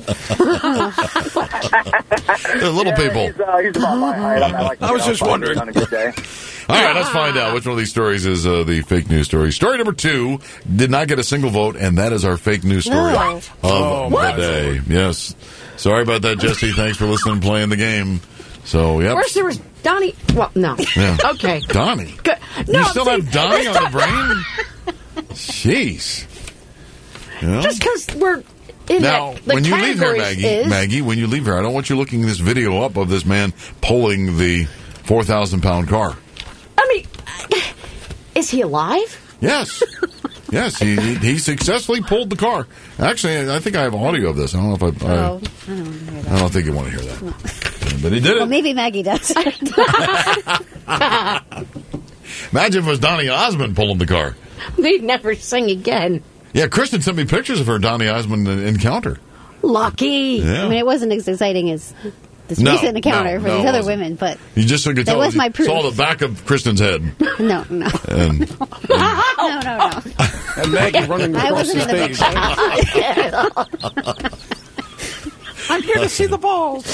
They're little people. He's about my height. I was just wondering. On a good day. All right, let's find out which one of these stories is the fake news story. Story number 2 did not get a single vote, and that is our fake news story of the day. Yes. Sorry about that, Jesse. Thanks for listening and playing the game. So, yep. First there was Donnie. Well, no. Yeah. Okay. Donnie? Good. No, You still have Donnie on the brain? Jeez. You know? Just because we're in now, that, the when you leave here, categories Maggie, when you leave here, I don't want you looking this video up of this man pulling the 4,000-pound car. I mean, is he alive? Yes. Yes, he successfully pulled the car. Actually, I think I have audio of this. I don't know if I don't want to hear that. I don't think you want to hear that. No. But he did it. Well, maybe Maggie does. Imagine if it was Donny Osmond pulling the car. They'd never sing again. Yeah, Kristen sent me pictures of her Donny Osmond encounter. Lucky. Yeah. I mean, it wasn't as exciting as this recent encounter for these other women, but you just could tell. That was my proof. Saw the back of Kristen's head. No. And, No. And Maggie running across the stage. I'm here to see the balls.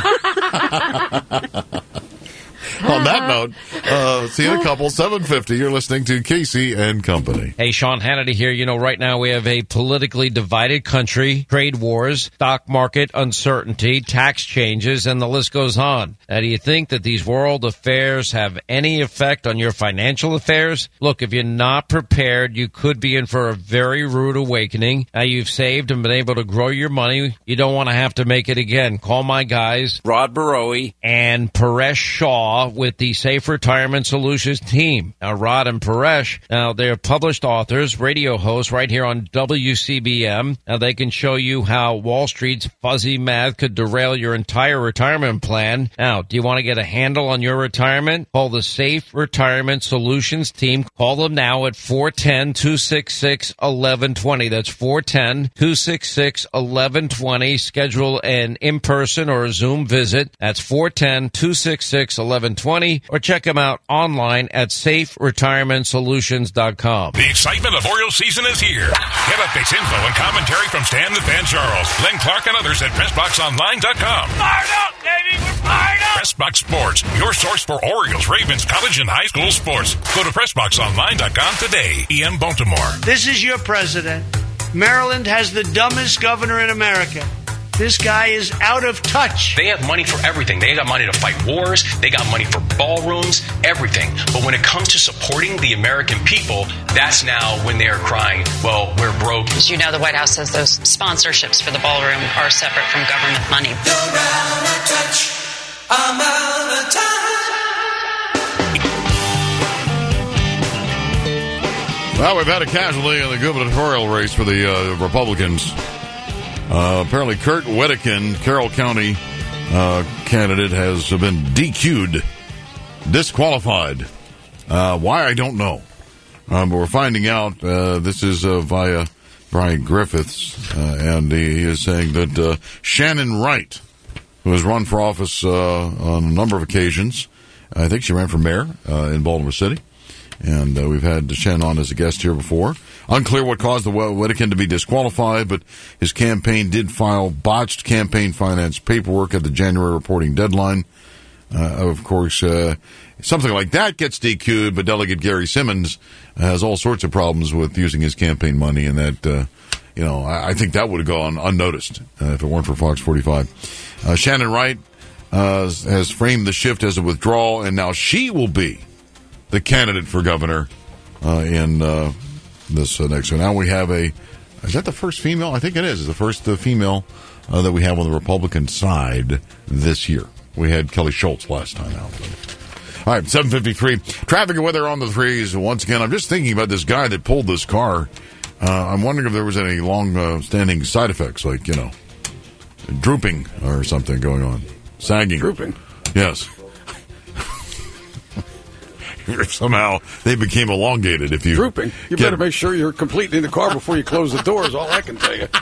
On that note, see you in a couple. 7:50. You're listening to Casey and Company. Hey, Sean Hannity here. You know, right now we have a politically divided country, trade wars, stock market uncertainty, tax changes, and the list goes on. Now, do you think that these world affairs have any effect on your financial affairs? Look, if you're not prepared, you could be in for a very rude awakening. Now, you've saved and been able to grow your money. You don't want to have to make it again. Call my guys, Rod Barowie and Paresh Shaw with the Safe Retirement Solutions team. Now, Rod and Paresh, now they're published authors, radio hosts right here on WCBM. Now, they can show you how Wall Street's fuzzy math could derail your entire retirement plan. Now, do you want to get a handle on your retirement? Call the Safe Retirement Solutions team. Call them now at 410-266-1120. That's 410-266-1120. Schedule an in-person or a Zoom visit. That's 410-266-1120. Or check them out online at saferetirementsolutions.com. The excitement of Orioles season is here. Get updates, info, and commentary from Stan the Fan Charles, Glenn Clark, and others at PressBoxOnline.com. Fired up, baby! We're fired up! PressBox Sports, your source for Orioles, Ravens, college, and high school sports. Go to PressBoxOnline.com today. E.M. Baltimore. This is your president. Maryland has the dumbest governor in America. This guy is out of touch. They have money for everything. They got money to fight wars. They got money for ballrooms, everything. But when it comes to supporting the American people, that's now when they're crying, well, we're broke. As you know, the White House says those sponsorships for the ballroom are separate from government money. You're out of touch. I'm out of touch. Well, we've had a casualty in the gubernatorial race for the Republicans. Apparently, Kurt Wedekind, Carroll County candidate, has been DQ'd, disqualified. Why, I don't know. But we're finding out. This is via Brian Griffiths, and he is saying that Shannon Wright, who has run for office on a number of occasions, I think she ran for mayor in Baltimore City. And we've had Shannon on as a guest here before. Unclear what caused the Wedekind to be disqualified, but his campaign did file botched campaign finance paperwork at the January reporting deadline. Of course, something like that gets DQ'd, but Delegate Gary Simmons has all sorts of problems with using his campaign money, and that, I think that would have gone unnoticed if it weren't for Fox 45. Shannon Wright has framed the shift as a withdrawal, and now she will be the candidate for governor in this next one. Now we have is that the first female? I think it is. It's the first female that we have on the Republican side this year. We had Kelly Schultz last time out. All right, 7:53. Traffic and weather on the threes. Once again, I'm just thinking about this guy that pulled this car. I'm wondering if there was any long-standing side effects, like, drooping or something going on. Sagging. Drooping? Yes. If somehow they became elongated. If you drooping, you better make sure you're completely in the car before you close the doors. All I can tell you.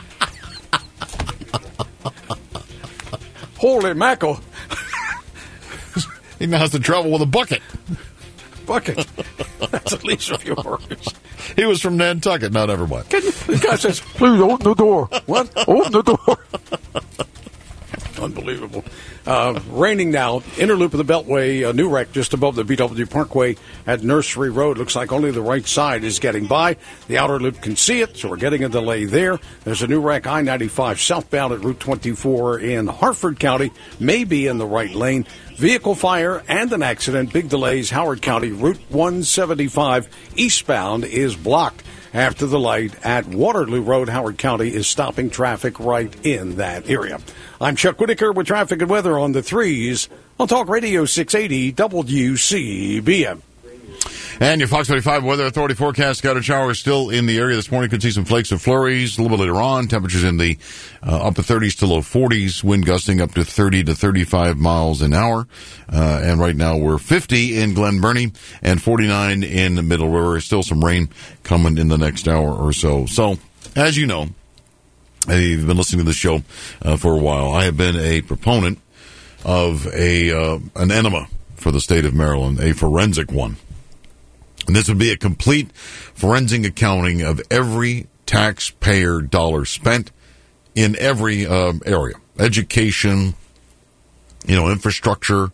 Holy mackerel! He now has to travel with a bucket. Bucket. That's at least a few words. He was from Nantucket. No, never mind. The guy says, "Please open the door." What? Open the door. Unbelievable. Raining now. Inner loop of the Beltway, a new wreck just above the BW Parkway at Nursery Road. Looks like only the right side is getting by. The outer loop can see it, so we're getting a delay there. There's a new wreck, I-95 southbound at Route 24 in Harford County, may be in the right lane. Vehicle fire and an accident. Big delays. Howard County, Route 175 eastbound is blocked. After the light at Waterloo Road, Howard County is stopping traffic right in that area. I'm Chuck Whitaker with traffic and weather on the threes on Talk Radio 680 WCBM. And your Fox 45 Weather Authority forecast, scattered showers still in the area this morning. Could see some flakes and flurries a little bit later on. Temperatures in the upper 30s to low 40s. Wind gusting up to 30 to 35 miles an hour. And right now we're 50 in Glen Burnie and 49 in Middle River. Still some rain coming in the next hour or so. So, as you know, you've been listening to this show for a while. I have been a proponent of an enema for the state of Maryland, a forensic one. And this would be a complete forensic accounting of every taxpayer dollar spent in every area. Education, infrastructure,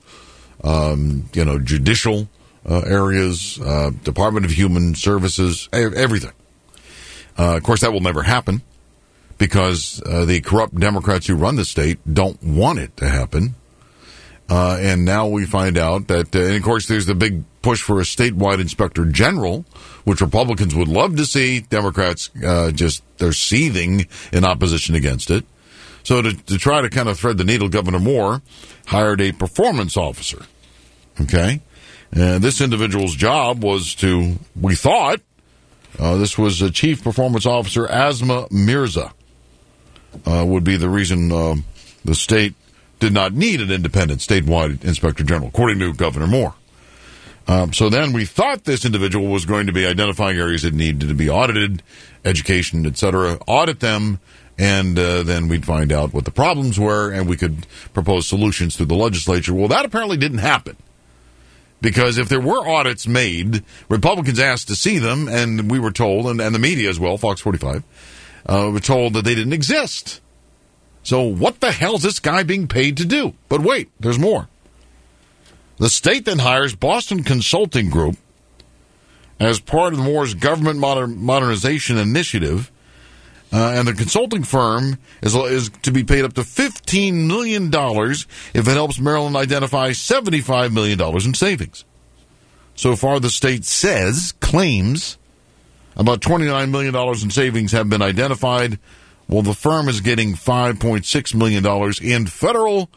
judicial areas, Department of Human Services, everything. Of course, that will never happen because the corrupt Democrats who run the state don't want it to happen. And now we find out that, and of course, there's the big push for a statewide inspector general, which Republicans would love to see. Democrats they're seething in opposition against it. So to try to kind of thread the needle, Governor Moore hired a performance officer. Okay? And this individual's job was we thought, this was a Chief Performance Officer, Asma Mirza, would be the reason the state did not need an independent statewide inspector general, according to Governor Moore. So then we thought this individual was going to be identifying areas that needed to be audited, education, etc., audit them, and then we'd find out what the problems were, and we could propose solutions through the legislature. Well, that apparently didn't happen. Because if there were audits made, Republicans asked to see them, and we were told, and the media as well, Fox 45, were told that they didn't exist. So what the hell is this guy being paid to do? But wait, there's more. The state then hires Boston Consulting Group as part of Moore's government modernization initiative And the consulting firm is to be paid up to $15 million if it helps Maryland identify $75 million in savings. So far, the state claims about $29 million in savings have been identified. Well, the firm is getting $5.6 million in federal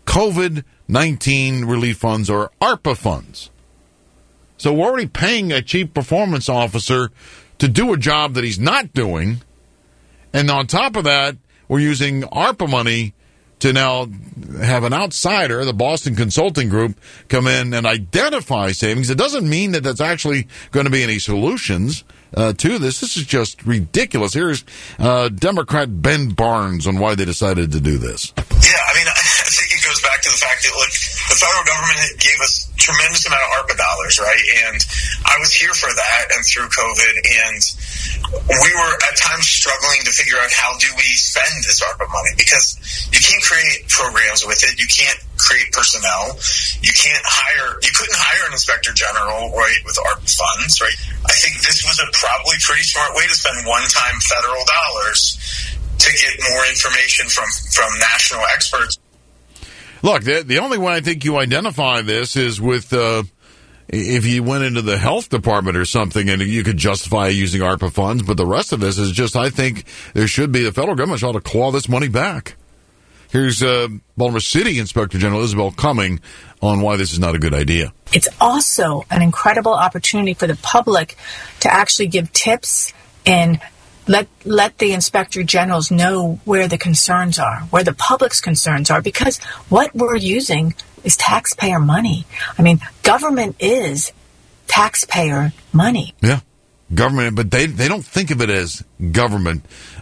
COVID-19 relief funds, or ARPA funds. So we're already paying a chief performance officer to do a job that he's not doing. And on top of that, we're using ARPA money to now have an outsider, the Boston Consulting Group, come in and identify savings. It doesn't mean that that's actually going to be any solutions to this. This is just ridiculous. Here's Democrat Ben Barnes on why they decided to do this. Yeah, I mean, I think it goes back to the fact that, look, the federal government gave us a tremendous amount of ARPA dollars, right? And I was here for that and through COVID, and we were at times struggling to figure out how do we spend this ARPA money, because you can't create programs with it. You can't create personnel. You couldn't hire an inspector general, right, with ARPA funds, right? I think this was a probably pretty smart way to spend one-time federal dollars to get more information from national experts. Look, the only way I think you identify this is with if you went into the health department or something and you could justify using ARPA funds. But the rest of this is just, I think the federal government ought to claw this money back. Here's Baltimore City Inspector General Isabel Cumming on why this is not a good idea. It's also an incredible opportunity for the public to actually give tips and let the inspector generals know where the concerns are, where the public's concerns are, because what we're using is taxpayer money. I mean, government is taxpayer money. Yeah, government, but they don't think of it as government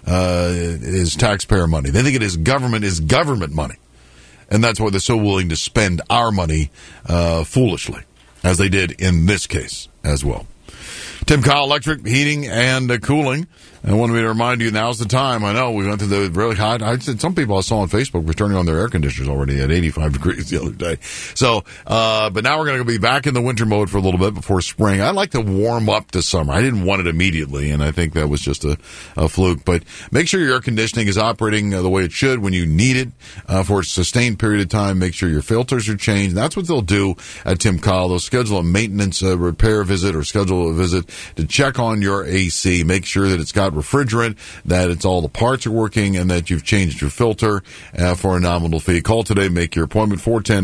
is taxpayer money. They think it is government money. And that's why they're so willing to spend our money foolishly, as they did in this case as well. Tim Kyle Electric Heating and Cooling. I wanted me to remind you, now's the time. I know we went to the really hot. I said some people I saw on Facebook were turning on their air conditioners already at 85 degrees the other day. So, but now we're going to be back in the winter mode for a little bit before spring. I like to warm up to summer. I didn't want it immediately, and I think that was just a fluke. But make sure your air conditioning is operating the way it should when you need it for a sustained period of time. Make sure your filters are changed. That's what they'll do at Tim Kyle. They'll schedule a maintenance repair visit or schedule a visit to check on your AC. Make sure that it's got refrigerant, that it's all the parts are working, and that you've changed your filter for a nominal fee. Call today, make your appointment,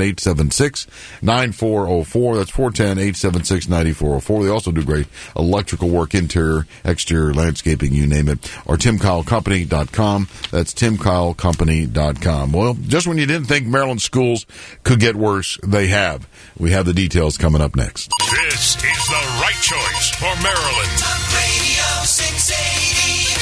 410-876-9404. That's 410-876-9404. They also do great electrical work, interior, exterior, landscaping, you name it. Or TimKyleCompany.com. That's TimKyleCompany.com. Well, just when you didn't think Maryland schools could get worse, they have. We have the details coming up next. This is the right choice for Maryland. Talk Radio 680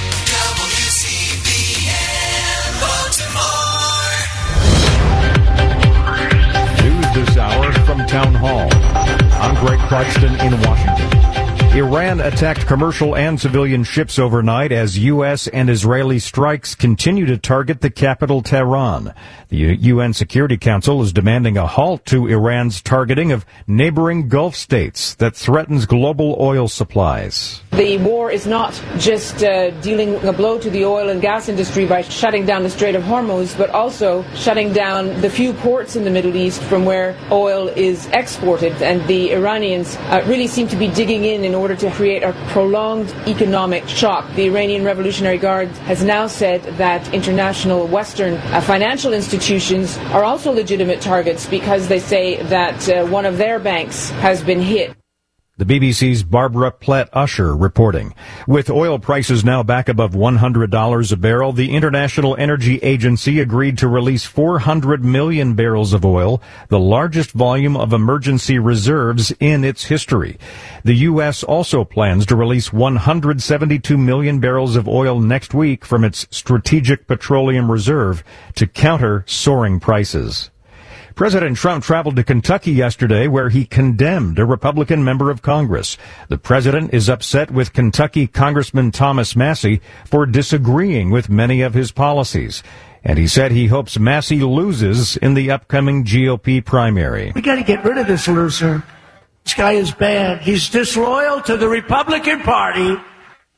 WCBN Baltimore. News this hour from Town Hall. I'm Greg Clugston in Washington. Iran attacked commercial and civilian ships overnight as U.S. and Israeli strikes continue to target the capital, Tehran. The UN Security Council is demanding a halt to Iran's targeting of neighboring Gulf states that threatens global oil supplies. The war is not just dealing a blow to the oil and gas industry by shutting down the Strait of Hormuz, but also shutting down the few ports in the Middle East from where oil is exported. And the Iranians really seem to be digging in order to create a prolonged economic shock. The Iranian Revolutionary Guard has now said that international Western financial institutions are also legitimate targets because they say that one of their banks has been hit. The BBC's Barbara Platt-Usher reporting. With oil prices now back above $100 a barrel, the International Energy Agency agreed to release 400 million barrels of oil, the largest volume of emergency reserves in its history. The U.S. also plans to release 172 million barrels of oil next week from its Strategic Petroleum Reserve to counter soaring prices. President Trump traveled to Kentucky yesterday where he condemned a Republican member of Congress. The president is upset with Kentucky Congressman Thomas Massie for disagreeing with many of his policies. And he said he hopes Massie loses in the upcoming GOP primary. We got to get rid of this loser. This guy is bad. He's disloyal to the Republican Party.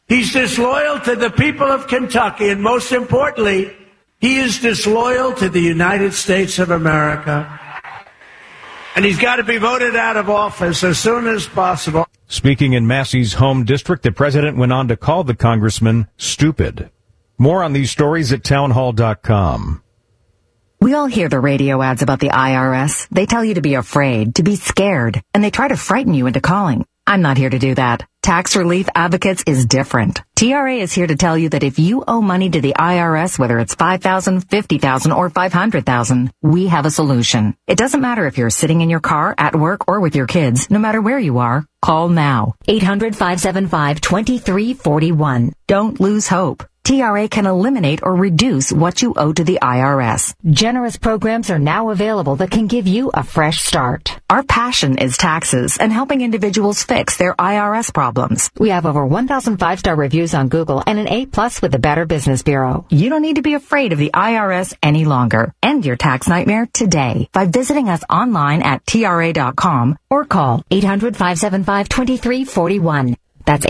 He's disloyal to the people of Kentucky, and most importantly, he is disloyal to the United States of America. And he's got to be voted out of office as soon as possible. Speaking in Massey's home district, the president went on to call the congressman stupid. More on these stories at townhall.com. We all hear the radio ads about the IRS. They tell you to be afraid, to be scared, and they try to frighten you into calling. I'm not here to do that. Tax Relief Advocates is different. TRA is here to tell you that if you owe money to the IRS, whether it's $5,000, $50,000, or $500,000, we have a solution. It doesn't matter if you're sitting in your car, at work, or with your kids. No matter where you are, call now. 800-575-2341. Don't lose hope. TRA can eliminate or reduce what you owe to the IRS. Generous programs are now available that can give you a fresh start. Our passion is taxes and helping individuals fix their IRS problems. We have over 1,000 5-star reviews on Google and an A+ with the Better Business Bureau. You don't need to be afraid of the IRS any longer. End your tax nightmare today by visiting us online at TRA.com or call 800-575-2341. That's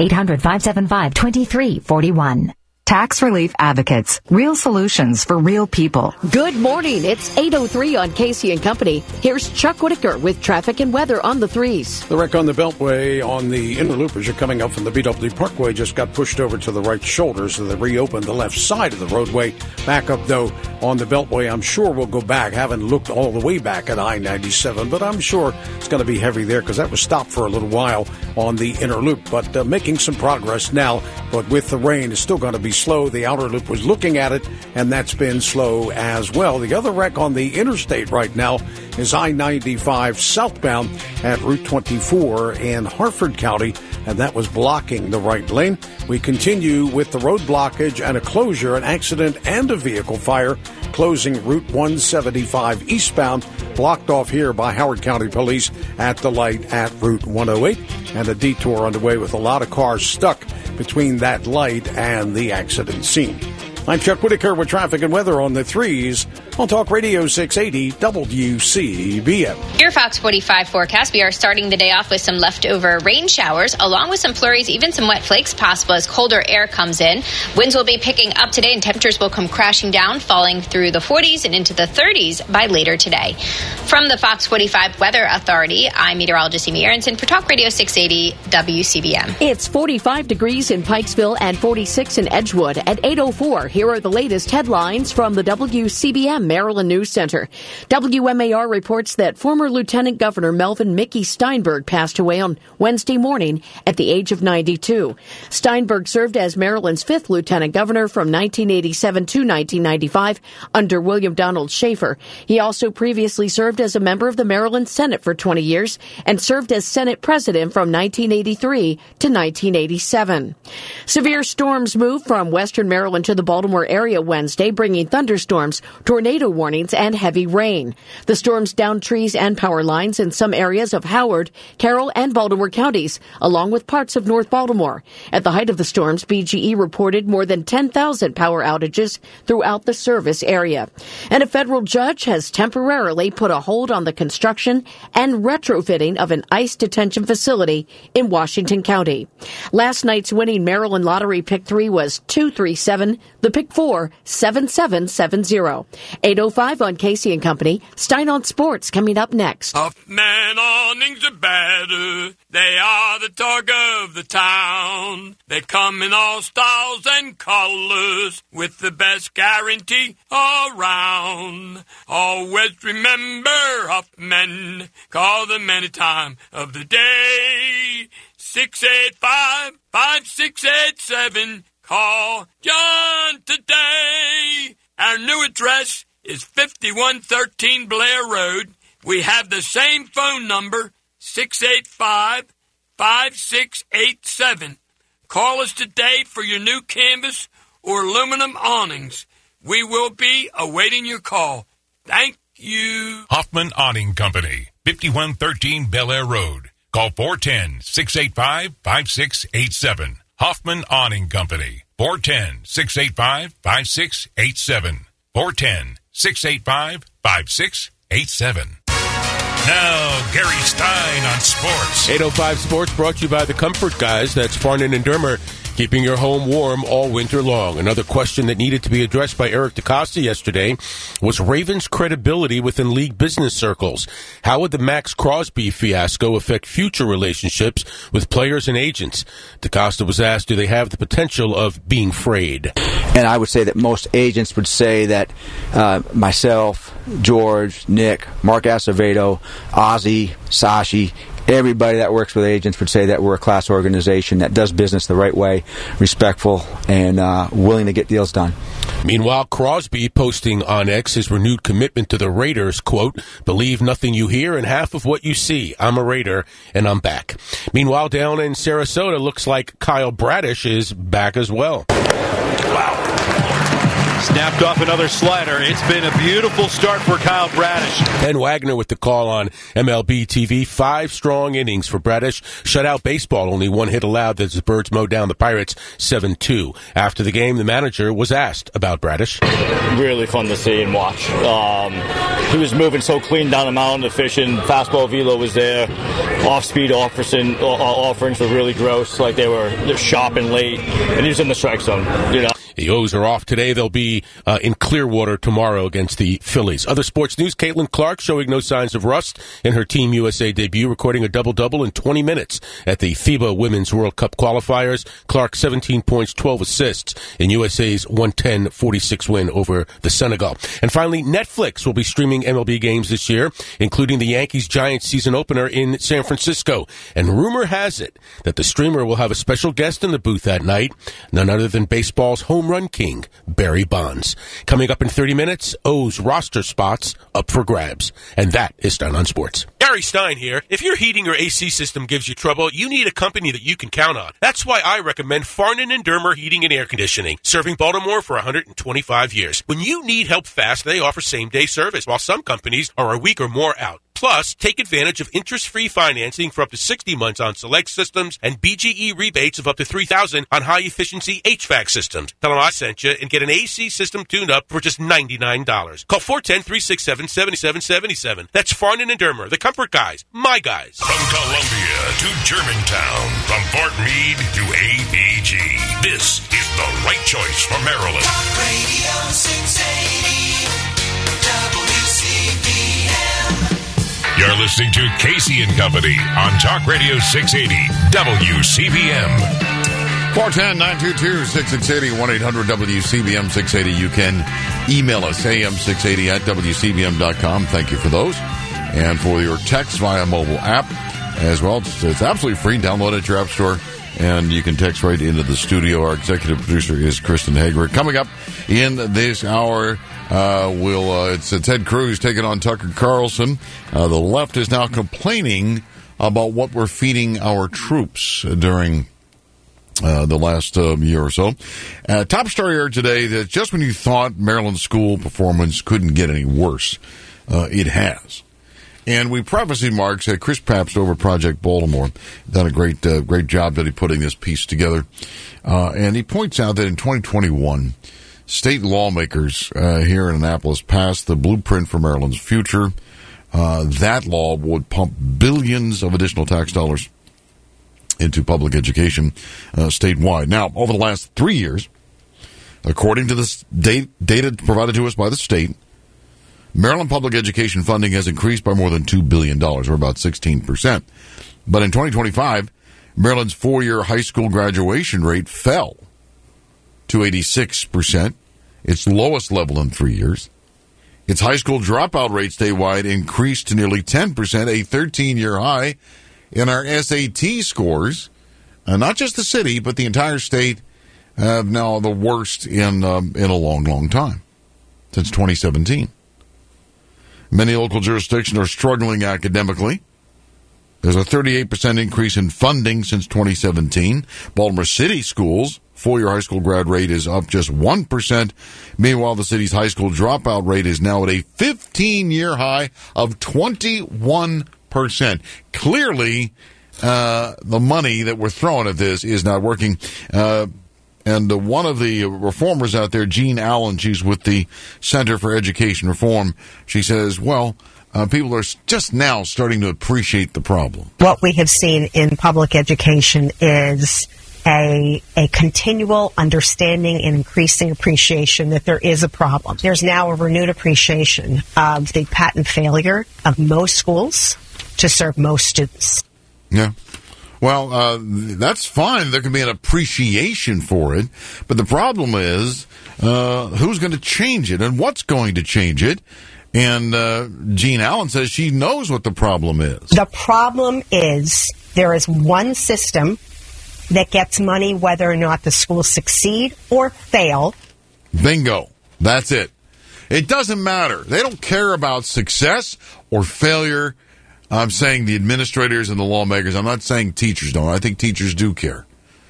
800-575-2341. Tax Relief Advocates. Real solutions for real people. Good morning. It's 8:03 on Casey and Company. Here's Chuck Whitaker with traffic and weather on the 3s. The wreck on the Beltway on the inner loop as you're coming up from the BW Parkway just got pushed over to the right shoulder, so they reopened the left side of the roadway. Back up, though, on the Beltway. I'm sure we'll go back. Haven't looked all the way back at I-97, but I'm sure it's going to be heavy there because that was stopped for a little while on the inner loop. But making some progress now, but with the rain, it's still going to be slow. The outer loop was looking at it, and that's been slow as well. The other wreck on the interstate right now is I-95 southbound at Route 24 in Harford County, and that was blocking the right lane. We continue with the road blockage and a closure, an accident and a vehicle fire closing Route 175 eastbound, blocked off here by Howard County Police at the light at Route 108, and a detour underway with a lot of cars stuck between that light and the accident scene. I'm Chuck Whitaker with traffic and weather on the 3s on Talk Radio 680 WCBM. Your Fox 45 forecast. We are starting the day off with some leftover rain showers, along with some flurries, even some wet flakes possible as colder air comes in. Winds will be picking up today, and temperatures will come crashing down, falling through the 40s and into the 30s by later today. From the Fox 45 Weather Authority, I'm meteorologist Amy Aronson for Talk Radio 680 WCBM. It's 45 degrees in Pikesville and 46 in Edgewood at 8:04. Here are the latest headlines from the WCBM Maryland News Center. WMAR reports that former Lieutenant Governor Melvin Mickey Steinberg passed away on Wednesday morning at the age of 92. Steinberg served as Maryland's 5th Lieutenant Governor from 1987 to 1995 under William Donald Schaefer. He also previously served as a member of the Maryland Senate for 20 years and served as Senate President from 1983 to 1987. Severe storms moved from western Maryland to the Baltimore area Wednesday, bringing thunderstorms, tornado warnings, and heavy rain. The storms downed trees and power lines in some areas of Howard, Carroll, and Baltimore counties, along with parts of North Baltimore. At the height of the storms, BGE reported more than 10,000 power outages throughout the service area. And a federal judge has temporarily put a hold on the construction and retrofitting of an ICE detention facility in Washington County. Last night's winning Maryland Lottery Pick 3 was 237, the Pick 4, 7770. 8:05 on Casey and Company. Stein on Sports coming up next. Huffman awnings are better. They are the talk of the town. They come in all styles and colors with the best guarantee around. Always remember Huffman. Call them any time of the day. 685-5687. Call John today. Our new address is 5113 Blair Road. We have the same phone number, 685-5687. Call us today for your new canvas or aluminum awnings. We will be awaiting your call. Thank you. Hoffman Awning Company, 5113 Bel Air Road. Call 410-685-5687. Hoffman Awning Company, 410-685-5687. 410-685-5687. Now, Gary Stein on sports. 805 Sports brought to you by the Comfort Guys. That's Farnan and Dermer. keeping your home warm all winter long. Another question that needed to be addressed by Eric DeCosta yesterday was Ravens' credibility within league business circles. How would the Max Crosby fiasco affect future relationships with players and agents? DeCosta was asked, do they have the potential of being frayed? And I would say that most agents would say that myself, George, Nick, Mark Acevedo, Ozzie, Sashi, everybody that works with agents would say that we're a class organization that does business the right way, respectful, and willing to get deals done. Meanwhile, Crosby posting on X his renewed commitment to the Raiders, quote, believe nothing you hear and half of what you see. I'm a Raider, and I'm back. Meanwhile, down in Sarasota, looks like Kyle Bradish is back as well. Wow. Snapped off another slider. It's been a beautiful start for Kyle Bradish. Ben Wagner with the call on MLB TV. 5 strong innings for Bradish. Shutout baseball. Only 1 hit allowed as the Birds mowed down the Pirates 7-2. After the game, the manager was asked about Bradish. Really fun to see and watch. He was moving so clean down the mound, efficient. Fastball velo was there. Off-speed offerings were really gross, like they're shopping late. And he was in the strike zone, you know. The O's are off today. They'll be in Clearwater tomorrow against the Phillies. Other sports news, Caitlin Clark showing no signs of rust in her Team USA debut, recording a double-double in 20 minutes at the FIBA Women's World Cup qualifiers. Clark, 17 points, 12 assists in USA's 110-46 win over the Senegal. And finally, Netflix will be streaming MLB games this year, including the Yankees-Giants season opener in San Francisco. And rumor has it that the streamer will have a special guest in the booth that night, none other than baseball's home run king, Barry Bonds. Coming up in 30 minutes, O's roster spots up for grabs. And that is Stein on Sports. Gary Stein here. If your heating or AC system gives you trouble, you need a company that you can count on. That's why I recommend Farnan and Dermer Heating and Air Conditioning, serving Baltimore for 125 years. When you need help fast, they offer same-day service, while some companies are a week or more out. Plus, take advantage of interest-free financing for up to 60 months on select systems and BGE rebates of up to $3,000 on high-efficiency HVAC systems. Tell them I sent you and get an AC system tuned up for just $99. Call 410-367-7777. That's Farnan and Dermer, the comfort guys, my guys. From Columbia to Germantown, from Fort Meade to APG, this is the right choice for Maryland. Talk Radio 680 WCBM. You're listening to Casey and Company on Talk Radio 680 WCBM. 410-922-6680, 1-800-WCBM-680. You can email us, am680 at WCBM.com. Thank you for those. And for your text via mobile app as well. It's absolutely free. Download it at your app store, and you can text right into the studio. Our executive producer is Kristen Hager. Coming up in this hour, it's Ted Cruz taking on Tucker Carlson. The left is now complaining about what we're feeding our troops during the last year or so. Top story here today that just when you thought Maryland's school performance couldn't get any worse, it has. And we preface remarks that Chris Pabst over Project Baltimore done a great job that he putting this piece together. And he points out that in 2021, state lawmakers here in Annapolis passed the blueprint for Maryland's future. That law would pump billions of additional tax dollars into public education statewide. Now, over the last 3 years, according to the data provided to us by the state, Maryland public education funding has increased by more than $2 billion, or about 16%. But in 2025, Maryland's 4-year high school graduation rate fell to 86%, its lowest level in 3 years. Its high school dropout rate statewide increased to nearly 10%, a 13-year high. In our SAT scores, not just the city, but the entire state, have now the worst in a long, long time, since 2017. Many local jurisdictions are struggling academically. There's a 38% increase in funding since 2017. Baltimore City schools' 4-year high school grad rate is up just 1%. Meanwhile, the city's high school dropout rate is now at a 15-year high of 21%. Clearly, the money that we're throwing at this is not working. And one of the reformers out there, Jean Allen, she's with the Center for Education Reform. She says, people are just now starting to appreciate the problem. What we have seen in public education is a continual understanding and increasing appreciation that there is a problem. There's now a renewed appreciation of the patent failure of most schools to serve most students. Yeah. Well, that's fine. There can be an appreciation for it. But the problem is, who's going to change it and what's going to change it? And Jean Allen says she knows what the problem is. The problem is there is one system that gets money whether or not the schools succeed or fail. Bingo. That's it. It doesn't matter. They don't care about success or failure. I'm saying the administrators and the lawmakers. I'm not saying teachers don't. I think teachers do care.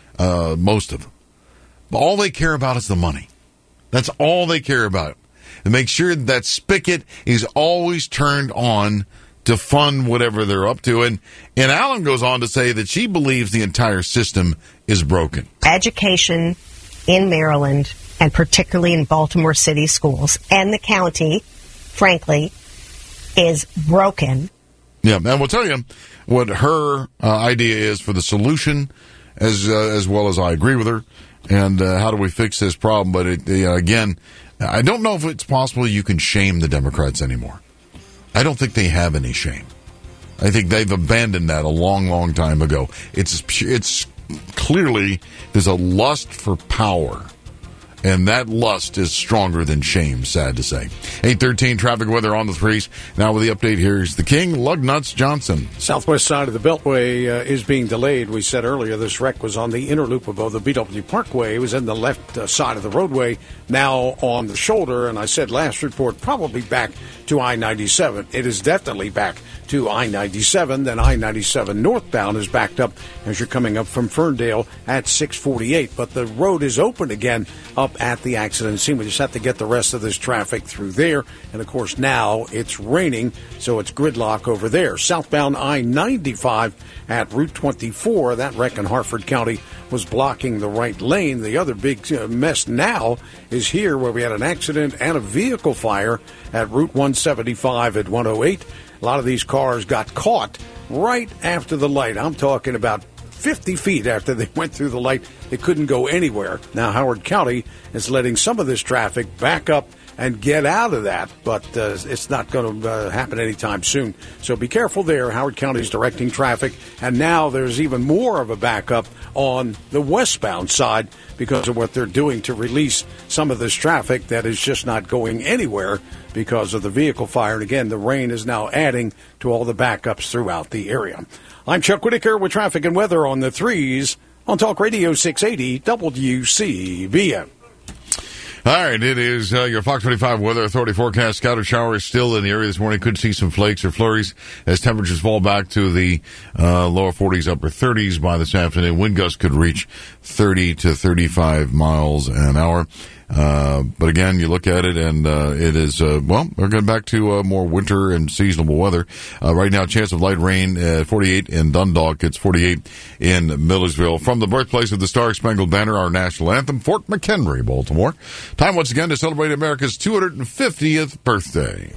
Most of them. But all they care about is the money. That's all they care about. And make sure that spigot is always turned on to fund whatever they're up to. And Allen goes on to say that she believes the entire system is broken. Education in Maryland, and particularly in Baltimore City schools and the county, frankly, is broken. Yeah, and we'll tell you what her idea is for the solution, as well as I agree with her, and how do we fix this problem. But again, I don't know if it's possible you can shame the Democrats anymore. I don't think they have any shame. I think they've abandoned that a long, long time ago. It's clearly there's a lust for power. And that lust is stronger than shame, sad to say. 8:13 traffic weather on the threes. Now with the update, here's the King, Lugnuts Johnson. Southwest side of the Beltway is being delayed. We said earlier this wreck was on the inner loop above the BW Parkway. It was in the left side of the roadway, now on the shoulder. And I said last report, probably back to I-97. It is definitely back to I-97. Then I-97 northbound is backed up as you're coming up from Ferndale at 648. But the road is open again up at the accident scene. We just have to get the rest of this traffic through there. And, of course, now it's raining, so it's gridlock over there. Southbound I-95 at Route 24, that wreck in Harford County was blocking the right lane. The other big mess now is here where we had an accident and a vehicle fire at Route 175 at 108. A lot of these cars got caught right after the light. I'm talking about 50 feet after they went through the light. They couldn't go anywhere. Now, Howard County is letting some of this traffic back up and get out of that, but it's not going to happen anytime soon. So be careful there. Howard County is directing traffic, and now there's even more of a backup on the westbound side because of what they're doing to release some of this traffic that is just not going anywhere because of the vehicle fire. And again, the rain is now adding to all the backups throughout the area. I'm Chuck Whitaker with traffic and weather on the threes on Talk Radio 680 WCBM. All right, it is your Fox 25 Weather Authority forecast. Scattered showers still in the area this morning. Could see some flakes or flurries as temperatures fall back to the lower 40s, upper 30s by this afternoon. Wind gusts could reach 30 to 35 miles an hour. But again, you look at it and it is, we're going back to more winter and seasonable weather. Right now, chance of light rain at 48 in Dundalk. It's 48 in Millersville. From the birthplace of the Star-Spangled Banner, our national anthem, Fort McHenry, Baltimore. Time once again to celebrate America's 250th birthday.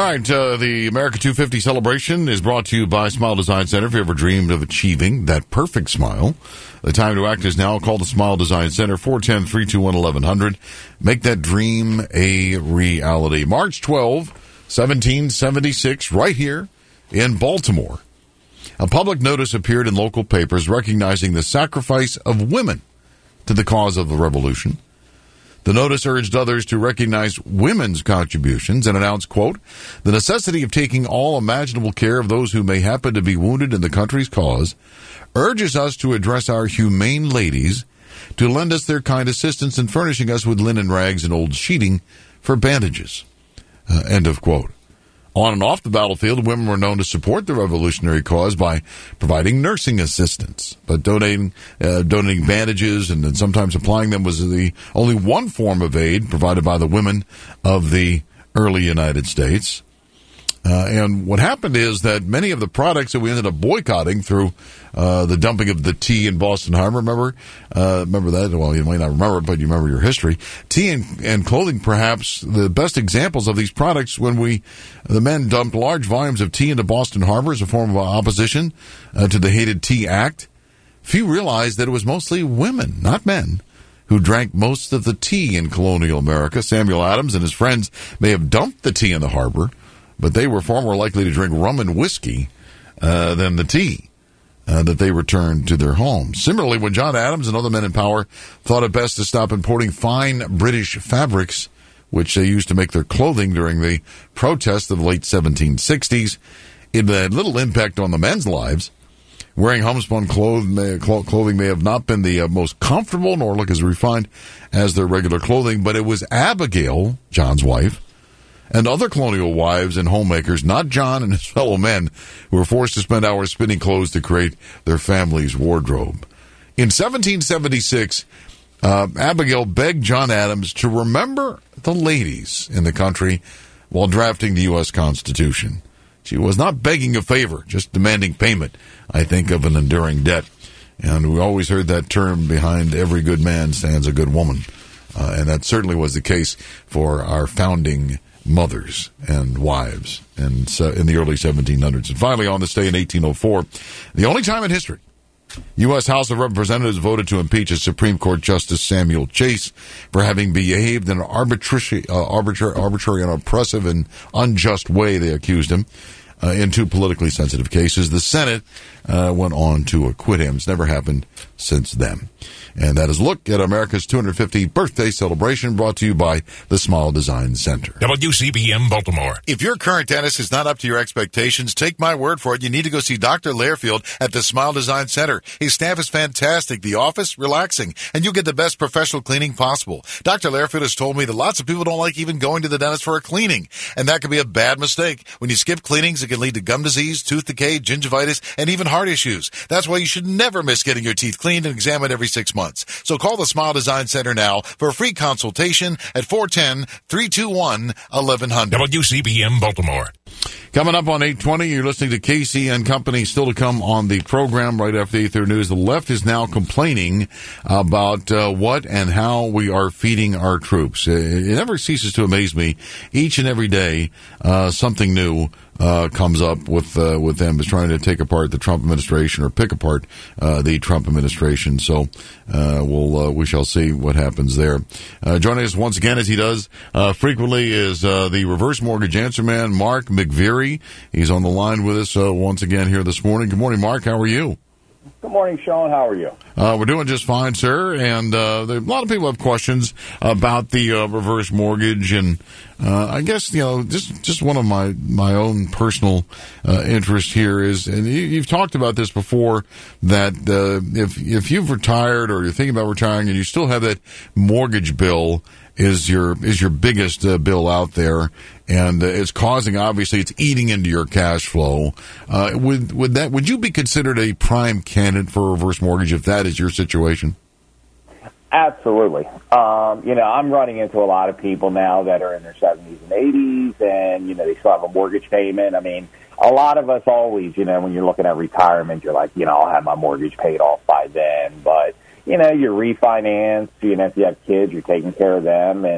right, the America 250 celebration is brought to you by Smile Design Center. If you ever dreamed of achieving that perfect smile, the time to act is now. Call the Smile Design Center, 410-321-1100. Make that dream a reality. March 12, 1776, right here in Baltimore. A public notice appeared in local papers recognizing the sacrifice of women to the cause of the revolution. The notice urged others to recognize women's contributions and announced, quote, the necessity of taking all imaginable care of those who may happen to be wounded in the country's cause urges us to address our humane ladies to lend us their kind assistance in furnishing us with linen rags and old sheeting for bandages. End of quote. On and off the battlefield, women were known to support the revolutionary cause by providing nursing assistance, but donating bandages and then sometimes applying them was the only one form of aid provided by the women of the early United States. And what happened is that many of the products that we ended up boycotting through the dumping of the tea in Boston Harbor, remember that? Well, you might not remember it, but you remember your history. Tea and clothing, perhaps the best examples of these products when the men dumped large volumes of tea into Boston Harbor as a form of opposition to the Hated Tea Act. Few realized that it was mostly women, not men, who drank most of the tea in colonial America. Samuel Adams and his friends may have dumped the tea in the harbor, but they were far more likely to drink rum and whiskey than the tea that they returned to their homes. Similarly, when John Adams and other men in power thought it best to stop importing fine British fabrics, which they used to make their clothing during the protests of the late 1760s, it had little impact on the men's lives. Wearing homespun clothing may have not been the most comfortable nor look as refined as their regular clothing, but it was Abigail, John's wife, and other colonial wives and homemakers, not John and his fellow men, who were forced to spend hours spinning clothes to create their family's wardrobe. In 1776, Abigail begged John Adams to remember the ladies in the country while drafting the U.S. Constitution. She was not begging a favor, just demanding payment, I think, of an enduring debt. And we always heard that term, behind every good man stands a good woman. And that certainly was the case for our founding mothers and wives and in the early 1700s. And finally, on this day in 1804, the only time in history, U.S. House of Representatives voted to impeach a Supreme Court Justice Samuel Chase for having behaved in an arbitrary and oppressive and unjust way, they accused him, in two politically sensitive cases. The Senate went on to acquit him. It's never happened since then. And that is a look at America's 250th birthday celebration, brought to you by the Smile Design Center. WCBM Baltimore. If your current dentist is not up to your expectations, take my word for it. You need to go see Dr. Lairfield at the Smile Design Center. His staff is fantastic. The office, relaxing. And you'll get the best professional cleaning possible. Dr. Lairfield has told me that lots of people don't like even going to the dentist for a cleaning. And that can be a bad mistake. When you skip cleanings, it can lead to gum disease, tooth decay, gingivitis, and even heart issues. That's why you should never miss getting your teeth cleaned and examined every 6 months. So call the Smile Design Center now for a free consultation at 410-321-1100. WCBM Baltimore. Coming up on 8:20, you're listening to Casey and Company. Still to come on the program right after the 8:30 news. The left is now complaining about what and how we are feeding our troops. It never ceases to amaze me. Each and every day, something new comes up with them, is trying to take apart the Trump administration or pick apart the Trump administration. So we shall see what happens there. Joining us once again, as he does frequently, is the reverse mortgage answer man, Mark McVeary. He's on the line with us once again here this morning. Good morning, Mark. How are you? Good morning, Sean. How are you? We're doing just fine, sir. And a lot of people have questions about the reverse mortgage, and I guess just one of my own personal interest here is, and you've talked about this before, that if you've retired or you're thinking about retiring and you still have that mortgage bill is your biggest bill out there, and it's causing, obviously, it's eating into your cash flow. Would you be considered a prime candidate for a reverse mortgage if that is your situation? Absolutely. I'm running into a lot of people now that are in their 70s and 80s, and they still have a mortgage payment. I mean, a lot of us always, when you're looking at retirement, you're like, I'll have my mortgage paid off by then, but you refinance, if you have kids, you're taking care of them, and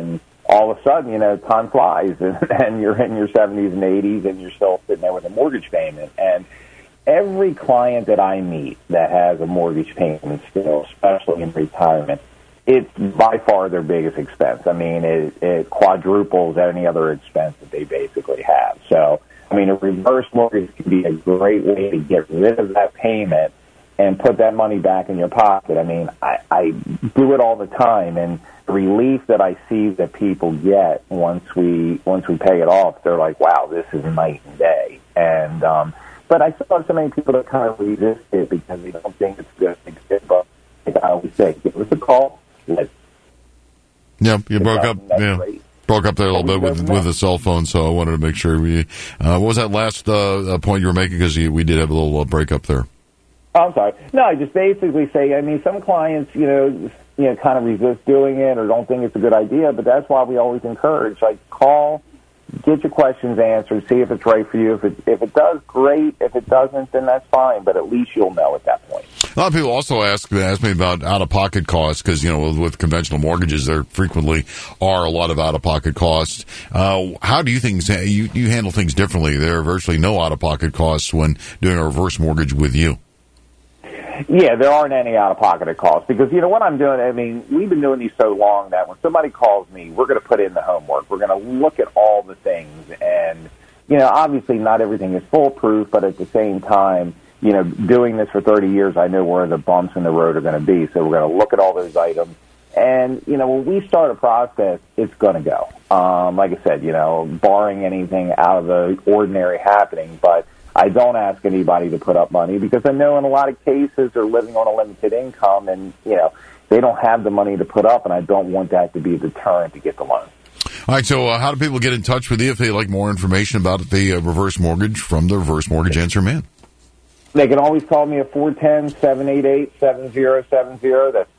all of a sudden, time flies, and you're in your 70s and 80s, and you're still sitting there with a mortgage payment. And every client that I meet that has a mortgage payment still, especially in retirement, it's by far their biggest expense. I mean, it quadruples any other expense that they basically have. So, I mean, a reverse mortgage can be a great way to get rid of that payment and put that money back in your pocket. I mean, I do it all the time, and the relief that I see that people get once we pay it off, they're like, wow, this is night and day. And but I still have so many people that kind of resist it because they don't think it's good. But like I always say, give us a call. Yeah, you broke up. Yeah, broke up there a little bit with the cell phone, so I wanted to make sure we. What was that last point you were making? Because we did have a little break up there. Oh, I'm sorry. No, I just basically say, I mean, some clients, kind of resist doing it or don't think it's a good idea, but that's why we always encourage, like, call, get your questions answered, see if it's right for you. If it does, great. If it doesn't, then that's fine, but at least you'll know at that point. A lot of people also ask me about out-of-pocket costs because, with conventional mortgages, there frequently are a lot of out-of-pocket costs. How do you think you handle things differently? There are virtually no out-of-pocket costs when doing a reverse mortgage with you. Yeah, there aren't any out-of-pocket costs because, what I'm doing, I mean, we've been doing these so long that when somebody calls me, we're going to put in the homework. We're going to look at all the things. And, obviously not everything is foolproof, but at the same time, doing this for 30 years, I know where the bumps in the road are going to be. So we're going to look at all those items. And, when we start a process, it's going to go. Like I said, barring anything out of the ordinary happening, but I don't ask anybody to put up money because I know in a lot of cases they're living on a limited income and, they don't have the money to put up, and I don't want that to be a deterrent to get the loan. All right, so how do people get in touch with you if they like more information about the reverse mortgage from the Reverse Mortgage Answer Man? They can always call me at 410-788-7070. That's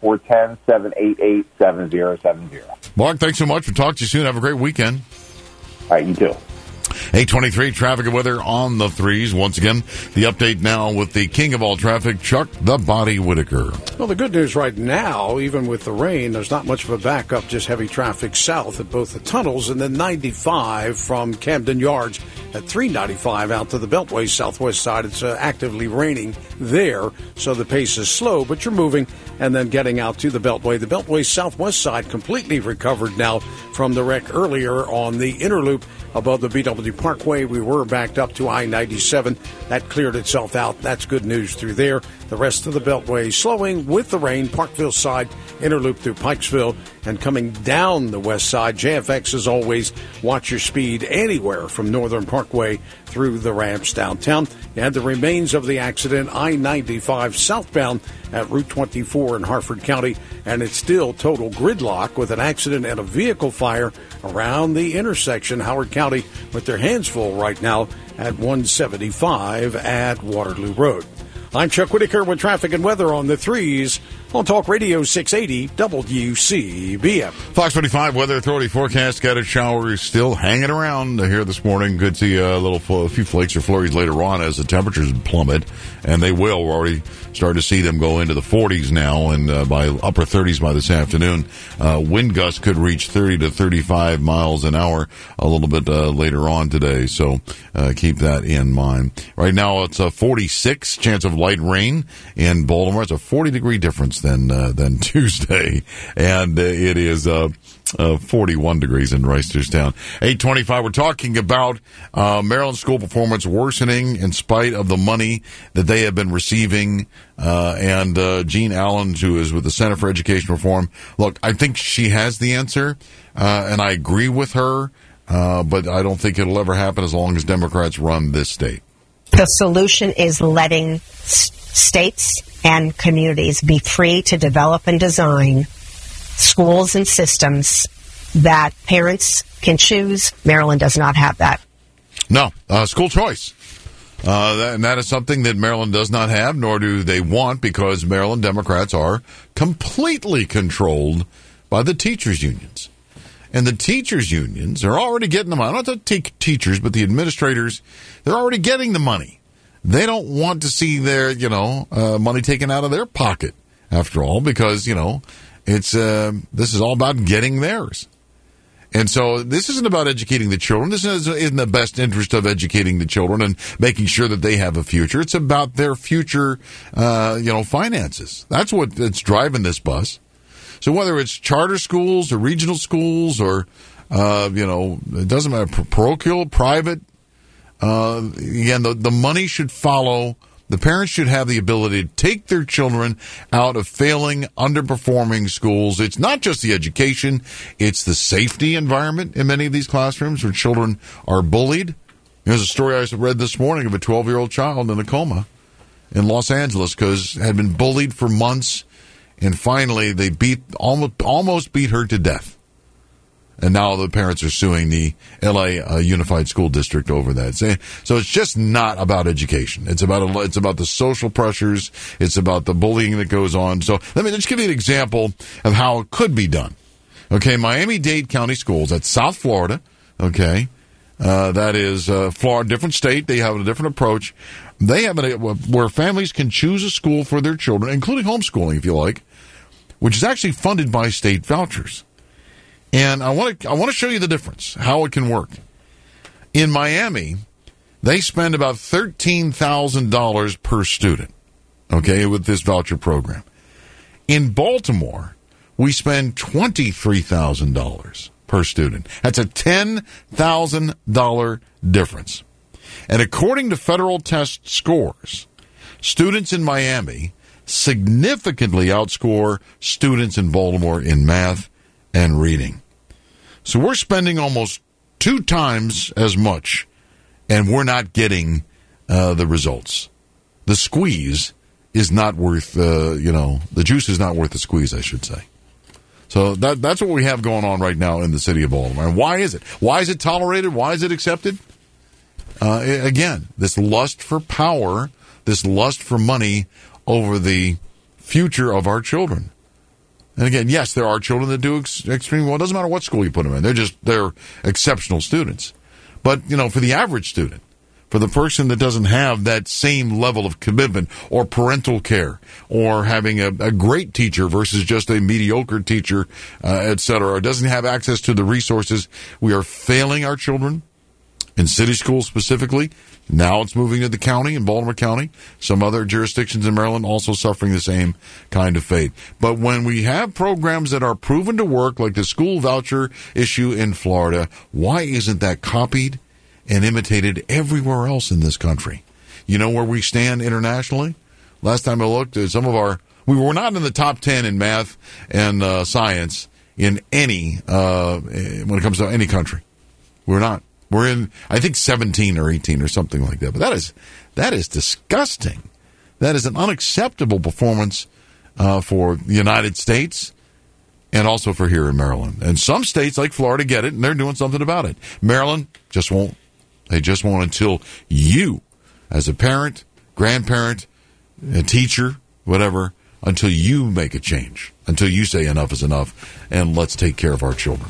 410-788-7070. Mark, thanks so much. We'll talk to you soon. Have a great weekend. All right, you too. 8:23, traffic and weather on the threes. Once again, the update now with the king of all traffic, Chuck the Body Whitaker. Well, the good news right now, even with the rain, there's not much of a backup, just heavy traffic south at both the tunnels, and then 95 from Camden Yards at 395 out to the Beltway southwest side. It's actively raining there, so the pace is slow, but you're moving and then getting out to the Beltway. The Beltway southwest side completely recovered now from the wreck earlier on the inner loop above the BW Parkway. We were backed up to I-97. That cleared itself out. That's good news through there. The rest of the Beltway slowing with the rain. Parkville side, inner loop through Pikesville, and coming down the west side. JFX, as always, watch your speed anywhere from Northern Parkway through the ramps downtown. You had the remains of the accident, I-95 southbound at Route 24 in Harford County, and it's still total gridlock with an accident and a vehicle fire around the intersection. Howard County with their hands full right now at 175 at Waterloo Road. I'm Chuck Whitaker with traffic and weather on the threes on Talk Radio 680 WCBM. Fox 25 Weather Authority forecast. Scattered showers still hanging around here this morning. Could see a few flakes or flurries later on as the temperatures plummet, and they will. We're already starting to see them go into the 40s now, and by upper 30s by this afternoon. Wind gusts could reach 30 to 35 miles an hour a little bit later on today, so keep that in mind. Right now it's a 46 chance of light rain in Baltimore. It's a 40-degree difference than Tuesday, and it is 41 degrees in Reisterstown. 8:25. We're talking about Maryland school performance worsening in spite of the money that they have been receiving. And Jean Allen, who is with the Center for Education Reform. Look, I think she has the answer, and I agree with her, but I don't think it'll ever happen as long as Democrats run this state. The solution is letting states and communities be free to develop and design schools and systems that parents can choose. Maryland does not have that. No, school choice. And that is something that Maryland does not have, nor do they want, because Maryland Democrats are completely controlled by the teachers' unions. And the teachers' unions are already getting the money. Not the teachers, but the administrators, they're already getting the money. They don't want to see their, money taken out of their pocket, after all, because, it's this is all about getting theirs. And so this isn't about educating the children. This is in the best interest of educating the children and making sure that they have a future. It's about their future, finances. That's that's driving this bus. So whether it's charter schools or regional schools or, it doesn't matter, parochial, private, again, the money should follow. The parents should have the ability to take their children out of failing, underperforming schools. It's not just the education, it's the safety environment in many of these classrooms where children are bullied. There's a story I read this morning of a 12-year-old child in a coma in Los Angeles because had been bullied for months, and finally they almost beat her to death. And now the parents are suing the L.A. Unified School District over that. So it's just not about education. It's about the social pressures. It's about the bullying that goes on. So let me just give you an example of how it could be done. Okay, Miami-Dade County Schools, that's South Florida. Okay, that is Florida, different state. They have a different approach. They have where families can choose a school for their children, including homeschooling, if you like, which is actually funded by state vouchers. And I want to show you the difference, how it can work. In Miami, they spend about $13,000 per student, okay, with this voucher program. In Baltimore, we spend $23,000 per student. That's a $10,000 difference. And according to federal test scores, students in Miami significantly outscore students in Baltimore in math and reading. So we're spending almost 2 times as much, and we're not getting the results. The squeeze is not worth, the juice is not worth the squeeze, I should say. So that's what we have going on right now in the city of Baltimore. And why is it? Why is it tolerated? Why is it accepted? Again, this lust for power, this lust for money over the future of our children. And again, yes, there are children that do extremely well. It doesn't matter what school you put them in. They're exceptional students. But, for the average student, for the person that doesn't have that same level of commitment or parental care or having a great teacher versus just a mediocre teacher, et cetera, or doesn't have access to the resources, we are failing our children in city schools specifically. Now it's moving to the county, in Baltimore County. Some other jurisdictions in Maryland also suffering the same kind of fate. But when we have programs that are proven to work, like the school voucher issue in Florida, why isn't that copied and imitated everywhere else in this country? You know where we stand internationally? Last time I looked, we were not in the top 10 in math and science in any, when it comes to any country. We're not. We're in, I think, 17 or 18 or something like that. But that is disgusting. That is an unacceptable performance for the United States and also for here in Maryland. And some states like Florida get it, and they're doing something about it. Maryland just won't. They just won't until you, as a parent, grandparent, a teacher, whatever, until you make a change, until you say enough is enough, and let's take care of our children.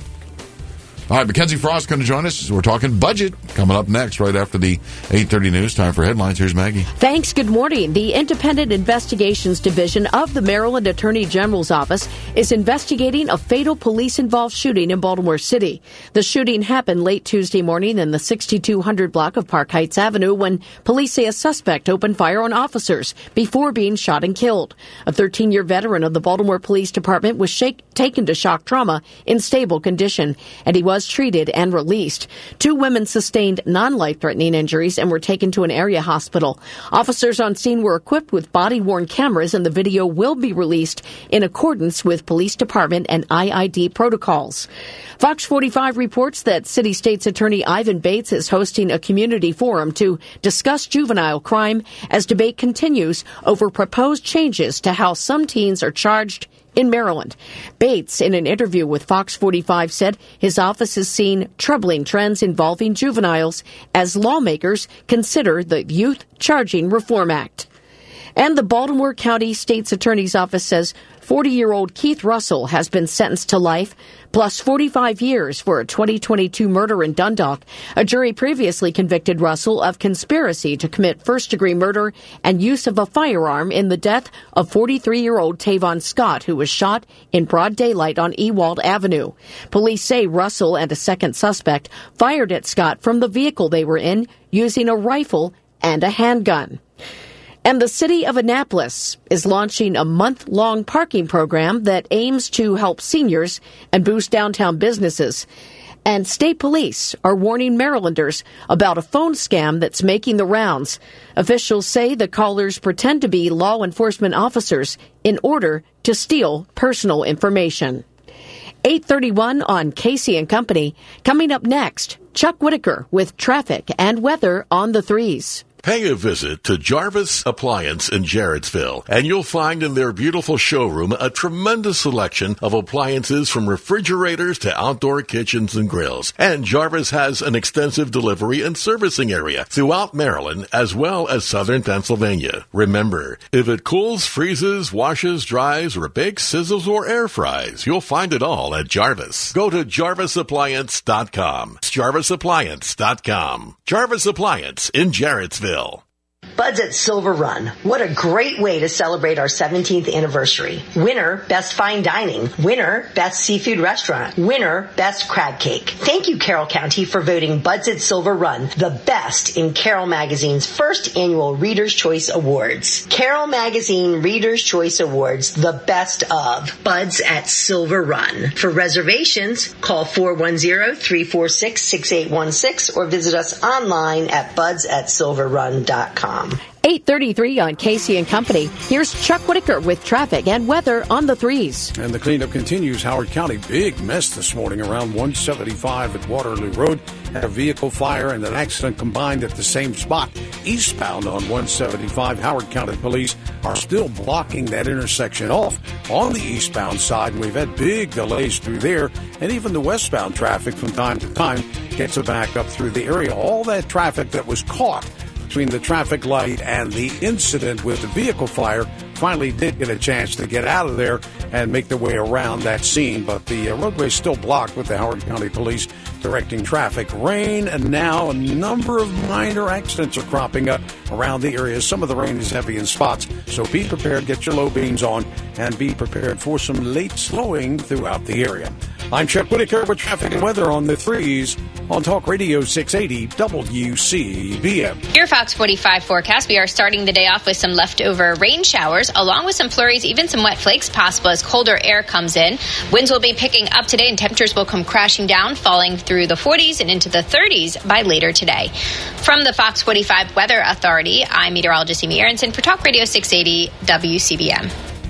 All right, Mackenzie Frost going to join us. We're talking budget coming up next, right after the 8:30 news. Time for headlines. Here's Maggie. Thanks. Good morning. The Independent Investigations Division of the Maryland Attorney General's Office is investigating a fatal police-involved shooting in Baltimore City. The shooting happened late Tuesday morning in the 6200 block of Park Heights Avenue when police say a suspect opened fire on officers before being shot and killed. A 13-year veteran of the Baltimore Police Department was taken to shock trauma in stable condition, and he was treated and released. 2 women sustained non-life-threatening injuries and were taken to an area hospital. Officers on scene were equipped with body-worn cameras, and the video will be released in accordance with police department and IID protocols. Fox 45 reports that City State's Attorney Ivan Bates is hosting a community forum to discuss juvenile crime as debate continues over proposed changes to how some teens are charged in Maryland. Bates, in an interview with Fox 45, said his office has seen troubling trends involving juveniles as lawmakers consider the Youth Charging Reform Act. And the Baltimore County State's Attorney's Office says 40-year-old Keith Russell has been sentenced to life, plus 45 years for a 2022 murder in Dundalk. A jury previously convicted Russell of conspiracy to commit first-degree murder and use of a firearm in the death of 43-year-old Tavon Scott, who was shot in broad daylight on Ewald Avenue. Police say Russell and a second suspect fired at Scott from the vehicle they were in using a rifle and a handgun. And the city of Annapolis is launching a month-long parking program that aims to help seniors and boost downtown businesses. And state police are warning Marylanders about a phone scam that's making the rounds. Officials say the callers pretend to be law enforcement officers in order to steal personal information. 8:31 on Casey and Company. Coming up next, Chuck Whitaker with traffic and weather on the 3s. Pay a visit to Jarvis Appliance in Jarrettsville, and you'll find in their beautiful showroom a tremendous selection of appliances from refrigerators to outdoor kitchens and grills. And Jarvis has an extensive delivery and servicing area throughout Maryland as well as southern Pennsylvania. Remember, if it cools, freezes, washes, dries, or bakes, sizzles, or air fries, you'll find it all at Jarvis. Go to JarvisAppliance.com. JarvisAppliance.com. Jarvis Appliance in Jarrettsville. Buds at Silver Run. What a great way to celebrate our 17th anniversary. Winner, Best Fine Dining. Winner, Best Seafood Restaurant. Winner, Best Crab Cake. Thank you, Carroll County, for voting Buds at Silver Run the best in Carroll Magazine's first annual Reader's Choice Awards. Carroll Magazine Reader's Choice Awards, the best of Buds at Silver Run. For reservations, call 410-346-6816 or visit us online at budsatsilverrun.com. 8:33 on Casey and Company. Here's Chuck Whitaker with traffic and weather on the 3s. And the cleanup continues. Howard County, big mess this morning around 175 at Waterloo Road. Had a vehicle fire and an accident combined at the same spot. Eastbound on 175, Howard County Police are still blocking that intersection off on the eastbound side. We've had big delays through there, and even the westbound traffic from time to time gets a back up through the area. All that traffic that was caught between the traffic light and the incident with the vehicle fire finally did get a chance to get out of there and make their way around that scene. But the roadway is still blocked with the Howard County Police directing traffic. Rain, and now a number of minor accidents are cropping up around the area. Some of the rain is heavy in spots, so be prepared, get your low beams on, and be prepared for some late slowing throughout the area. I'm Chuck Whitaker with traffic and weather on the 3s on Talk Radio 680 WCBM. Your Fox 45 forecast. We are starting the day off with some leftover rain showers, along with some flurries, even some wet flakes possible as colder air comes in. Winds will be picking up today, and temperatures will come crashing down, falling through the 40s and into the 30s by later today. From the Fox 45 Weather Authority, I'm meteorologist Amy Aronson for Talk Radio 680 WCBM.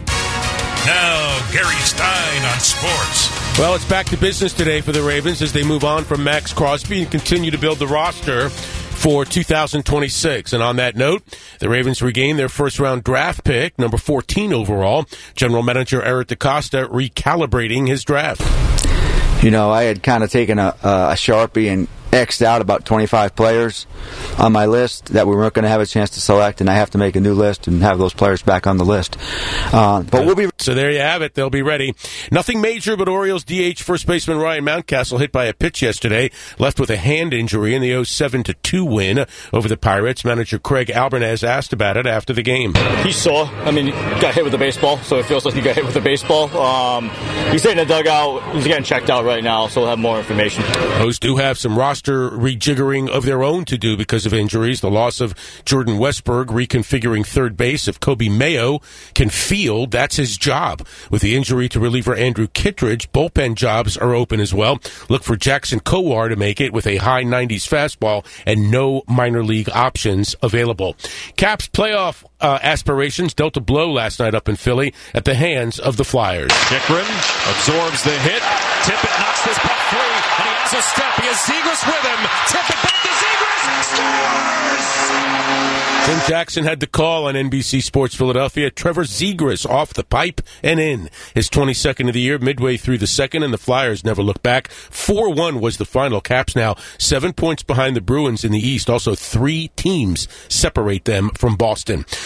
Now, Gary Stein on sports. Well, it's back to business today for the Ravens as they move on from Max Crosby and continue to build the roster for 2026. And on that note, the Ravens regain their first-round draft pick, number 14 overall. General Manager Eric DeCosta recalibrating his draft. You know, I had kind of taken a Sharpie and X'd out about 25 players on my list that we weren't going to have a chance to select, and I have to make a new list and have those players back on the list. But we'll be... So there you have it. They'll be ready. Nothing major, but Orioles DH first baseman Ryan Mountcastle hit by a pitch yesterday, left with a hand injury in the 0-7-2 win over the Pirates. Manager Craig Albanese asked about it after the game. He's sore. I mean, he got hit with a baseball, so it feels like he got hit with a baseball. He's in the dugout. He's getting checked out right now, so we'll have more information. Those do have some roster rejiggering of their own to do because of injuries. The loss of Jordan Westberg, reconfiguring third base. If Kobe Mayo can field, that's his job. With the injury to reliever Andrew Kittredge, bullpen jobs are open as well. Look for Jackson Kowar to make it with a high 90s fastball and no minor league options available. Caps playoff aspirations dealt a blow last night up in Philly at the hands of the Flyers. Chikrin absorbs the hit. Tippett knocks this puck free, and he has a step. He has Zegras with him. Tippett back to Zegras. Scores! Tim Jackson had the call on NBC Sports Philadelphia. Trevor Zegras off the pipe and in. His 22nd of the year, midway through the second, and the Flyers never looked back. 4-1 was the final. Caps now 7 points behind the Bruins in the East. Also 3 teams separate them from Boston.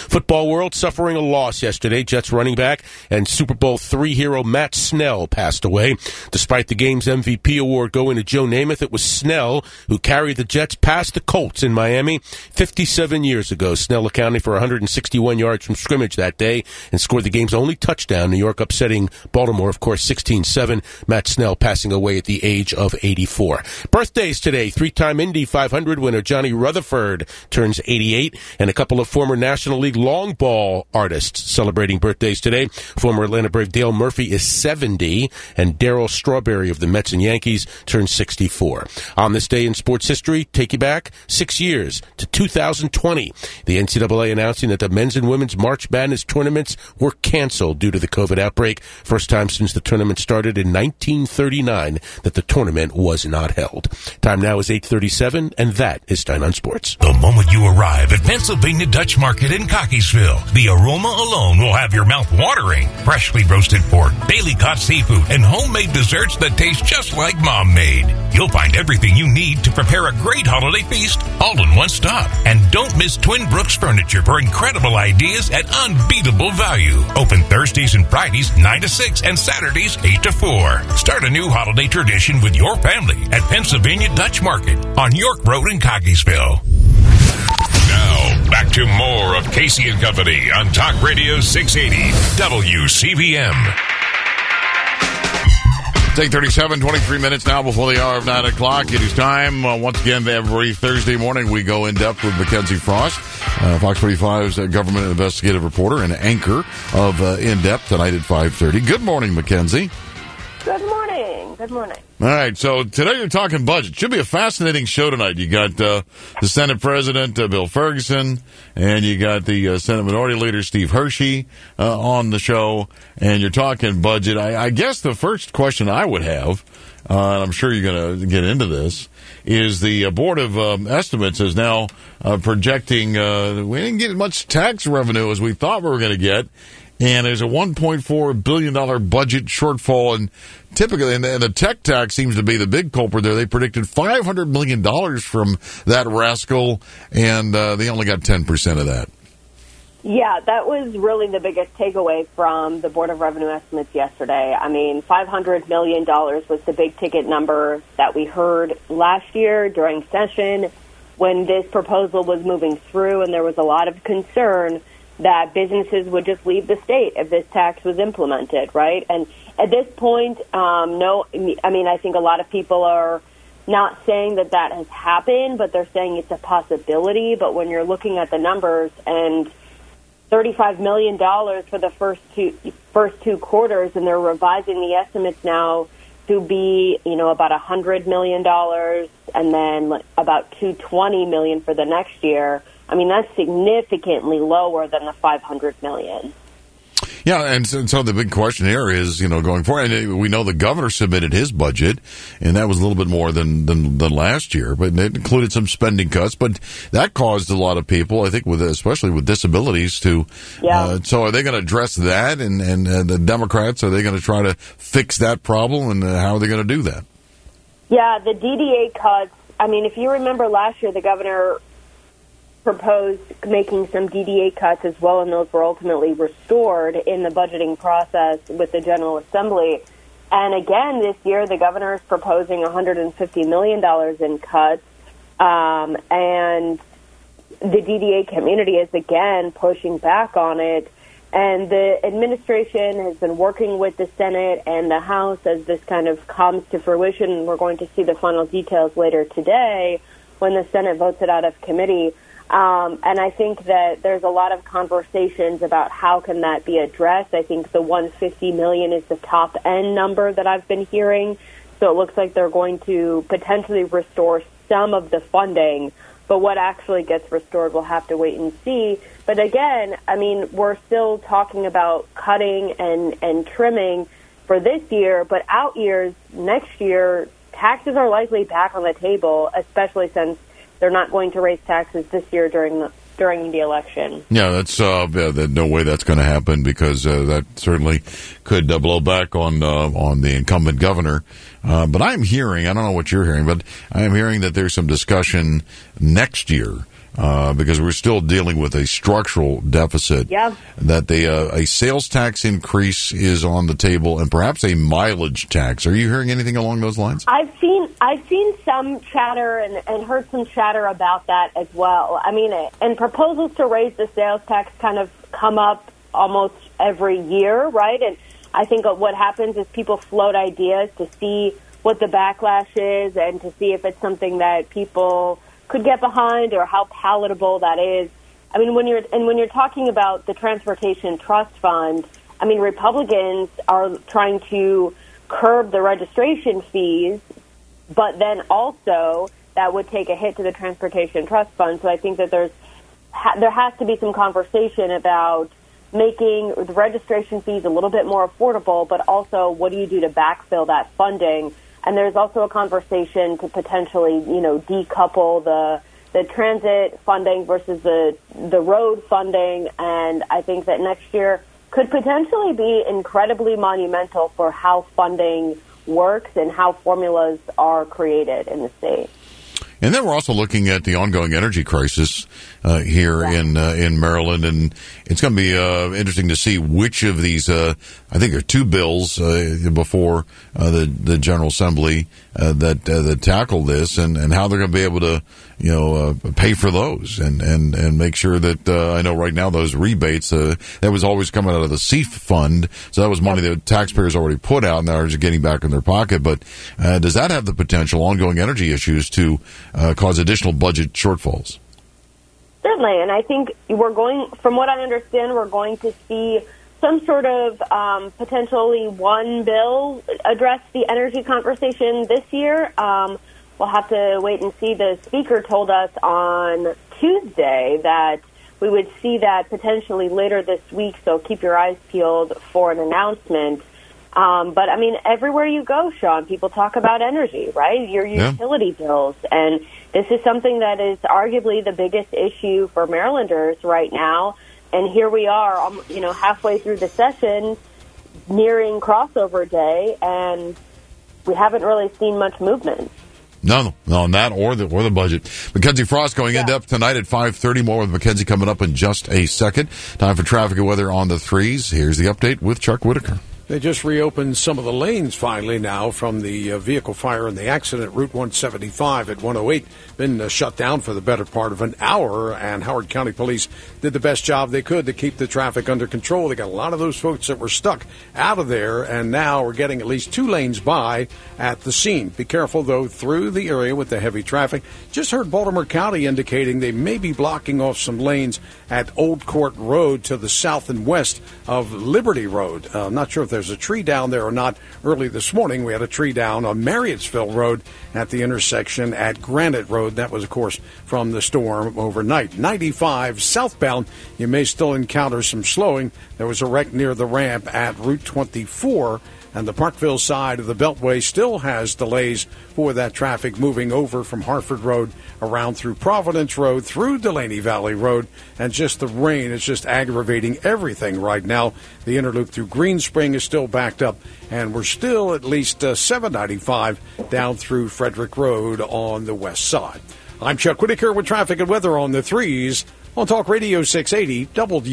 Football world suffering a loss yesterday. Jets running back and Super Bowl III hero Matt Snell passed away. Despite the game's MVP award going to Joe Namath, it was Snell who carried the Jets past the Colts in Miami 57 years ago. Snell accounted for 161 yards from scrimmage that day and scored the game's only touchdown. New York upsetting Baltimore, of course, 16-7. Matt Snell passing away at the age of 84. Birthdays today. Three-time Indy 500 winner Johnny Rutherford turns 88, and a couple of former National League long ball artists celebrating birthdays today. Former Atlanta Brave Dale Murphy is 70, and Darryl Strawberry of the Mets and Yankees turns 64. On this day in sports history, take you back 6 years to 2020. The NCAA announcing that the men's and women's March Madness tournaments were canceled due to the COVID outbreak. First time since the tournament started in 1939 that the tournament was not held. Time now is 8:37, and that is Time on Sports. The moment you arrive at Pennsylvania Dutch Market in Cockeysville, the aroma alone will have your mouth watering. Freshly roasted pork, daily caught seafood, and homemade desserts that taste just like Mom made. You'll find everything you need to prepare a great holiday feast all in one stop. And don't miss Twin Brooks Furniture for incredible ideas at unbeatable value. Open Thursdays and Fridays 9 to 6 and Saturdays 8 to 4. Start a new holiday tradition with your family at Pennsylvania Dutch Market on York Road in Cockeysville. Now, back to more of Casey and Company on Talk Radio 680 WCBM. It's 8:37, 23 minutes now before the hour of 9 o'clock. It is time, once again, every Thursday morning, we go in depth with Mackenzie Frost, Fox 45's government investigative reporter and anchor of In Depth tonight at 5:30. Good morning, Mackenzie. Good morning. Good morning. All right, so today you're talking budget. Should be a fascinating show tonight. You got the Senate President, Bill Ferguson, and you got the Senate Minority Leader, Steve Hershey, on the show, and you're talking budget. I guess the first question I would have, and I'm sure you're going to get into this, is the Board of Estimates is now projecting we didn't get as much tax revenue as we thought we were going to get. And there's a $1.4 billion budget shortfall, and typically, and the tech tax seems to be the big culprit there. They predicted $500 million from that rascal, and they only got 10% of that. Yeah, that was really the biggest takeaway from the Board of Revenue Estimates yesterday. I mean, $500 million was the big ticket number that we heard last year during session when this proposal was moving through, and there was a lot of concern that businesses would just leave the state if this tax was implemented, right? And at this point, I think a lot of people are not saying that has happened, but they're saying it's a possibility. But when you're looking at the numbers and $35 million for the first two quarters, and they're revising the estimates now to be, about $100 million and then about $220 million for the next year. I mean, that's significantly lower than the $500 million. Yeah, and so the big question here is, going forward, and we know the governor submitted his budget, and that was a little bit more than last year, but it included some spending cuts, but that caused a lot of people, I think, especially with disabilities, to. Yeah. So are they going to address that, and the Democrats, are they going to try to fix that problem, and how are they going to do that? Yeah, the DDA cuts. I mean, if you remember last year, the governor proposed making some DDA cuts as well, and those were ultimately restored in the budgeting process with the General Assembly. And again, this year, the governor is proposing $150 million in cuts, and the DDA community is again pushing back on it. And the administration has been working with the Senate and the House as this kind of comes to fruition. We're going to see the final details later today when the Senate votes it out of committee. And I think that there's a lot of conversations about how can that be addressed. I think the $150 million is the top end number that I've been hearing. So it looks like they're going to potentially restore some of the funding. But what actually gets restored, we'll have to wait and see. But again, I mean, we're still talking about cutting and trimming for this year. But out years, next year, taxes are likely back on the table, especially since they're not going to raise taxes this year during the election. Yeah, that's no way that's going to happen, because that certainly could blow back on the incumbent governor. But I'm hearing, I don't know what you're hearing, but I'm hearing that there's some discussion next year because we're still dealing with a structural deficit. Yeah. That a sales tax increase is on the table, and perhaps a mileage tax. Are you hearing anything along those lines? I've seen some chatter and heard some chatter about that as well. I mean, and proposals to raise the sales tax kind of come up almost every year, right? And I think what happens is people float ideas to see what the backlash is and to see if it's something that people could get behind or how palatable that is. I mean, when you're talking about the Transportation Trust Fund, I mean, Republicans are trying to curb the registration fees, but then also that would take a hit to the Transportation Trust Fund. So I think that there has to be some conversation about making the registration fees a little bit more affordable, but also what do you do to backfill that funding? And there's also a conversation to potentially, decouple the transit funding versus the road funding. And I think that next year could potentially be incredibly monumental for how funding works and how formulas are created in the state. And then we're also looking at the ongoing energy crisis here in Maryland, and it's going to be interesting to see which of these. I think there are two bills before the General Assembly that tackle this, and how they're going to be able to pay for those and make sure that I know right now those rebates that was always coming out of the CEF fund, so that was money that taxpayers already put out and they're just getting back in their pocket. But does that have the potential, ongoing energy issues, to cause additional budget shortfalls? Certainly, and I think from what I understand, we're going to see some sort of potentially one bill address the energy conversation this year. We'll have to wait and see. The speaker told us on Tuesday that we would see that potentially later this week, so keep your eyes peeled for an announcement. But, I mean, everywhere you go, Sean, people talk about energy, right? Your utility bills. And this is something that is arguably the biggest issue for Marylanders right now. And here we are, halfway through the session, nearing crossover day, and we haven't really seen much movement. No, on that or the budget. Mackenzie Frost going in depth tonight at 5:30. More with Mackenzie coming up in just a second. Time for traffic and weather on the threes. Here's the update with Chuck Whitaker. They just reopened some of the lanes finally now from the vehicle fire and the accident. Route 175 at 108 been shut down for the better part of an hour, and Howard County Police did the best job they could to keep the traffic under control. They got a lot of those folks that were stuck out of there, and now we're getting at least 2 lanes by at the scene. Be careful, though, through the area with the heavy traffic. Just heard Baltimore County indicating they may be blocking off some lanes at Old Court Road to the south and west of Liberty Road. I'm not sure if there's a tree down there or not. Early this morning, we had a tree down on Marriottsville Road at the intersection at Granite Road. That was, of course, from the storm overnight. 95 southbound, you may still encounter some slowing. There was a wreck near the ramp at Route 24, and the Parkville side of the Beltway still has delays for that traffic moving over from Hartford Road around through Providence Road, through Delaney Valley Road, and just the rain is just aggravating everything right now. The interloop through Green Spring is still backed up, and we're still at least 795 down through Frederick Road on the west side. I'm Chuck Whitaker with traffic and weather on the threes on Talk Radio 680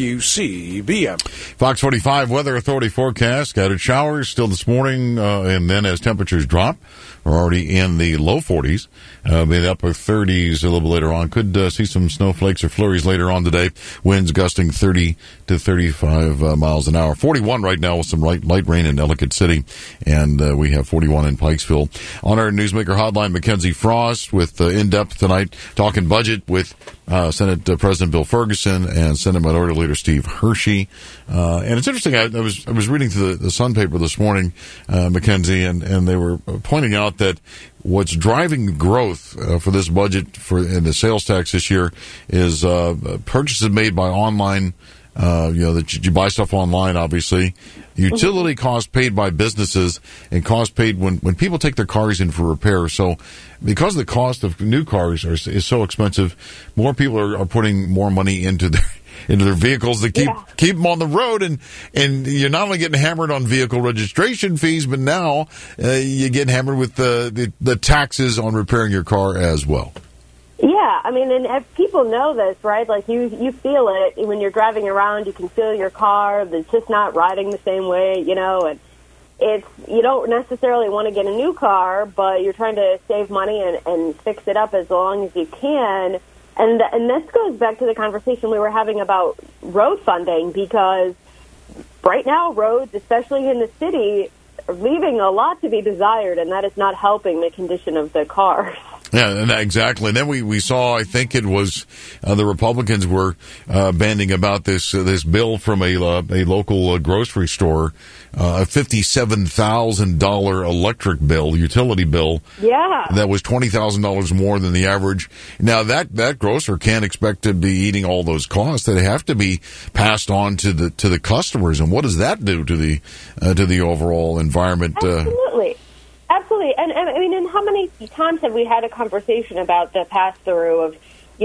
WCBM. Fox 45 Weather Authority forecast. Scattered showers still this morning, and then as temperatures drop, we're already in the low 40s, the upper 30s a little bit later on. Could see some snowflakes or flurries later on today. Winds gusting 30 to 35 miles an hour. 41 right now with some light rain in Ellicott City, and we have 41 in Pikesville. On our Newsmaker hotline, Mackenzie Frost with in-depth tonight, talking budget with Senate President Bill Ferguson and Senate Minority Leader Steve Hershey. And it's interesting, I was reading through the Sun paper this morning, Mackenzie, and they were pointing out that what's driving growth for this budget in the sales tax this year is purchases made by online, that you buy stuff online, obviously. Utility costs paid by businesses and costs paid when people take their cars in for repair. So because the cost of new cars is so expensive, more people are putting more money into their vehicles to keep them on the road, and you're not only getting hammered on vehicle registration fees, but now you get hammered with the taxes on repairing your car as well. Yeah, Yeah, I mean, and if people know this, right? Like, you feel it when you're driving around. You can feel your car that's just not riding the same way, and you don't necessarily want to get a new car, but you're trying to save money and fix it up as long as you can. And this goes back to the conversation we were having about road funding, because right now roads, especially in the city, are leaving a lot to be desired, and that is not helping the condition of the cars. Yeah, exactly. And then we saw, I think it was the Republicans were banding about this bill from a local grocery store, a $57,000 electric bill, utility bill. Yeah, that was $20,000 more than the average. Now that grocer can't expect to be eating all those costs. They have to be passed on to the customers. And what does that do to the overall environment? Absolutely. Absolutely. And I mean, and how many times have we had a conversation about the pass-through of,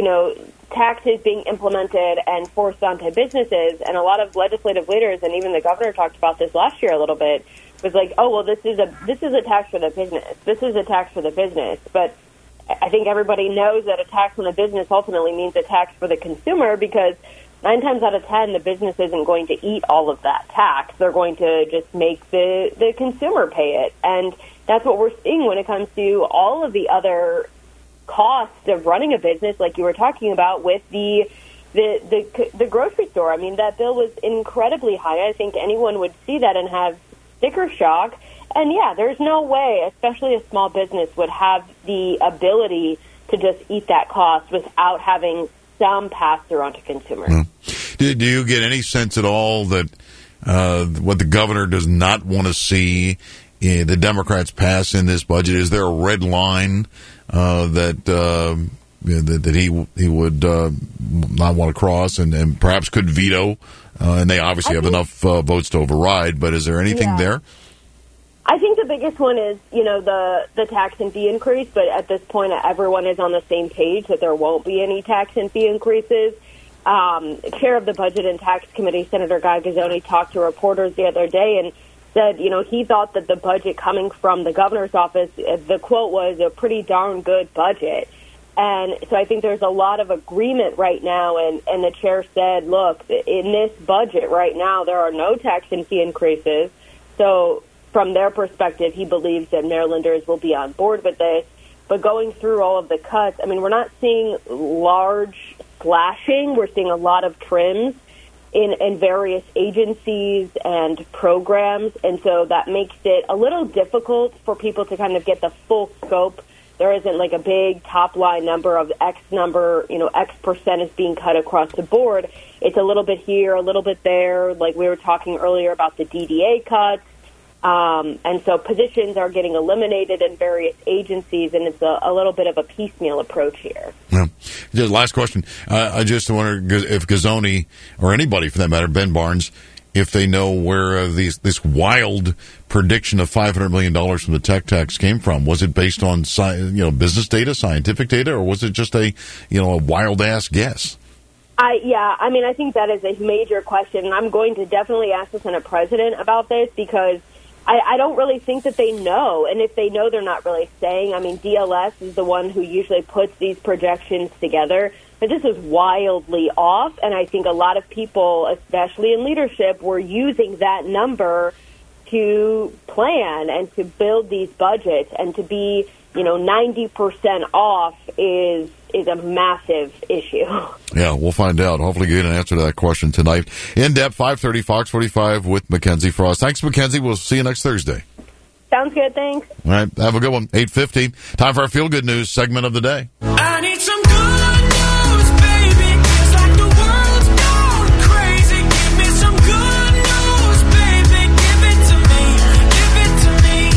taxes being implemented and forced onto businesses? And a lot of legislative leaders, and even the governor talked about this last year a little bit, was like, oh, well, this is a tax for the business. This is a tax for the business. But I think everybody knows that a tax on the business ultimately means a tax for the consumer, because 9 times out of 10, the business isn't going to eat all of that tax. They're going to just make the consumer pay it. And that's what we're seeing when it comes to all of the other costs of running a business, like you were talking about with the grocery store. I mean, that bill was incredibly high. I think anyone would see that and have sticker shock. And yeah, there's no way, especially a small business, would have the ability to just eat that cost without having some pass-through onto consumers. Do you get any sense at all that what the governor does not want to see the Democrats pass in this budget? Is there a red line that he would not want to cross and perhaps could veto? And they obviously have enough votes to override, but is there anything there? I think the biggest one is, the tax and fee increase, but at this point everyone is on the same page that there won't be any tax and fee increases. Chair of the Budget and Tax Committee, Senator Guy Gazzone, talked to reporters the other day and said, he thought that the budget coming from the governor's office, the quote was, a pretty darn good budget. And so I think there's a lot of agreement right now, and the chair said, look, in this budget right now, there are no tax and fee increases. So from their perspective, he believes that Marylanders will be on board with this. But going through all of the cuts, I mean, we're not seeing large slashing. We're seeing a lot of trims in various agencies and programs, and so that makes it a little difficult for people to kind of get the full scope. There isn't like a big top-line number of X number, X percent is being cut across the board. It's a little bit here, a little bit there, like we were talking earlier about the DDA cuts. And so positions are getting eliminated in various agencies, and it's a little bit of a piecemeal approach here. Yeah. Just last question. I just wonder if Gazzone, or anybody for that matter, Ben Barnes, if they know where this wild prediction of $500 million from the tech tax came from. Was it based on business data, scientific data, or was it just a wild-ass guess? I think that is a major question, and I'm going to definitely ask the Senate President about this, because I don't really think that they know, and if they know, they're not really saying. I mean, DLS is the one who usually puts these projections together, but this is wildly off, and I think a lot of people, especially in leadership, were using that number to plan and to build these budgets, and to be 90% off is a massive issue. Yeah, we'll find out. Hopefully get an answer to that question tonight. In depth, 5:30, Fox 45 with Mackenzie Frost. Thanks, Mackenzie. We'll see you next Thursday. Sounds good. Thanks. All right. Have a good one. 8:50. Time for our Feel Good News segment of the day. I need some good news, baby. It's like the world's gone crazy. Give me some good news, baby. Give it to me. Give it to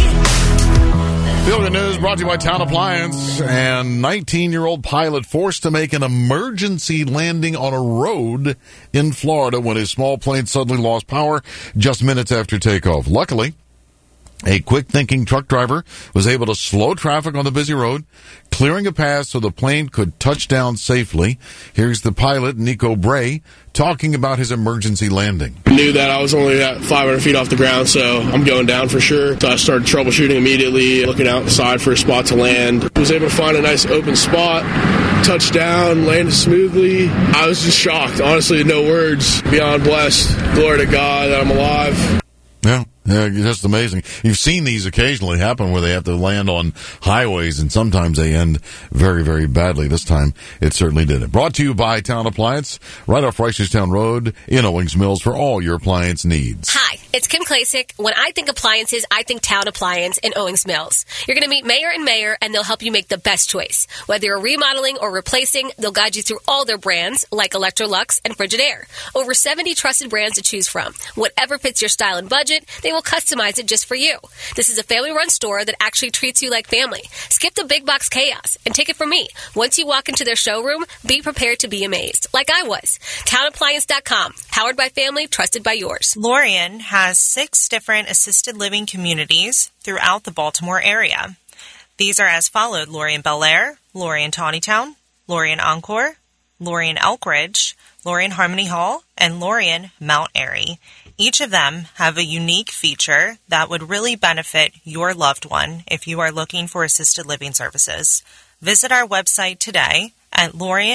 me. Feel Good News brought to you by Town Appliance. And 19-year-old pilot forced to make an emergency landing on a road in Florida when his small plane suddenly lost power just minutes after takeoff. Luckily, A quick-thinking truck driver was able to slow traffic on the busy road, clearing a path so the plane could touch down safely. Here's the pilot, Nico Bray, talking about his emergency landing. I knew that I was only at 500 feet off the ground, so I'm going down for sure. So I started troubleshooting immediately, looking outside for a spot to land. I was able to find a nice open spot, touched down, landed smoothly. I was just shocked. Honestly, no words. Beyond blessed. Glory to God that I'm alive. Yeah, just amazing. You've seen these occasionally happen where they have to land on highways, and sometimes they end very, very badly. This time, it certainly didn't. Brought to you by Town Appliance, right off Reisterstown Road in Owings Mills for all your appliance needs. Hi, it's Kim Klasick. When I think appliances, I think Town Appliance in Owings Mills. You're going to meet Mayor and Mayor, and they'll help you make the best choice. Whether you're remodeling or replacing, they'll guide you through all their brands, like Electrolux and Frigidaire. Over 70 trusted brands to choose from. Whatever fits your style and budget, they will customize it just for you. This is a family-run store that actually treats you like family. Skip the big box chaos and take it from me. Once you walk into their showroom, be prepared to be amazed, like I was. TownAppliance.com. Powered by family, trusted by yours. Lorien has 6 different assisted living communities throughout the Baltimore area. These are as followed: Lorien Bel Air, Lorien Tawnytown, Lorien Encore, Lorien Elk Ridge, Lorien Harmony Hall, and Lorien Mount Airy. Each of them have a unique feature that would really benefit your loved one if you are looking for assisted living services. Visit our website today at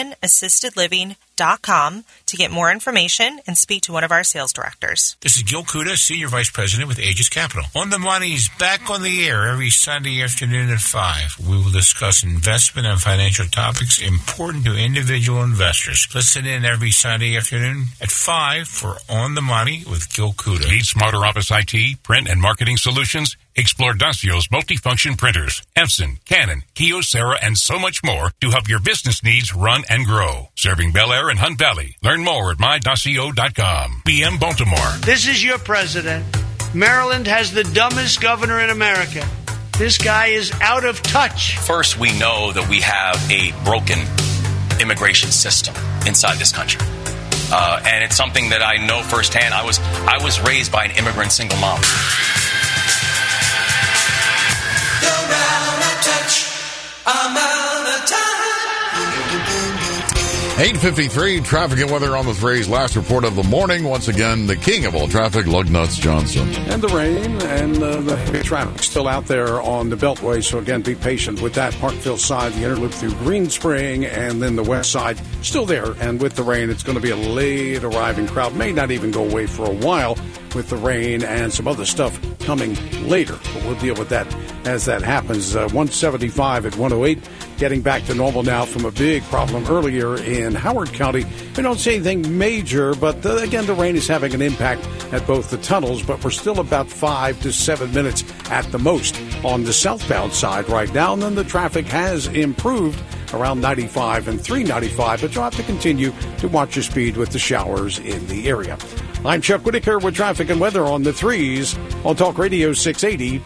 LorienAssistedLiving.com to get more information and speak to one of our sales directors. This is Gil Kuda, Senior Vice President with Aegis Capital. On the Money is back on the air every Sunday afternoon at 5. We will discuss investment and financial topics important to individual investors. Listen in every Sunday afternoon at 5 for On the Money with Gil Kuda. Need smarter office IT, print, and marketing solutions? Explore Dacio's multifunction printers, Epson, Canon, Kyocera, and so much more to help your business needs run and grow. Serving Bel Air and Hunt Valley. Learn more at mydacio.com. BM Baltimore. This is your president. Maryland has the dumbest governor in America. This guy is out of touch. First, we know that we have a broken immigration system inside this country. And it's something that I know firsthand. I was raised by an immigrant single mom. 8:53, traffic and weather on the 3's last report of the morning. Once again, the king of all traffic, Lugnuts Johnson. And the rain and the heavy traffic still out there on the Beltway. So again, be patient with that. Parkville side, the interloop through Green Spring, and then the west side still there. And with the rain, it's going to be a late arriving crowd. May not even go away for a while with the rain and some other stuff coming later. But we'll deal with that as that happens. 175 at 108. Getting back to normal now from a big problem earlier in Howard County. We don't see anything major, but again, the rain is having an impact at both the tunnels, but we're still about 5 to 7 minutes at the most on the southbound side right now. And then the traffic has improved around 95 and 395, but you'll have to continue to watch your speed with the showers in the area. I'm Chuck Whitaker with traffic and weather on the 3's on Talk Radio 680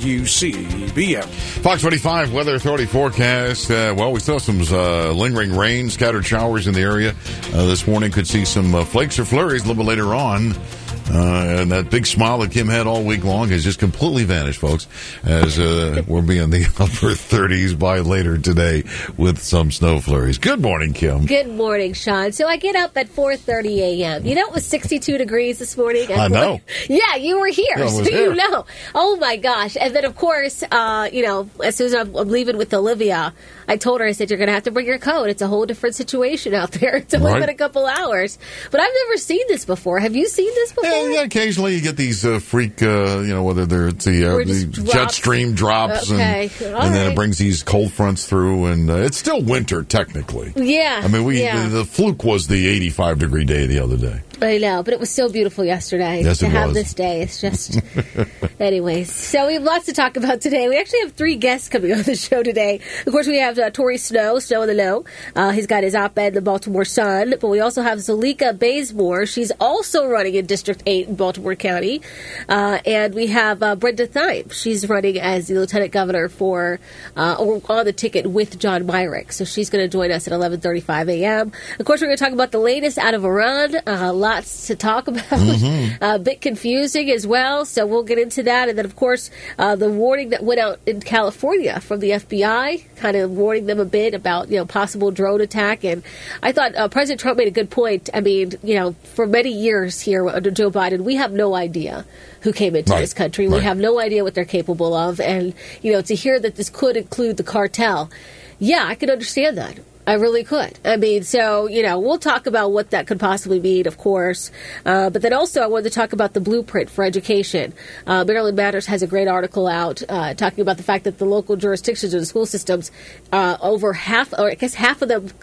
WCBM. Fox 25 Weather Authority forecast. We still have some lingering rain, scattered showers in the area. This morning could see some flakes or flurries a little bit later on. And that big smile that Kim had all week long has just completely vanished, folks, as we'll be in the upper 30s by later today with some snow flurries. Good morning, Kim. Good morning, Sean. So I get up at 4:30 a.m. You know, it was 62 degrees this morning. I know. Yeah, you were here, I was so here. you know. Oh, my gosh. And then, of course, as soon as I'm leaving with Olivia, I told her, I said, you're going to have to bring your coat. It's a whole different situation out there. It's only been a couple hours. But I've never seen this before. Have you seen this before? Yeah, occasionally you get these freak, whether they're the jet stream drops, and then it brings these cold fronts through, and it's still winter technically. Yeah. I mean, the fluke was the 85-degree day the other day. I know, but it was so beautiful yesterday to have this day. It's just, anyways. So we have lots to talk about today. We actually have 3 guests coming on the show today. Of course, we have Tory Snow in the Know. He's got his op-ed in the Baltimore Sun. But we also have Zulika Bazemore. She's also running in District 8 in Baltimore County. And we have Brenda Thyme. She's running as the Lieutenant Governor or on the ticket with John Myrick. So she's going to join us at 11:35 a.m. Of course, we're going to talk about the latest out of Iran. lots to talk about. Mm-hmm. A bit confusing as well, so we'll get into that. And then, of course, the warning that went out in California from the FBI, kind of warning them a bit about, possible drone attack. And I thought President Trump made a good point. I mean, for many years here under Joe Biden, we have no idea who came into this country. We have no idea what they're capable of. And, to hear that this could include the cartel, yeah, I could understand that. I really could. I mean, so, we'll talk about what that could possibly mean, of course. But then also I wanted to talk about the blueprint for education. Maryland Matters has a great article out talking about the fact that the local jurisdictions or the school systems, over half, or I guess half of them,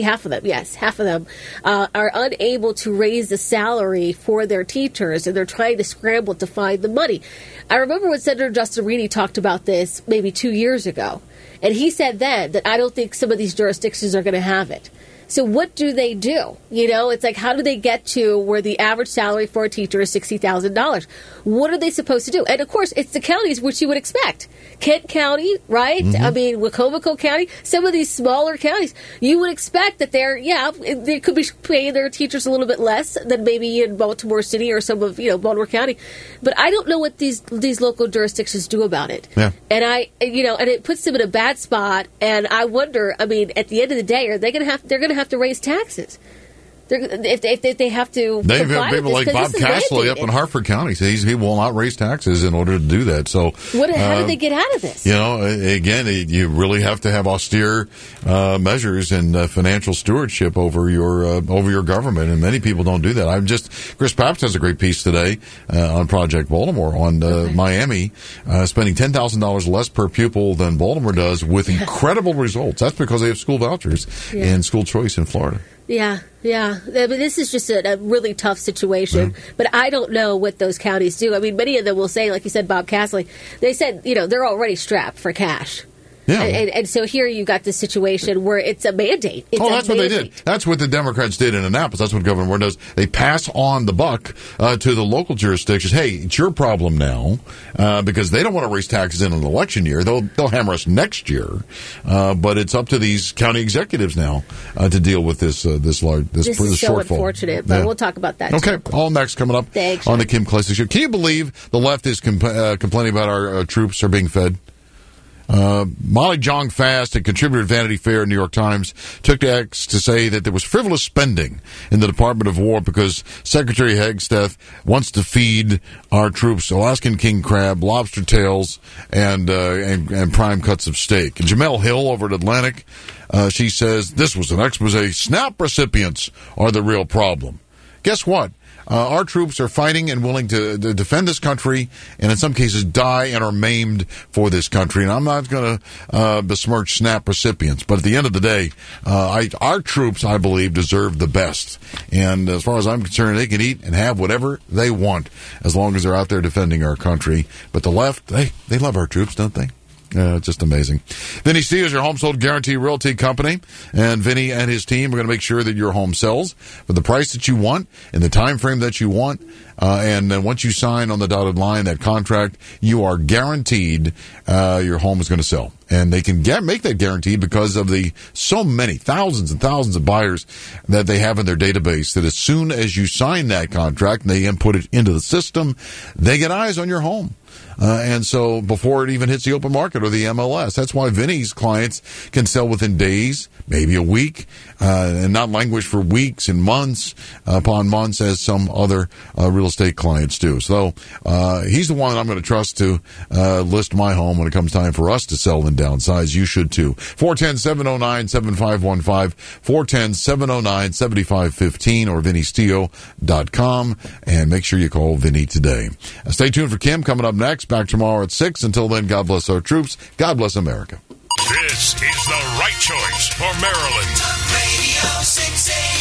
are unable to raise the salary for their teachers, and they're trying to scramble to find the money. I remember when Senator Justin Reedy talked about this maybe 2 years ago. And he said then that I don't think some of these jurisdictions are going to have it. So what do they do? It's like, how do they get to where the average salary for a teacher is $60,000? What are they supposed to do? And, of course, it's the counties which you would expect. Kent County, right? Mm-hmm. I mean, Wacomico County, some of these smaller counties, you would expect that they could be paying their teachers a little bit less than maybe in Baltimore City or some of, Baltimore County. But I don't know what these local jurisdictions do about it. Yeah. And and it puts them in a bad spot. And I wonder, I mean, at the end of the day, they're going to have to raise taxes. If they have to, they've had people like Bob Castley up in Hartford County says he will not raise taxes in order to do that. So, how did they get out of this? Again, you really have to have austere measures and financial stewardship over your government, and many people don't do that. Chris Papst has a great piece today on Project Baltimore on Miami, spending $10,000 less per pupil than Baltimore does with incredible results. That's because they have school vouchers and school choice in Florida. Yeah. I mean, this is just a really tough situation, but I don't know what those counties do. I mean, many of them will say, like you said, Bob Castley, they said, they're already strapped for cash. Yeah. And so here you got this situation where it's a mandate. That's what they did. That's what the Democrats did in Annapolis. That's what Governor Moore does. They pass on the buck to the local jurisdictions. Hey, it's your problem now, because they don't want to raise taxes in an election year. They'll hammer us next year, but it's up to these county executives now to deal with this shortfall. This is so unfortunate, but we'll talk about that. Okay, all next coming up on the Kim Klacik Show. Can you believe the left is complaining about our troops are being fed? Molly Jong-Fast, a contributor at Vanity Fair and New York Times, took to X to say that there was frivolous spending in the Department of War because Secretary Hegsteth wants to feed our troops Alaskan king crab, lobster tails, and prime cuts of steak. And Jamel Hill over at Atlantic, she says this was an expose. SNAP recipients are the real problem. Guess what? Our troops are fighting and willing to defend this country, and in some cases die and are maimed for this country. And I'm not going to besmirch SNAP recipients, but at the end of the day, our troops, I believe, deserve the best. And as far as I'm concerned, they can eat and have whatever they want as long as they're out there defending our country. But the left, they love our troops, don't they? Just amazing. Vinny C is your home sold guarantee realty company, and Vinny and his team are going to make sure that your home sells for the price that you want in the time frame that you want. And then once you sign on the dotted line that contract, you are guaranteed your home is going to sell. And they can make that guarantee because of the so many thousands and thousands of buyers that they have in their database, that as soon as you sign that contract and they input it into the system, they get eyes on your home. And so before it even hits the open market or the MLS, that's why Vinny's clients can sell within days, maybe a week, and not languish for weeks and months upon months as some other real estate clients do. So he's the one I'm going to trust to list my home when it comes time for us to sell and downsize. You should too. 410-709-7515, 410-709-7515, or VinnyStio.com, and make sure you call Vinny today. Stay tuned for Kim coming up next. Back tomorrow at 6. Until then, God bless our troops. God bless America. This is the right choice for Maryland. Radio 680.